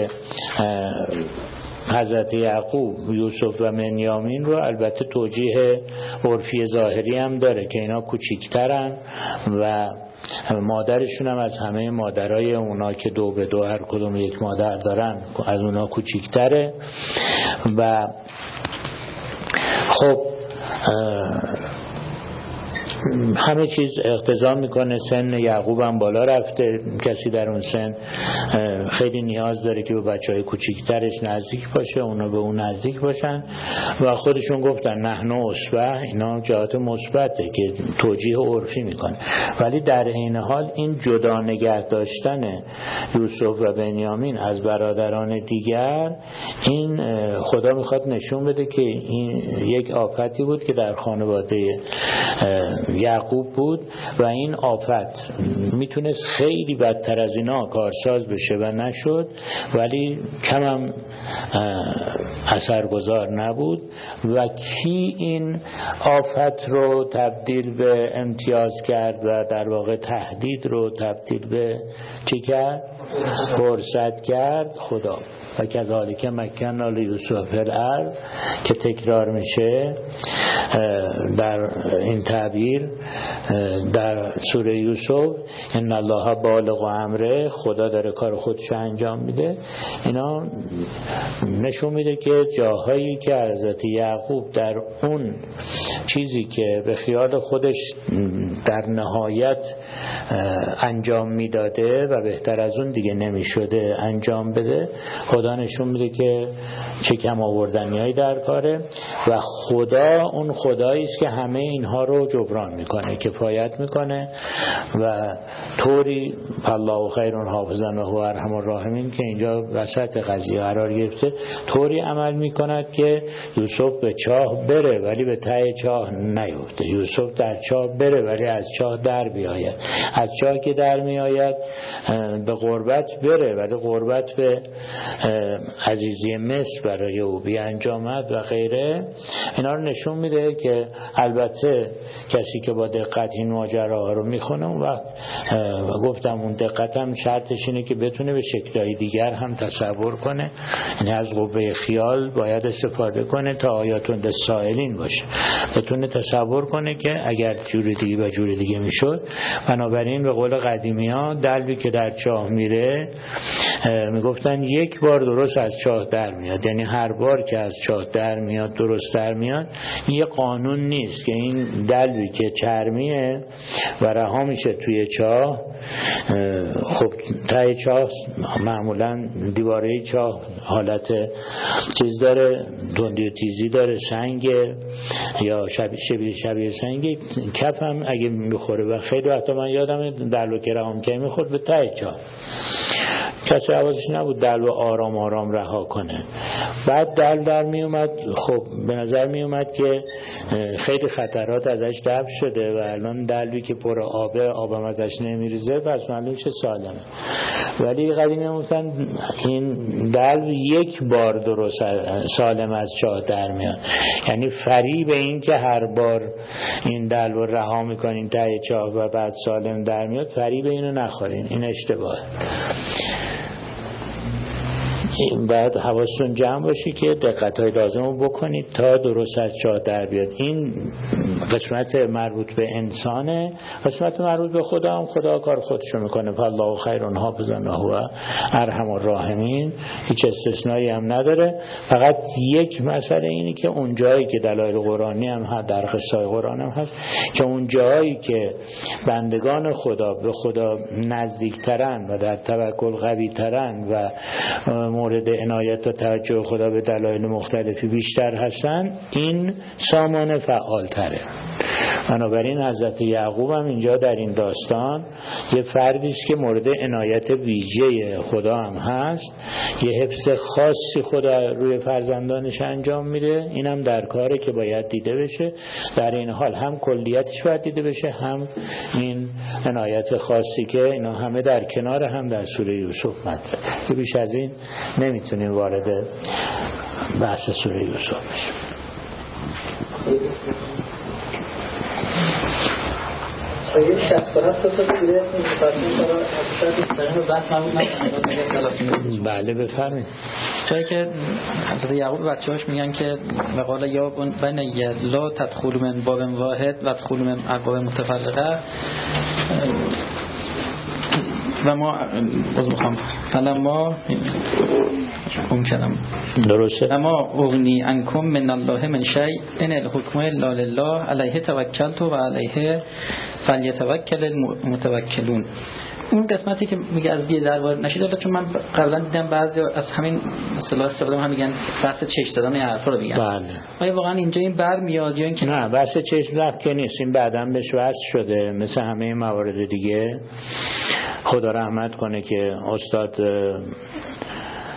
حضرت یعقوب یوسف و بنیامین رو، البته توجیه عرفی ظاهری هم داره که اینا کوچیکترن و مادرشون هم از همه مادرای اونا که دو به دو هر کدوم یک مادر دارن از اونا کوچیکتره و خب همه چیز اقتضا میکنه. سن یعقوب هم بالا رفته، کسی در اون سن خیلی نیاز داره که به بچهای کوچیکترش نزدیک باشه، اونا به اون نزدیک باشن و خودشون گفتن نحن اصبع، اینا جهات مثبته که توجیه عرفی میکنه. ولی در این حال این جدا نگه داشتن یوسف و بنیامین از برادران دیگر، این خدا میخواد نشون بده که این یک آفتی بود که در خانواده یعقوب بود و این آفت میتونست خیلی بدتر از اینا کارساز بشه و نشد، ولی کم هم اثرگذار نبود. و کی این آفت رو تبدیل به امتیاز کرد و در واقع تهدید رو تبدیل به چی کرد؟ فرصت کرد؟ خدا. و کذالک مکننا لیوسف فی الارض که تکرار میشه در این تعبیر در سوره یوسف، ان الله بالغ امره، خدا داره کار خودش انجام میده. اینا نشون میده که جاهایی که حضرت یعقوب در اون چیزی که به خیال خودش در نهایت انجام میداده و بهتر از اون دیگه نمیشده انجام بده، خدا نشون میده که چه کم آوردنیایی در کاره و خدا اون خدایی است که همه اینها رو جبران میکنه، کفایت میکنه و طوری الله خیر حافظا و هو ارحم الراحمین که اینجا وسط قضیه قرار گرفته، طوری عمل میکند که یوسف به چاه بره ولی به ته چاه نیفته، یوسف در چاه بره ولی از چاه در بیاید، از چاه که در میآید به غربت بره ولی غربت به عزیزی مصر برای او بی انجامد و غیره. اینا رو نشون میده که البته کسی که با دقت این ماجراها رو میخونه اون وقت و گفتم اون دقت هم شرطش اینه که بتونه به شکل‌های دیگر هم تصور کنه، یعنی از قوه خیال باید استفاده کنه تا آیاتون للسائلین باشه، بتونه تصور کنه که اگر جور دیگه و جور دیگه میشد. بنابراین به قول قدیمی ها دلوی که در چاه میره میگفتن یک بار درست از چاه در میاد، یعنی هر بار که از چاه در میاد درست در میاد. این یه قانون نیست که این دلوی که چرمیه و رها میشه توی چاه، خب ته چاه معمولا دیواره چاه حالت چیز داره، تندی و تیزی داره، سنگ یا شبیه شبیه شبیه سنگ، کف هم اگه میخوره و خیلی وقتا من یادم دلو که رها میکنه میخورد به ته چاه، کسی حواسش نبود دلو آرام آرام رها کنه. بعد دل در می اومد، خب به نظر می اومد که خیلی خطرات ازش دفع شده و الان دلوی که پر آبه آبم ازش نمیریزه پس معلوم شه سالمه. ولی قدیمی گفتن این دلو یک بار درست سالم از چاه در میاد، یعنی فریب این که هر بار این دلو رها میکنین ته چاه و بعد سالم در میاد، فریب اینو نخورین، این اشتباهه. بعد حواستون جمع باشی که دقت‌های لازم رو بکنید تا درست از چاه در بیاد. این قسمت مربوط به انسانه، قسمت مربوط به خدا هم خدا کار خودشو میکنه. فالله خیر حافظا و هو ارحم الراحمین، هیچ استثنایی هم نداره. فقط یک مسئله اینه که اون جایی که دلایل قرآنی هم هست، در قصه‌های قرآن هم هست که اون جایی که بندگان خدا به خدا نزدیکترن و در توکل قوی‌ترن و مورد عنایت و توجه خدا به دلایل مختلفی بیشتر هستن، این سامان فعال تره. بنابراین حضرت یعقوب هم اینجا در این داستان یه فردی است که مورد عنایت ویژه خدا هم هست، یه حفظ خاصی خدا روی فرزندانش انجام میده. اینم در کاره که باید دیده بشه. در این حال هم کلیتش باید دیده بشه، هم این عنایت خاصی که اینا همه در کنار هم در سوره یوسف مطرحه. که بیش از این نمیتونیم وارد بحث سوره یوسف بشیم. آیه شصت و هفت تا سوره بله بفرمایید. جایی که حضرت یعقوب بچه‌هاش میگن که وقال یا بنی لا تدخلوا من باب واحد و ادخلوا من ابواب متفرقه و ما باز میخوام فلما حکم کردم درسته و ما اغنی عنکم من الله من شیء ان الحکم الا لله علیه توکلت و علیه فلیتوکل المتوکلون. اون قسمتی که میگه از دیه دربار نشید، حالا چون من قبلا دیدم بعضی از همین اصطلاح استفاده هم میگن بحث چش دادن این حرفا رو میگن. بله. آیا واقعا اینجا این بر میاد یا اینکه نه؟ بحث چش رفت که نیست، این بعداً بهش وصل شده مثل همه موارد دیگه. خدا رحمت کنه که استاد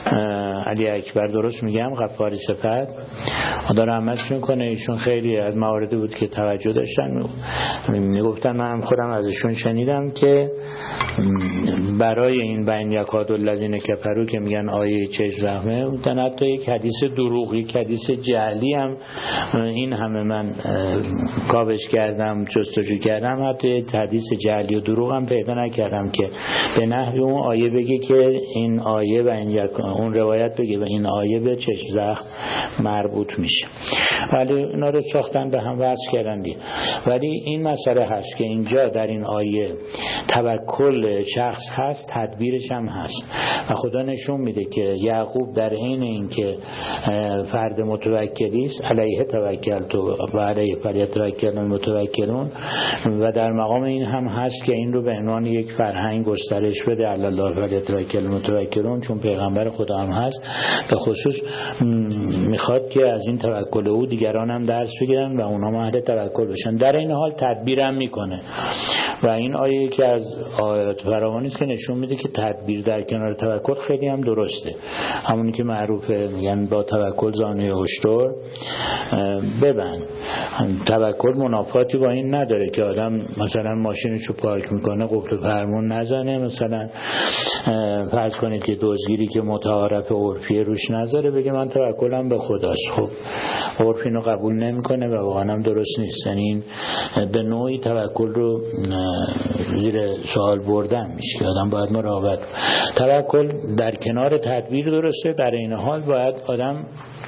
علی اکبر درست میگم غفاری صفت خدا رحمتش میکنه، ایشون خیلی از مواردی بود که توجه داشتن، میگفتن من خودم ازشون شنیدم که برای این بین یکاد الذین کفروا که میگن آیه چشم زخمه بودن، حتی یک حدیث دروغی، یک حدیث جعلی هم این همه من کاوش کردم جستجو کردم، حتی حدیث جعلی و دروغ هم پیدا نکردم که به نحوی اون آیه بگه که این آیه و این یک اون روایت بگه و این آیه به چشم زخم مربوط میشه، ولی اینا رو ساختن به هم وصل کردن دی. ولی این مسئله هست که اینجا در این آیه توکل شخص هست، تدبیرش هم هست و خدا نشون میده که یعقوب در عین این که فرد متوکلی است، علیه توکلت و علیه فلیتوکل المتوکلون، و در مقام این هم هست که این رو به عنوان یک فرهنگ گسترش بده، علی الله فلیتوکل المتوکلون، چون پیغمبر خدا هم هست، به خصوص میخواد که از این توکل او دیگران هم درس بگیرن و اونا اهل توکل بشن. در این حال تدبیر هم میکنه و این آیه که از آیات فراوانی است که نشون میده که تدبیر در کنار توکل خیلی هم درسته، همونی که معروفه میگن با توکل زانوی هشدار ببند. توکل منافاتی با این نداره که آدم مثلا ماشینشو پارک میکنه قفل فرمون نزنه، مثلا فرض کنید که دزدگیری که متعارف عرفی روش نذاره بگه من توکلم به خداست. خب عرف اینو قبول نمیکنه و واقعا هم درست نیست، یعنی این به نوعی توکل رو زیر سوال بردن میشه که آدم باید مراقبت. توکل در کنار تدبیر درسته، در این حال باید آدم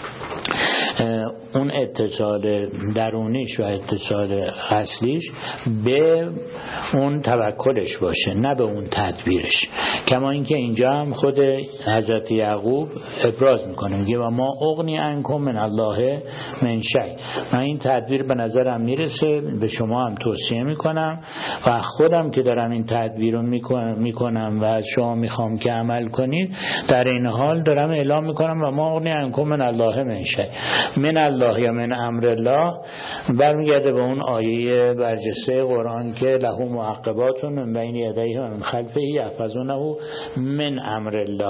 اون اتصال درونیش و اتصال اصلیش به اون توکلش باشه، نه به اون تدبیرش. کما اینکه اینجا هم خود حضرت یعقوب ابراز میکنه، میگه و ما اغنی عنکم من الله من شیء، من این تدبیر به نظرم میرسه، به شما هم توصیه میکنم و خودم که دارم این تدبیر رو میکنم و از شما میخوام که عمل کنید، در این حال دارم اعلام میکنم و ما اغنی عنکم من الله من شیء. من الله یا من امر الله برمیگرده به اون آیه برجسته قرآن که له معقبات من بین یدیه و من خلفه یحفظونه من امر الله.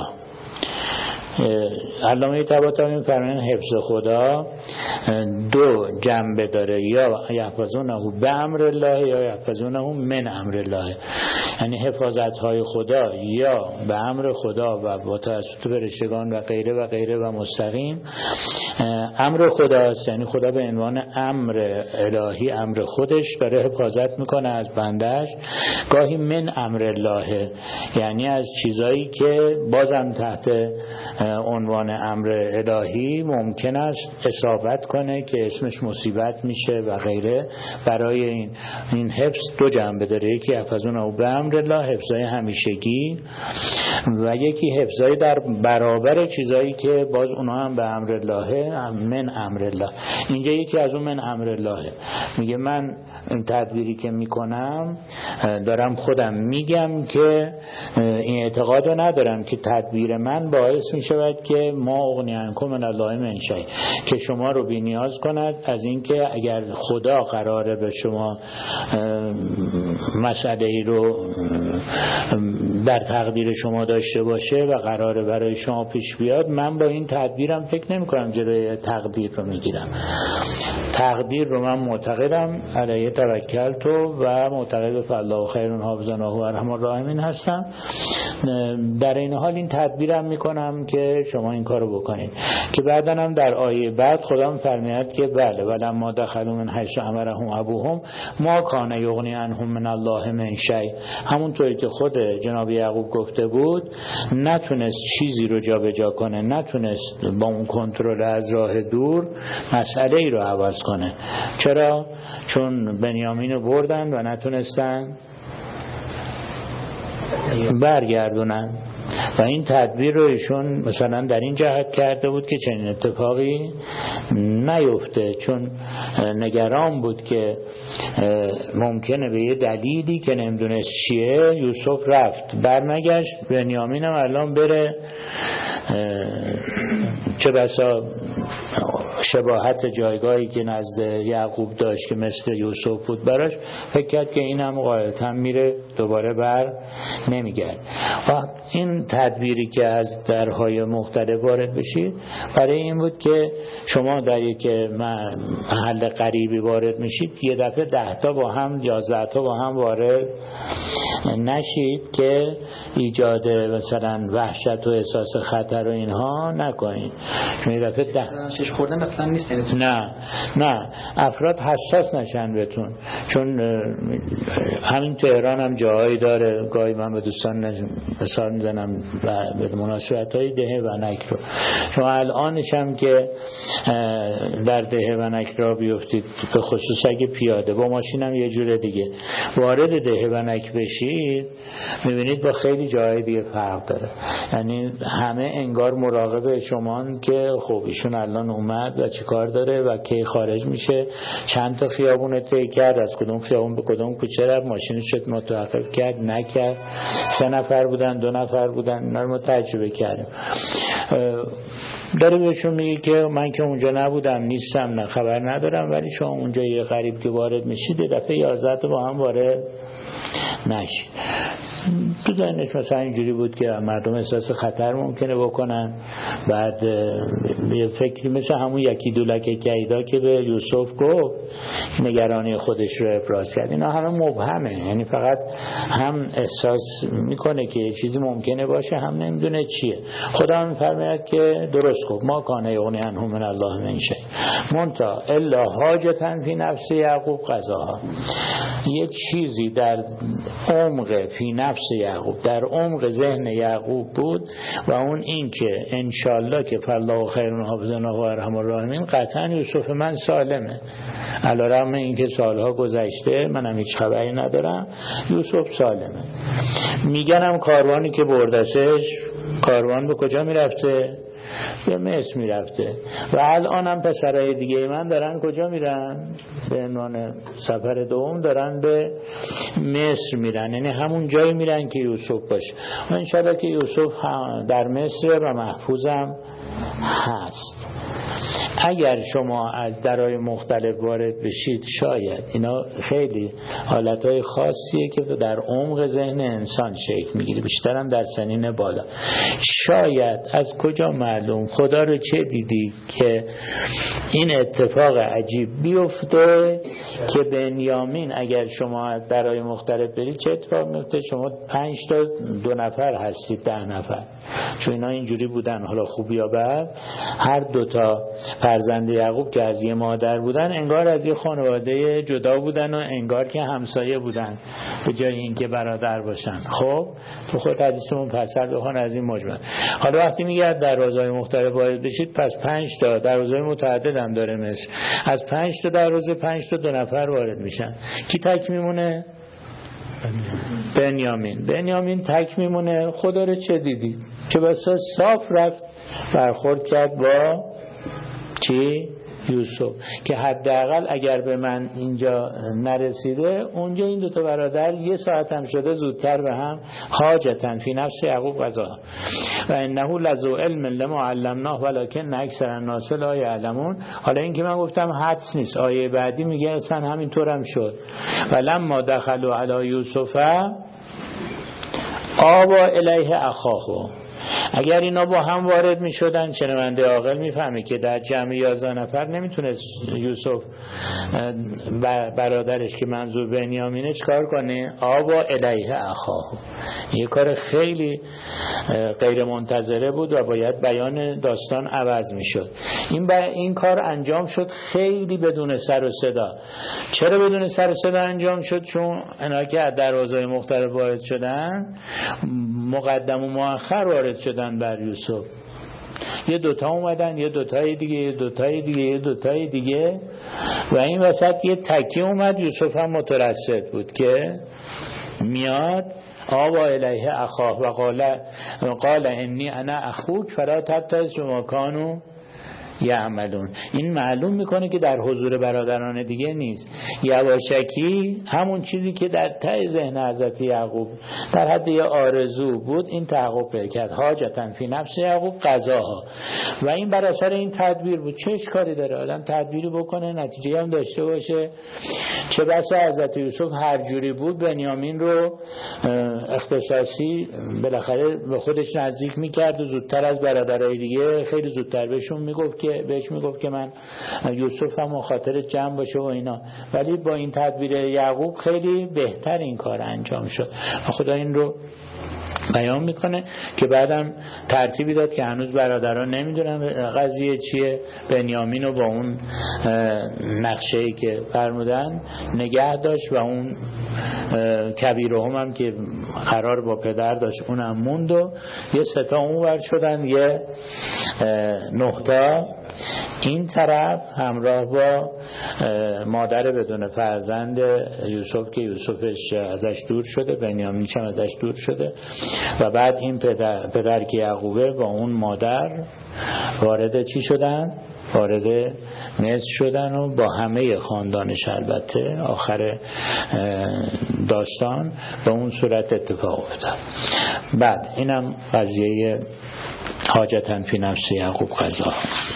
علامه طباطبایی می‌فرمایند حفظ خدا دو جنبه داره، یا یحفظونه به امر الله یا یحفظونه من امر الله، یعنی حفاظت های خدا یا به امر خدا و با توسط فرشتگان و غیره و غیره و مستقیم امر خداست، یعنی خدا به عنوان امر الهی، امر خودش داره حفاظت میکنه از بندش. گاهی من امر الله یعنی از چیزایی که بازم تحت عنوان امر الهی ممکن است اصابت کنه که اسمش مصیبت میشه و غیره. برای این این حفظ دو جنبه داره، یکی حفظون او به امر الله، حفظای همیشگی، و یکی حفظای در برابر چیزایی که باز اونها هم به امر الله، من امر الله. اینجا یکی از اون من امر الله میگه من این تدبیری که میکنم دارم خودم میگم که این اعتقادو ندارم که تدبیر من باعث میشود که ما اغنی عنکم من الله من شیء، که شما رو بی نیاز کند از اینکه اگر خدا قراره به شما مسئله ای رو در تقدیر شما داشته باشه و قراره برای شما پیش بیاد، من با این تدبیرم فکر نمی کنم جلوی تقدیر رو میگیرم. تقدیر رو من معتقدم علیه توکلت و معتقد فالله خیر حافظا و ارحم الراحمین هستم. در این حال این تدبیرم میکنم که شما این کارو بکنید، که بعداً هم در آیه بعد خدا میفرماید که بله ولما دخلوا من حیث امرهم ابوهم ما کان یغنی عنهم من الله من شیء، همونطوری که خود جناب یعقوب گفته بود نتونست چیزی رو جابجا کنه، نتونست با اون کنترل از راه دور مسئله ای رو عوض کنه. چرا؟ چون بنیامین رو بردن و نتونستن برگردونن و این تدبیر رو ایشون مثلا در این جهت کرده بود که چنین اتفاقی نیفته، چون نگران بود که ممکنه به یه دلیلی که نمیدونست چیه یوسف رفت برنگشت، بنیامین هم الان بره چه بسا شباهت جایگاهی که نزد یعقوب داشت که مثل یوسف بود براش، فکر کرد که این هم غالبا میره دوباره بر نمیگرد. و این تدبیری که از درهای مختلف وارد بشید برای این بود که شما در یک محل غریبی وارد میشید یه دفعه ده تا با هم یازده تا با هم وارد نشید که ایجاد مثلا وحشت و احساس خطر و اینها نکنید. یه دفعه ده شش خورده مثلا نیست. نه نه افراد حساس نشن بهتون، چون همین تهران هم جاهایی داره، گاهی من به دوستان مثال میزنم به مناسبت های دهه ونک رو، شما الانش هم که در دهه ونک را بیفتید به خصوص اگه پیاده با ماشین هم یه جور دیگه وارد دهه ونک بشید میبینید با خیلی جاهای دیگه فرق داره. یعنی همه انگار مراقب شما که خب ایشون الان اومد و چی کار داره و کی خارج میشه، چند تا خیابون طی کرد، از کدوم خیابون به کدوم کوچه رفت، ماشینش شد متوقف کرد نکرد، سه نفر بودن دو نفر بودن، اینا رو ما تجربه کردیم. داره بهشون میگه که من که اونجا نبودم نیستم نه خبر ندارم، ولی شما اونجا یه غریب که وارد میشید یه دفعه یازده تا با هم وارد نشید. تو ذهنش مثلا اینجوری بود که مردم احساس خطر ممکنه بکنن، بعد یه فکری مثل همون یکی دولک کیدا که به یوسف گفت نگرانی خودش رو ابراز کرد، اینا همه مبهمه، یعنی فقط هم احساس میکنه که چیزی ممکنه باشه هم نمیدونه چیه. خدا میفرماید که درست گفت ما کان یغنی عنهم من الله من شیء منتها الا حاجة فی نفس یعقوب قضاها. یه چیزی در عمق فی نفس یعقوب، در عمق ذهن یعقوب بود و اون این که انشالله که فالله خیر حافظا و ارحم الراحمین، قطعا یوسف من سالمه، علیرغم این که سالها گذشته منم هیچ خبری ندارم، یوسف سالمه. میگنم کاروانی که بردشش، کاروان به کجا میرفته؟ به مصر میرفته و الان هم پسرای دیگه من دارن کجا میرن؟ به عنوان سفر دوم دارن به مصر میرن، یعنی همون جایی میرن که یوسف باشه و انشاءالله که یوسف در مصر و محفوظم هست. اگر شما از درهای مختلف وارد بشید شاید اینا خیلی حالتهای خاصیه که در عمق ذهن انسان شکل میگیره، بیشترم در سنین بالا. شاید از کجا معلوم خدا رو چه دیدی که این اتفاق عجیب بیفته که بنیامین اگر شما از درهای مختلف برید چه اتفاق میفته؟ شما پنج تا دو نفر هستید ده نفر، چون اینا اینجوری بودن، حالا خوب یا بد هر دوتا فرزند یعقوب که از یه مادر بودن انگار از یه خانواده جدا بودن و انگار که همسایه بودن به جای اینکه برادر باشن. خب تو خود حدیثمون فصل بخون از این مجمل. حالا وقتی میگه دروازه‌های مختلف وارد بشید، پس پنج تا دروازه متعدد هم داره مصر، از پنج تا دروازه پنج تا دو نفر وارد میشن. کی تک میمونه؟ بنیامین. بنیامین تک میمونه. خدا رو چه دیدید که بسا صاف رفت برخورد کرد با چی؟ یوسف، که حداقل اگر به من اینجا نرسیده اونجا این دوتا برادر یه ساعت هم شده زودتر به هم حاجتن فی نفس یعقوب قضا و انه لذو علم لما علمناه ولکن اکثر الناس لا یعلمون. حالا این که من گفتم حدس نیست، آیه بعدی میگه اصلا همینطورم شد. و لما دخلوا علی یوسف آوا الیه اخاه. اگر اینا با هم وارد می شدن، شنونده عاقل می فهمه که در جمع یازده نفر نمیتونست یوسف برادرش که منظور بنیامینه چکار کنه؟ آوا الیه اخاه. یه کار خیلی غیر منتظره بود و باید بیان داستان عوض می شد. این, این کار انجام شد خیلی بدون سر و صدا. چرا بدون سر و صدا انجام شد؟ چون اینا که از دروازه‌های مختلف وارد شدن مقدم و مؤخر وارد شدن بر یوسف. یه دوتا اومدن، یه دوتای دیگه، یه دوتای دیگه، یه دوتای دیگه و این وسط یه تکی اومد. یوسف هم مترصد بود که میاد آوا الیه اخاه و قال قال انی انا اخوک فلا تبتئس بما کانوا یعملون. این معلوم میکنه که در حضور برادران دیگه نیست. یواشکی همون چیزی که در ته ذهن حضرت یعقوب در حد یه آرزو بود این تحقق کرد. حاجتن فی نفس یعقوب قضاها، و این بر اثر این تدبیر بود. چه اشکالی داره آدم تدبیری بکنه نتیجه هم داشته باشه؟ چه بسا حضرت یوسف هر جوری بود بنیامین رو اختصاصی بالاخره به خودش نزدیک میکرد و زودتر از برادرای دیگه خیلی زودتر بهشون میگفت که بهش میگفت که من یوسف هم خاطر جمع باشه و اینا. ولی با این تدبیر یعقوب خیلی بهتر این کار انجام شد. خدا این رو بیان میکنه که بعدم ترتیبی داد که هنوز برادران نمیدونن قضیه چیه. بنیامین رو با اون نقشه‌ای که فرمودن نگه داشت و اون کبیرهم هم که قرار با پدر داشت اونم موند و یه ستا اونور شدن، یه نهتا این طرف همراه با مادر بدون فرزند یوسف که یوسفش ازش دور شده، بنیامین هم ازش دور شده، و بعد این پدر, پدر که یعقوبه با اون مادر وارد چی شدن؟ وارد مصر شدن و با همه خاندانش البته آخر داستان به اون صورت اتفاق افتاد. بعد اینم قضیه حاجتن فی نفس یعقوب قضا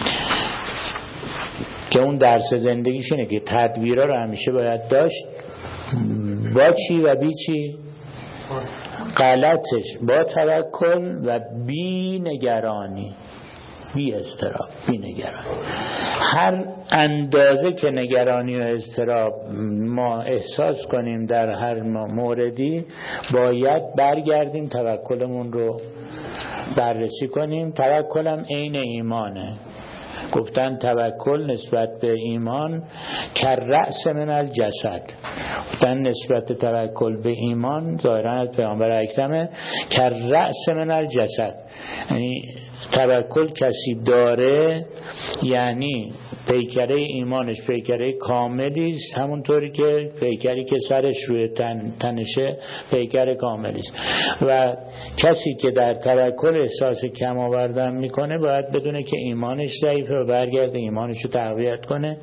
که اون درس زندگیش اینه که تدبیرها رو همیشه باید داشت، با چی و بی چی؟ غلطش با توکل و بی نگرانی، بی اضطراب، بی نگرانی. هر اندازه که نگرانی و اضطراب ما احساس کنیم در هر موردی باید برگردیم توکلمون رو بررسی کنیم. توکلم عین ایمانه. گفتن توکل نسبت به ایمان کر رأس من الجسد. گفتن نسبت توکل به ایمان ظاهرا از پیامبر اکرمه کر رأس من الجسد، یعنی توکل کسی داره یعنی پیکره ایمانش پیکره کاملی است، همونطوری که پیکری که سرش روی تن تنشه پیکر کاملی است. و کسی که در توکل احساس کم آوردن میکنه باید بدونه که ایمانش ضعیفه و برگرده ایمانش رو تقویت کنه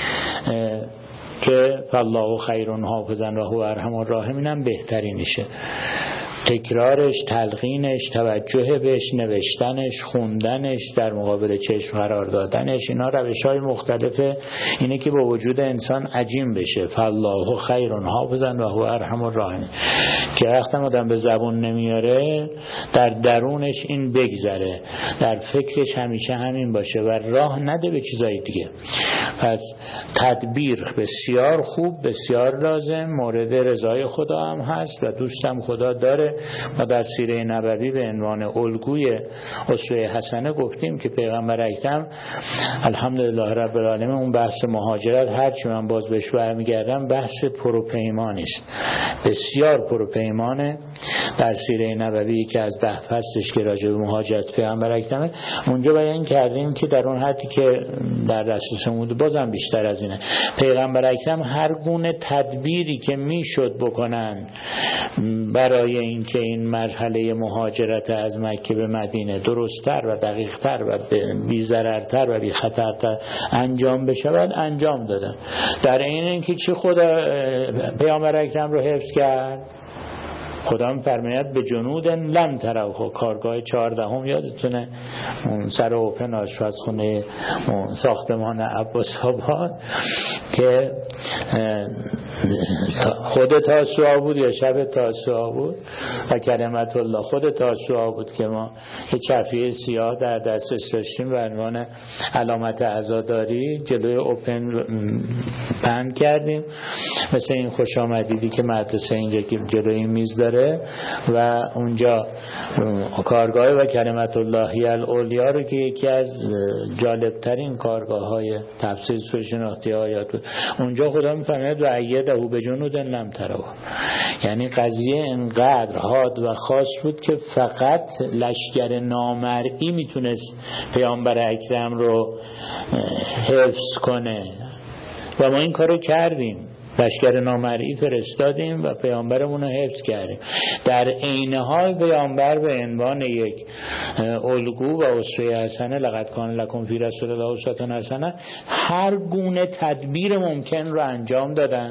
که فالله خیر حافظا و هو ارحم الراحمین هم بهترینشه. تکرارش، تلقینش، توجه بهش، نوشتنش، خوندنش، در مقابل چشم قرار دادنش، اینا روش‌های مختلفه. اینه که با وجود انسان عجیم بشه فالله خیر حافظا و هو ارحم الراحمین، که وقتی آدم به زبون نمیاره در درونش این بگذره، در فکرش همیشه همین باشه و راه نده به چیزای دیگه. پس تدبیر بسیار خوب، بسیار لازم، مورد رضای خدا هم هست و دوستم خدا داره. ما در سیره نبوی به عنوان الگوی اسوه حسنه گفتیم که پیغمبر اکرم الحمدلله رب العالمین اون بحث مهاجرت هرچی من باز بهش برمیگردم بحث پروپیمانی است، بسیار پروپیمانه. در سیره نبوی که از ده فصلش که راجع به مهاجرت پیغمبر اکرمه اونجا بیان کردیم که در اون حدی که در دسترسمون بود بازم بیشتر از اینه. پیغمبر اکرم هر گونه تدبیری که میشد بکنن برای اینکه این مرحله مهاجرت از مکه به مدینه درست‌تر و دقیق‌تر و بی ضررتر و بی خطرتر انجام بشود انجام دادن. در این اینکه چی خدا پیامبر اکرم رو حفظ کرد؟ خدا می‌فرماید به جنود لم تروا، کارگاه چهاردهم یادتونه اون سر اوپن آشپزخونه اون ساختمان عباس آباد که خود تاسوعا بود یا شب تاسوعا بود و کلمت الله خود تاسوعا بود که ما یه چفیه سیاه در دستش داشتیم به عنوان علامت عزاداری جلوی اوپن پهن کردیم، مثل این خوش آمدیدی که مدرسه اینجا که جلوی میز داره و اونجا کارگاه و کلمت اللهی الاولیا رو که یکی از جالبترین کارگاه های تفسیر سوره شناختی آیات بود، اونجا خدا میفرماید و ایده به جنود لم تروا، یعنی قضیه انقدر حاد و خاص بود که فقط لشکر نامرئی میتونست پیامبر اکرم رو حفظ کنه و ما این کارو کردیم. لشکر نامرئی فرستادیم و پیامبرمون رو حفظ کردیم. در عین حال پیامبر به عنوان یک الگو و اسوه حسنه، لقد کان لکم فی رسول الله اسوة حسنه، هر گونه تدبیر ممکن رو انجام دادن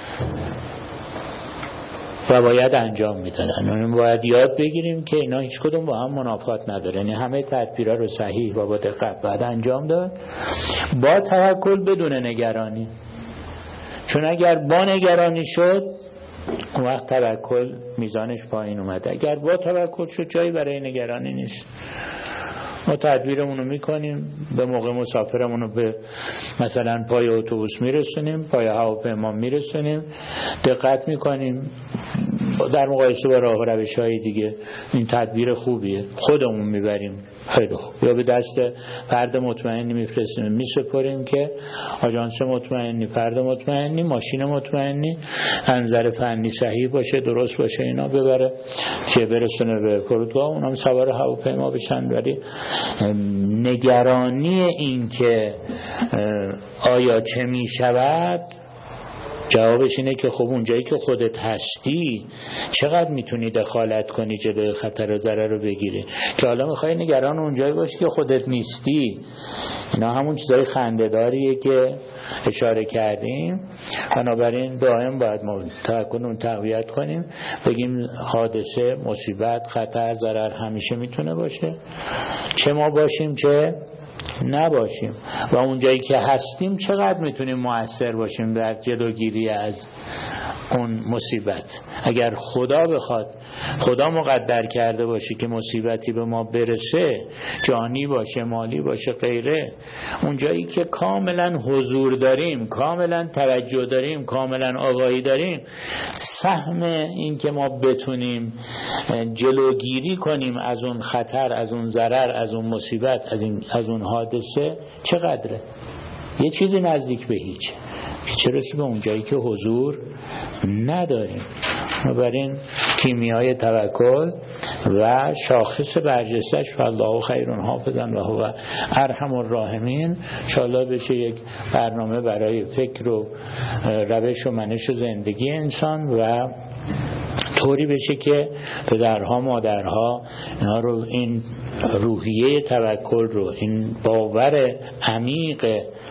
و باید انجام میدادن. اون باید یاد بگیریم که اینا هیچ کدوم با هم منافات نداره، یعنی همه تدبیرها رو صحیح و با دقت باید انجام داد، با توکل بدون نگرانی. چون اگر با نگرانی شد اون وقت توکل میزانش پایین اومده، اگر با توکل شد جایی برای نگرانی نیست. ما تدبیرمون رو میکنیم، به موقع مسافرمون رو به مثلا پای اتوبوس میرسونیم، پای هواپیما میرسونیم، دقت میکنیم در مقایسه با راه و روش های دیگه. این تدبیر خوبیه، خودمون میبریم خیلی خوب، یا به دست فرد مطمئنی میفرستیم میسپریم که آژانس مطمئنی، فرد مطمئنی، ماشین مطمئنی، انظر فنی صحیح باشه، درست باشه، اینا ببره که برسونه به فرودگاه، اونم سوار هواپیما بشن. ولی نگرانی این که آیا چه میشود، جوابش اینه که خب اونجایی که خودت هستی چقدر میتونی دخالت کنی جلوی خطر و ضرر رو بگیری، که حالا میخوای نگران اونجایی باشی که خودت نیستی. اینا همون چیزای خنده‌داریه که اشاره کردیم. بنابراین دائم باید توکلمون تقویت کنیم، بگیم حادثه، مصیبت، خطر، ضرر همیشه میتونه باشه، چه ما باشیم چه نباشیم، و اونجایی که هستیم چقدر میتونیم مؤثر باشیم در جلوگیری از اون مصیبت. اگر خدا بخواد، خدا مقدر کرده باشه که مصیبتی به ما برسه، جانی باشه، مالی باشه، غیره، اونجایی که کاملا حضور داریم، کاملا توجه داریم، کاملا آگاهی داریم، سهم این که ما بتونیم جلوگیری کنیم از اون خطر، از اون ضرر، از اون مصیبت، از, این، از اون حادثه چقدره؟ یه چیزی نزدیک به هیچ. چه رسه به اونجایی که حضور نداریم. بنابراین کیمیای توکل و شاخص برجستش فالله خیر حافظا و هو ارحم الراحمین ان شاءالله بشه یک برنامه برای فکر و روش و منش زندگی انسان، و طوری بشه که پدرها، مادرها اینا رو، این روحیه توکل رو، این باور عمیق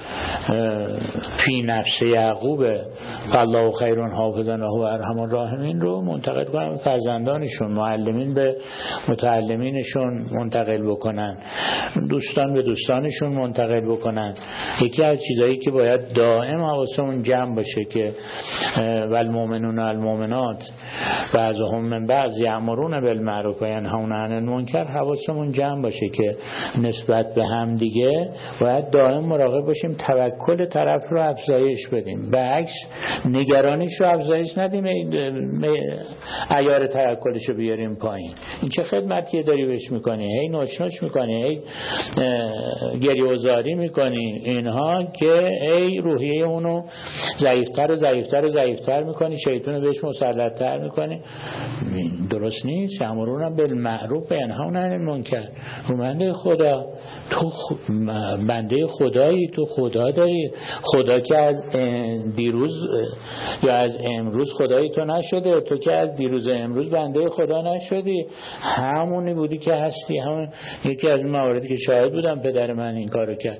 فی نفس یعقوب الله خیر حافظا و هو ارحم الراحمین رو منتقل کنن، فرزندانشون، معلمین به متعلمینشون منتقل بکنن، دوستان به دوستانشون منتقل بکنن. یکی از چیزایی که باید دائم حواسمون جمع باشه که والمؤمنون والمؤمنات بعضهم من بعض یأمرون بالمعروف و ینهون عن المنکر، حواسمون جمع باشه که نسبت به هم دیگه باید دائم مراقب باشیم توکل طرف رو افزایش بدیم، به عکس نگرانیش رو افزایش ندیم، عیار توکلش رو بیاریم پایین. این چه خدمتیه داری بهش میکنی؟ هی نوش نوش میکنی، هی گریه و زاری میکنی، اینها که ای روحیه اونو ضعیفتر و ضعیفتر و ضعیفتر میکنی، شیطان رو بهش مسلط‌تر میکنی. درست نیست. یأمرون بالمعروف و ینهون عن المنکر. بنده خدا، تو بنده خدایی، تو خدا داری. خدا که از دیروز یا از امروز خدایی تو نشده، تو که از دیروز امروز بنده خدا نشدی، همونی بودی که هستی. همون یکی از مواردی که شاهد بودم پدر من این کارو کرد.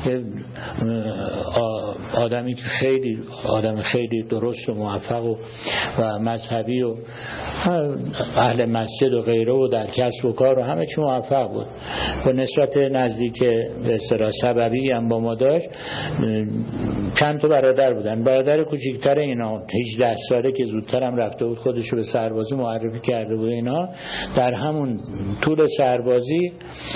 آدمی که خیلی آدم خیلی درست و موفق و, و مذهبی و اهل مسجد و غیره و در کسب و کار و همه چی موفق بود، به نسبت نزدیک به اصطلاح سببی هم با ما داشت. چند تا برادر بودن، برادر کوچیکتر اینا هجده ساله که زودتر هم رفته بود خودشو به سربازی معرفی کرده بود، اینا در همون طول سربازی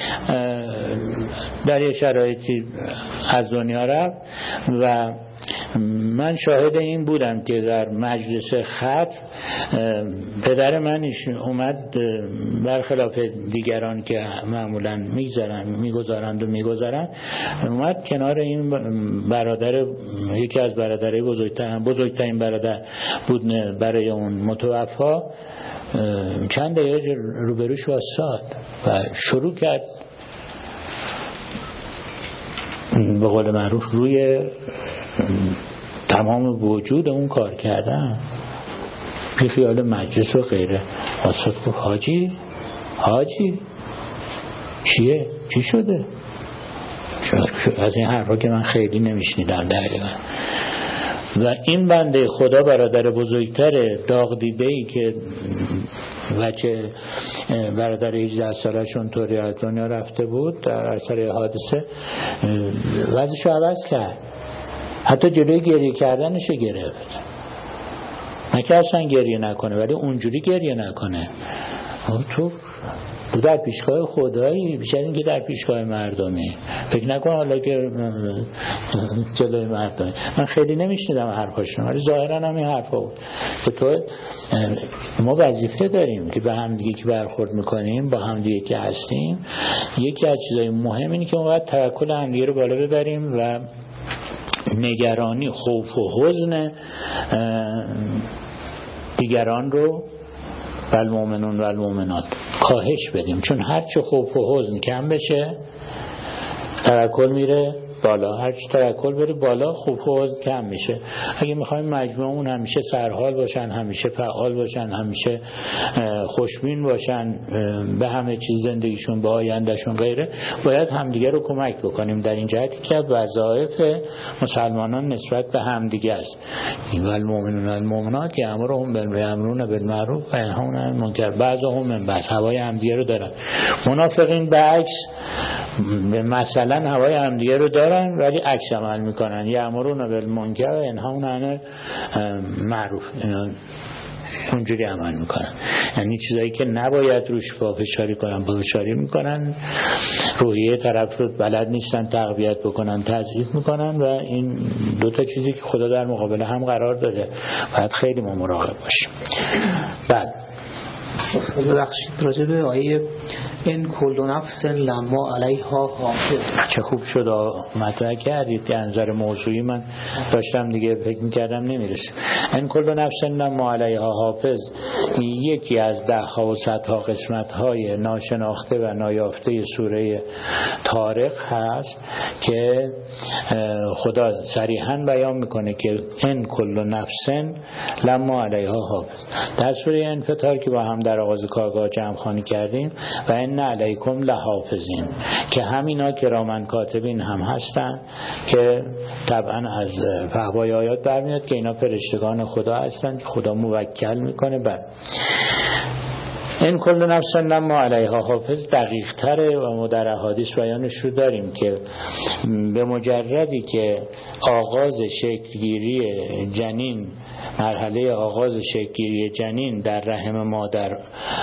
در یه شرایطی از دنیا رفت و من شاهد این بودم که در مجلس ختم پدر من اومد، برخلاف دیگران که معمولا میگذارن میگذارند و میگذارن، اومد کنار این برادر، یکی از برادرای بزرگتر بزرگترین برادر بود برای اون متوفا، چند دقیقه روبروش واساد و شروع کرد به قول معروف روی تمام وجود اون کار کردن، بی خیال مجلس و غیره. واسط گفت حاجی حاجی چیه؟ چی شده؟ از این حرفا که من خیلی نمیشنیدم دقیقا. و این بنده خدا برادر بزرگتر داغ دیده‌ای که بچه برادر هجده سالشون طوری از دنیا رفته بود در اثر حادثه، وضعشو عوض کرد، حتی جلوی گریه کردنشو گرفت. نکه اصلا گریه نکنه ولی اونجوری گریه نکنه. تو تو در پیشگاه خدایی بیشتر این که در پیشگاه مردمی. فکر نکن حالا که جلوی مردمی. من خیلی نمیشنیدم حرفاشون ولی ظاهرا هم این حرفا بود که تو ما وظیفه داریم که به هم دیگه که برخورد میکنیم، با هم دیگه که هستیم، یکی از چیزای مهم اینه که اونقدر توکل هم دیگه رو بالا ببریم و نگرانی، خوف و حزن دیگران رو والمؤمنون والمؤمنات کاهش بدیم. چون هر چه خوف و حزن کم بشه توکل میره بالا، هر چه توکل بره بالا خوف و حزن کم میشه. اگه میخوایم مجموعمون همیشه سرحال باشن، همیشه فعال باشن، همیشه خوشبین باشن به همه چیز زندگیشون، به آیندهشون غیره، باید همدیگه رو کمک بکنیم. در این جهتی که وظایف مسلمانان نسبت به همدیگه است. والمؤمنون والمؤمنات یأمرون بالمعروف و ینهون عن المنکر بعضهم من بعض، هوای همدیگه رو دارن. منافقین برعکس مثلا هوای همدیگه رو دارن ولی عکس عمل میکنن. یأمرون بالمنکر و ینهون عن المعروف، اونجوری عمل میکنن. یعنی چیزایی که نباید روش پافشاری کنن پافشاری میکنن، روحیه طرف رو بلد نیستن تقویت بکنن تضعیف میکنن و این دوتا چیزی که خدا در مقابل هم قرار داده باید خیلی ما مراقب باشیم. بعد ببخشید راجع به آیه این کل نفس لما علیها حافظ، چه خوب شد مطرح کردید که نظر موضوعی من داشتم دیگه فکر میکردم نمیرسه. این کل نفس لما علیها حافظ یکی از ده ها و صد ها قسمت های ناشناخته و نایافته سوره طارق هست که خدا صریحا بیان میکنه که این کل نفس لما علیها حافظ. در سوره انفطار که با هم در آغاز کارگاه جمع خوانی کردیم و ان علیکم لحافظین، که همینا کرامن کاتبین هم هستن که طبعا از فحوای آیات برمیاد که اینا فرشتگان خدا هستن که خدا موکل میکنه. بعد این کل نفس لما علیها حافظ دقیق تره و ما در احادیث بیانش رو داریم که به مجردی که آغاز شکلگیری جنین، مرحله آغاز شکلگیری جنین در رحم مادر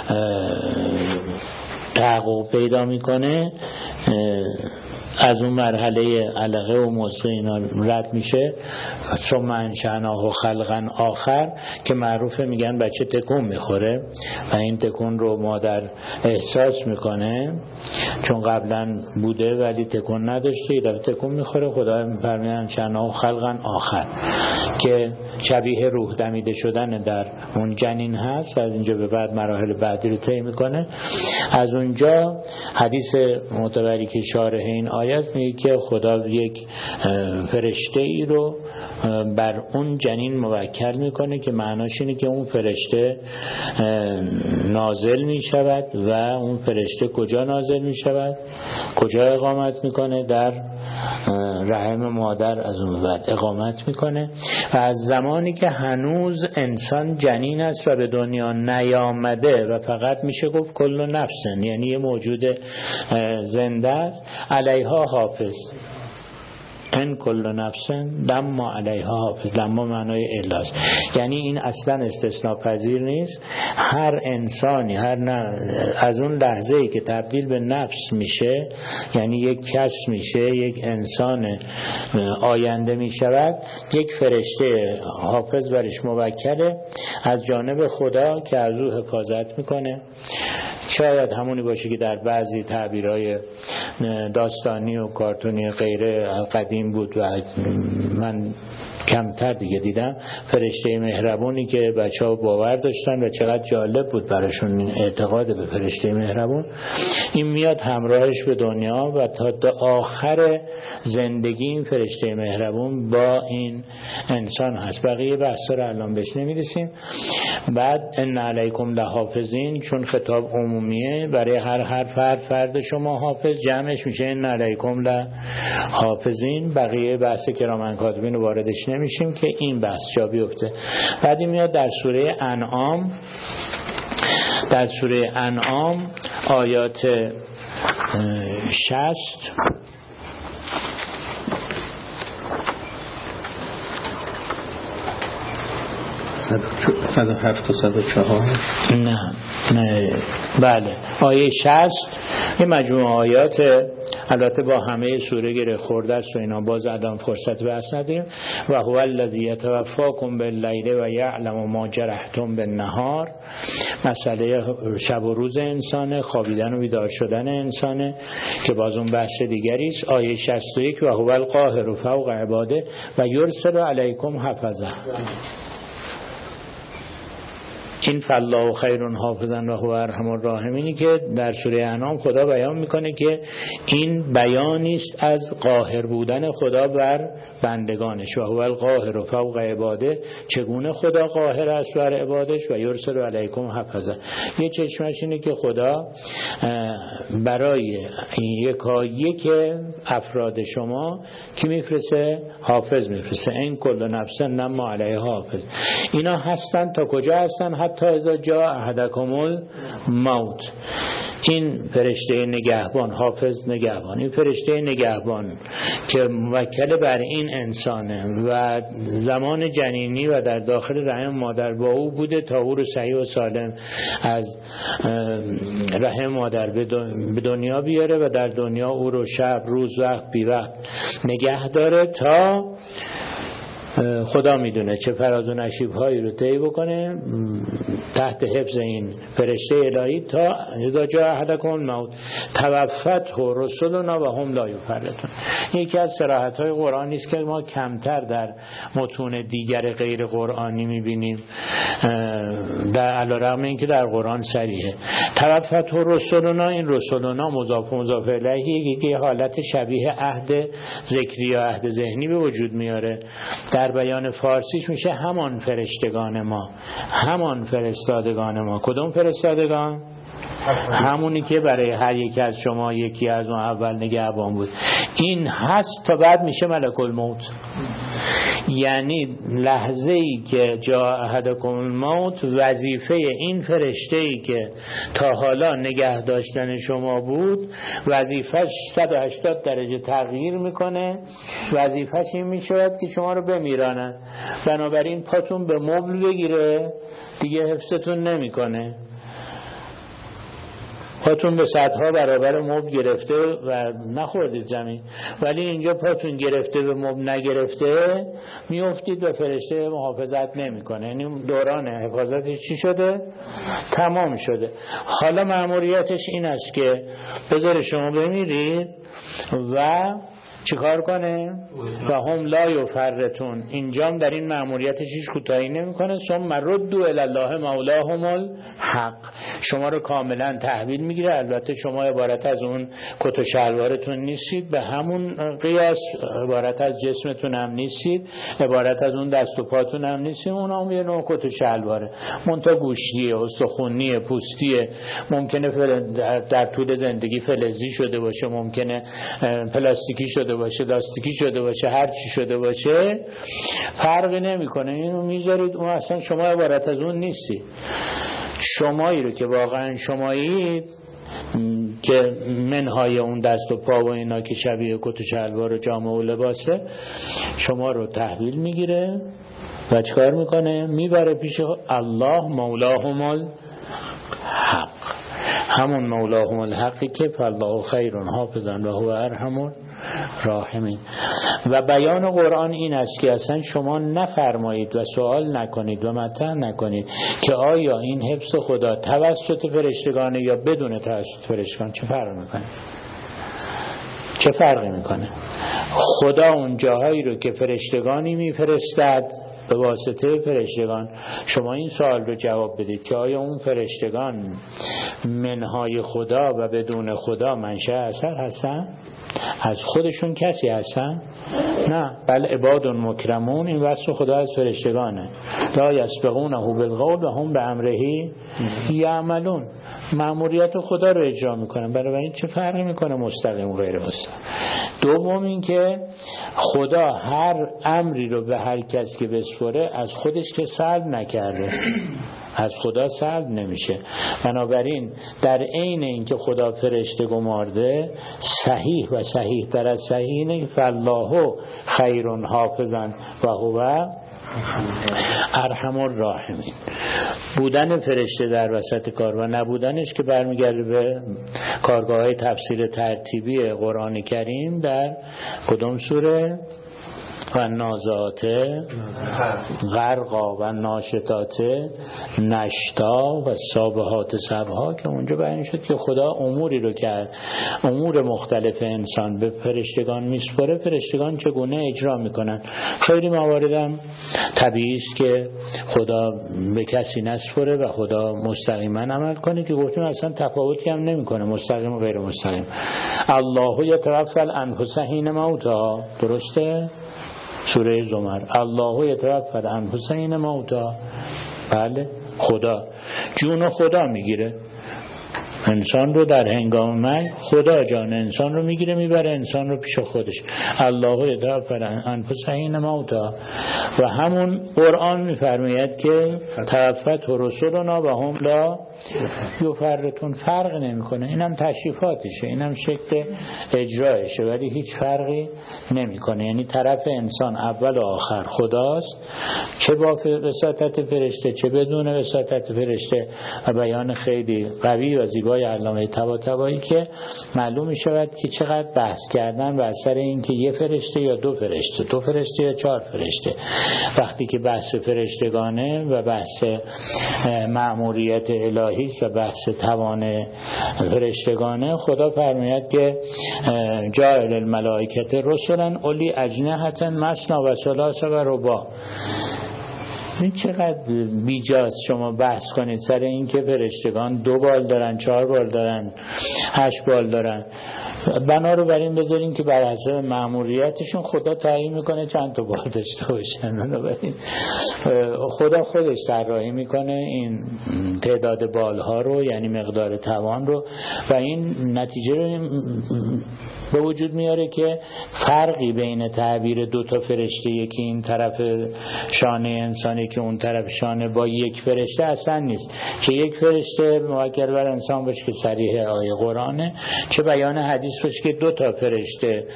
تحقق پیدا میکنه، از اون مرحله علقه و مضغه اینا رد میشه، ثم انشأناه خلقا آخر که معروفه میگن بچه تکون میخوره و این تکون رو مادر احساس میکنه چون قبلا بوده ولی تکون نداشته، یه تکون میخوره. خدا میفرماید انشأناه خلقا آخر که شبیه روح دمیده شدن در اون جنین هست و از اینجا به بعد مراحل بعدی رو طی میکنه. از اونجا حدیث معتبری که شارح این آیه میگه که خدا یک فرشته ای رو بر اون جنین موکل میکنه که معناش اینه که اون فرشته نازل میشود و اون فرشته کجا نازل میشود، کجا اقامت میکنه؟ در رحم مادر. از اون بعد اقامت میکنه و از زمانی که هنوز انسان جنین است و به دنیا نیامده و فقط میشه گفت کل نفسن، یعنی یه موجود زنده است، علیها حافظ. ان کل نفسن لما علیها حافظ، لما معنای الا است، یعنی این اصلا استثناء پذیر نیست. هر انسانی هر نه از اون لحظه ای که تبدیل به نفس میشه، یعنی یک کس میشه، یک انسان آینده میشود، یک فرشته حافظ برش موکله از جانب خدا که از او حفاظت میکنه. شاید همونی باشه که در بعضی تعبیرهای داستانی و کارتونی غیره قدیم بود و من کمتر دیگه دیدم فرشته مهربونی که بچه ها باور داشتن و چقدر جالب بود براشون این اعتقاد به فرشته مهربون. این میاد همراهش به دنیا و تا آخر زندگی این فرشته مهربون با این انسان هست. بقیه بحثا رو الان بهش نمیرسیم. بعد ان علیکم لحافظین، چون خطاب عمومیه برای هر هر فرد فرد شما حافظ، جمعش میشه ان علیکم لحافظین. بقیه بحث کرام کاتبین رو واردش نمیشیم که این بحث جا بیفته. بعدی میاد در سوره انعام، در سوره انعام آیات شصت صد و هفت و صد و چهار نه نه بله آیه شصت این مجموعه آیات، البته با همه سوره گره خورده است و اینا باز الان فرصت بحث نداریم. و هو الذی یتوفاکم باللیل و یعلم ما جرحتم بالنهار، مسئله شب و روز انسانه، خوابیدن و بیدار شدن انسانه که باز اون بحث دیگری است. آیه شصت و یک و هو القاهر فوق عباده و یرسل علیکم حفظه. این فالله خیر حافظا و هو ارحم الراحمینی که در سوره انعام خدا بیان میکنه که این بیانی است از قاهر بودن خدا بر بندگانش. و هو القاهر فوق عباده، چگونه خدا قاهر است بر عبادش. و یرسل علیکم حفظه، یه چشمش اینه که خدا برای یکایک افراد شما کی میفرسته؟ حافظ میفرسته. این کل نفس نما علیه حافظ. اینا هستن تا کجا هستن؟ حتی اذا جاء احدکم الموت. این فرشته نگهبان، حافظ نگهبان، این فرشته نگهبان که موکل بر این انسانه و زمان جنینی و در داخل رحم مادر با او بوده تا او رو صحیح و سالم از رحم مادر به دنیا بیاره و در دنیا او رو شب روز وقت بی وقت نگه داره تا خدا میدونه چه فراز و نشیب هایی رو طی بکنه تحت حفظ این فرشته الهی تا اذا جاء احدکم الموت توفته رسلنا و هم لا یفرطون. یکی از صراحت های قرآنی است که ما کمتر در متون دیگر غیر قرآنی میبینیم، در علیرغم اینکه در قرآن صریحه. توفته رسلنا، این رسلنا مضاف و مضاف الیه که حالت شبیه عهد ذکری یا عهد ذهنی به وجود میاره. در بیان فارسیش میشه همان فرشتگان ما، همان فرستادگان ما. کدوم فرستادگان؟ همونی که برای هر یکی از شما یکی از ما اول نگهبان بود. این هست تا بعد میشه ملک الموت. یعنی لحظه ای که جا احدکم الموت، وظیفه این فرشته ای که تا حالا نگه داشتن شما بود وظیفش صد و هشتاد درجه تغییر میکنه. وظیفش این میشود که شما رو بمیرانه. بنابراین پاتون به مبل بگیره دیگه حفظتون نمیکنه. پاتون به صدها برابر مبل گرفته و نخوردید زمین، ولی اینجا پاتون گرفته به مبل نگرفته میافتید و فرشته محافظت نمیکنه. یعنی دوران حفاظتش چی شده؟ تمام شده. حالا مأموریتش این است که بذاره شما بمیرید و چیکار کنه؟ و هم لا یفرطون. اینجام در این مأموریتش هیچ کوتاهی نمیکنه. ثم ردوا الی الله مولاهم الحق، شما رو کاملا تحویل میگیره. البته شما عبارت از اون کت و شلوارتون نیستید، به همون قیاس عبارت از جسمتون هم نیستید، عبارت از اون دست و پاتون هم نیستید. اون هم یه نوع کت و شلواره، منتها گوشتیه، استخونیه، پوستیه، ممکنه در, در طول زندگی فلزی شده باشه، ممکنه پلاستیکی شده باشه، لاستیکی شده باشه، هر چی شده باشه فرقی نمیکنه. اینو میذارید اون اصلا شما عبارت از اون نیستی. شمایی رو که واقعا شمایید که منهای اون دست و پا و اینا که شبیه کت و شلوار و جامه و لباسه شما رو تحویل میگیره و چکار میکنه؟ میبره پیش الله مولاهم الحق، همون مولاهم الحقی که فالله خیر حافظا و هو ارحم راحمین. و بیان قرآن این است که اصلا شما نفرمایید و سوال نکنید و مطرح نکنید که آیا این حفظ خدا توسط فرشتگانه یا بدون توسط فرشتگان، چه فرق میکنه؟ چه فرقی میکنه؟ خدا اون جاهایی رو که فرشتگانی میفرستد به واسطه فرشتگان، شما این سوال رو جواب بدید که آیا اون فرشتگان منهای خدا و بدون خدا منشأ اثر هستن؟ از خودشون کسی هستن؟ نه، بل عباد مکرمون. این وصف خدا از فرشتگانه. لا یسبقونه بالقول و هم به امره یعملون. مأموریت خدا رو اجرا میکنن. برای این چه فرقی میکنه مستقیم و غیر مستقیم؟ دوم این که خدا هر امری رو به هر کس که بسپره از خودش که سلب نکرده، از خدا سلب نمیشه. بنابراین در عین اینکه خدا فرشته گمارده، صحیح و صحیح تر از صحیح اینه فالله خیر حافظا و هو ارحم الراحمین. بودن فرشته در وسط کار و نبودنش که برمیگرده به کارگاه های تفسیر ترتیبی قرآن کریم در کدوم سوره؟ و نازعات غرقا و ناشطات نشتا و سابحات سبها، که اونجا بیان شد که خدا اموری رو کرد، امور مختلف انسان به فرشتگان میسپره، فرشتگان چگونه اجرا میکنن. خیلی مواردم طبیعی است که خدا به کسی نسپره و خدا مستقیما عمل کنه که گفتیم اصلا تفاوتی هم نمیکنه مستقیم و غیر مستقیم. الله یتوفی الانفس حین موتها، درسته؟ سوره زمر. الله یتوفی الانفس حین موتها، بله، خدا جون خدا میگیره انسان رو در هنگام مرگ. خدا جان انسان رو میگیره میبره انسان رو پیش خودش. الله یتوفی الانفس حین موتها. و همون قرآن میفرماید که توفت رسولنا و هم لا یفرطون. فرق نمیکنه. اینم تشریفاتشه، اینم شکل اجرایشه، ولی هیچ فرقی نمیکنه. یعنی طرف انسان اول و آخر خداست، چه با وساطت فرشته چه بدون وساطت فرشته. و بیان خیلی قوی و زیبای علامه طباطبایی که معلوم میشود که چقدر بحث کردن بر سر این که یه فرشته یا دو فرشته، دو فرشته یا چهار فرشته. وقتی که بحث فرشتگانه و بحث مأموریت الهی و بحث توان فرشتگانه، خدا فرماید که جاعل الملائکه رسلا اولی اجنحة مثنی و ثلاث و رباع. این چقدر بیجاست شما بحث کنید سر این که فرشتگان دو بال دارن، چهار بال دارن، هشت بال دارن. بنا رو بر این بذارین که بر حسب مأموریتشون خدا تعیین میکنه چند تا بال داشته باشن. بنابراین خدا خودش طراحی میکنه این تعداد بالها رو، یعنی مقدار توان رو، و این نتیجه رو به وجود میاره که فرقی بین تعبیر دو تا فرشته، یکی این طرف شانه انسانی که اون طرف شانه، با یک فرشته اصلا نیست. که یک فرشته موکل بر انسان باشه که صریح آیه قرآنه، چه بیان حدیث باشه که دو تا فرشته،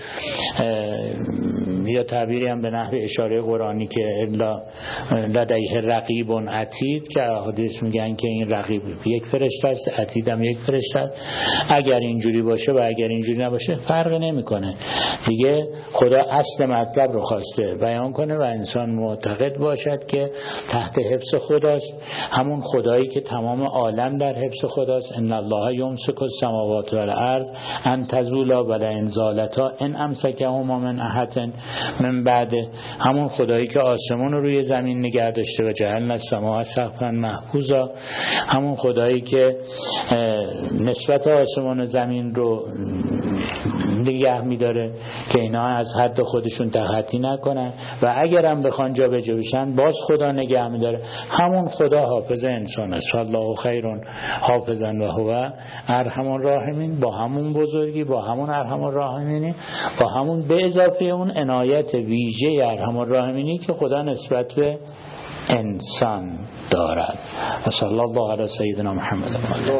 یا تعبیری هم به نحو اشاره قرآنی که الا لدیه رقیب عتید، که حدیث میگن که این رقیب یک فرشته است، عتید هم یک فرشته است. اگر اینجوری باشه و اگر اینجوری نباشه فرق نمیکنه دیگه. خدا اصل مطلب رو خواسته بیان کنه و انسان معتقد باشد که تحت حفظ خداست، همون خدایی که تمام عالم در حفظ خداست. ان الله یمسک السماوات والارض ان تزولا ولئن زالتا ان امسکهما من احد من بعد. همون خدایی که آسمان رو روی زمین نگه داشته و جعلنا السماء سقفا محفوظا، همون خدایی که نسبت آسمان و زمین رو نگه میداره که اینا از حد خودشون تخطی نکنن و اگر هم بخوان جا به جا بشن باز خدا نگه میداره. همون خدا حافظ انسان است. الله خیر حافظا و هو ارحم الراحمین. با همون بزرگی، با همون ارحم الراحمینی، با همون به اضافه اون عنایت ویژه ارحم الراحمینی که خدا نسبت به انسان دارد. صلی الله علی سیدنا محمد.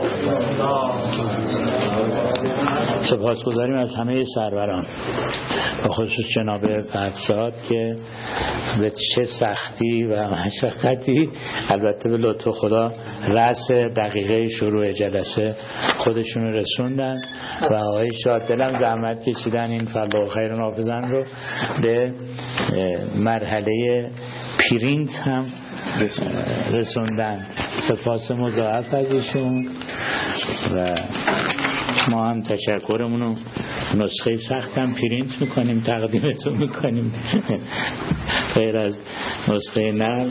سپاسگزاریم از همه سروران، به خصوص جناب فرزاد که به چه سختی و مشقتی، البته به لطف خدا، رأس دقیقه شروع جلسه خودشون رسوندن و آقای شاد دلم زحمت کشیدن این فالله خیر حافظن رو به مرحله پرینت هم رسوندن. سپاس مضاعف از ایشون و ما هم تشکرمون رو نسخه سخت هم پرینت میکنیم تقدیمتون میکنیم غیر از نسخه نرم.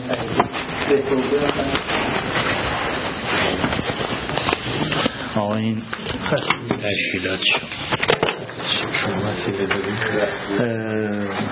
آقا این تشکیلات شد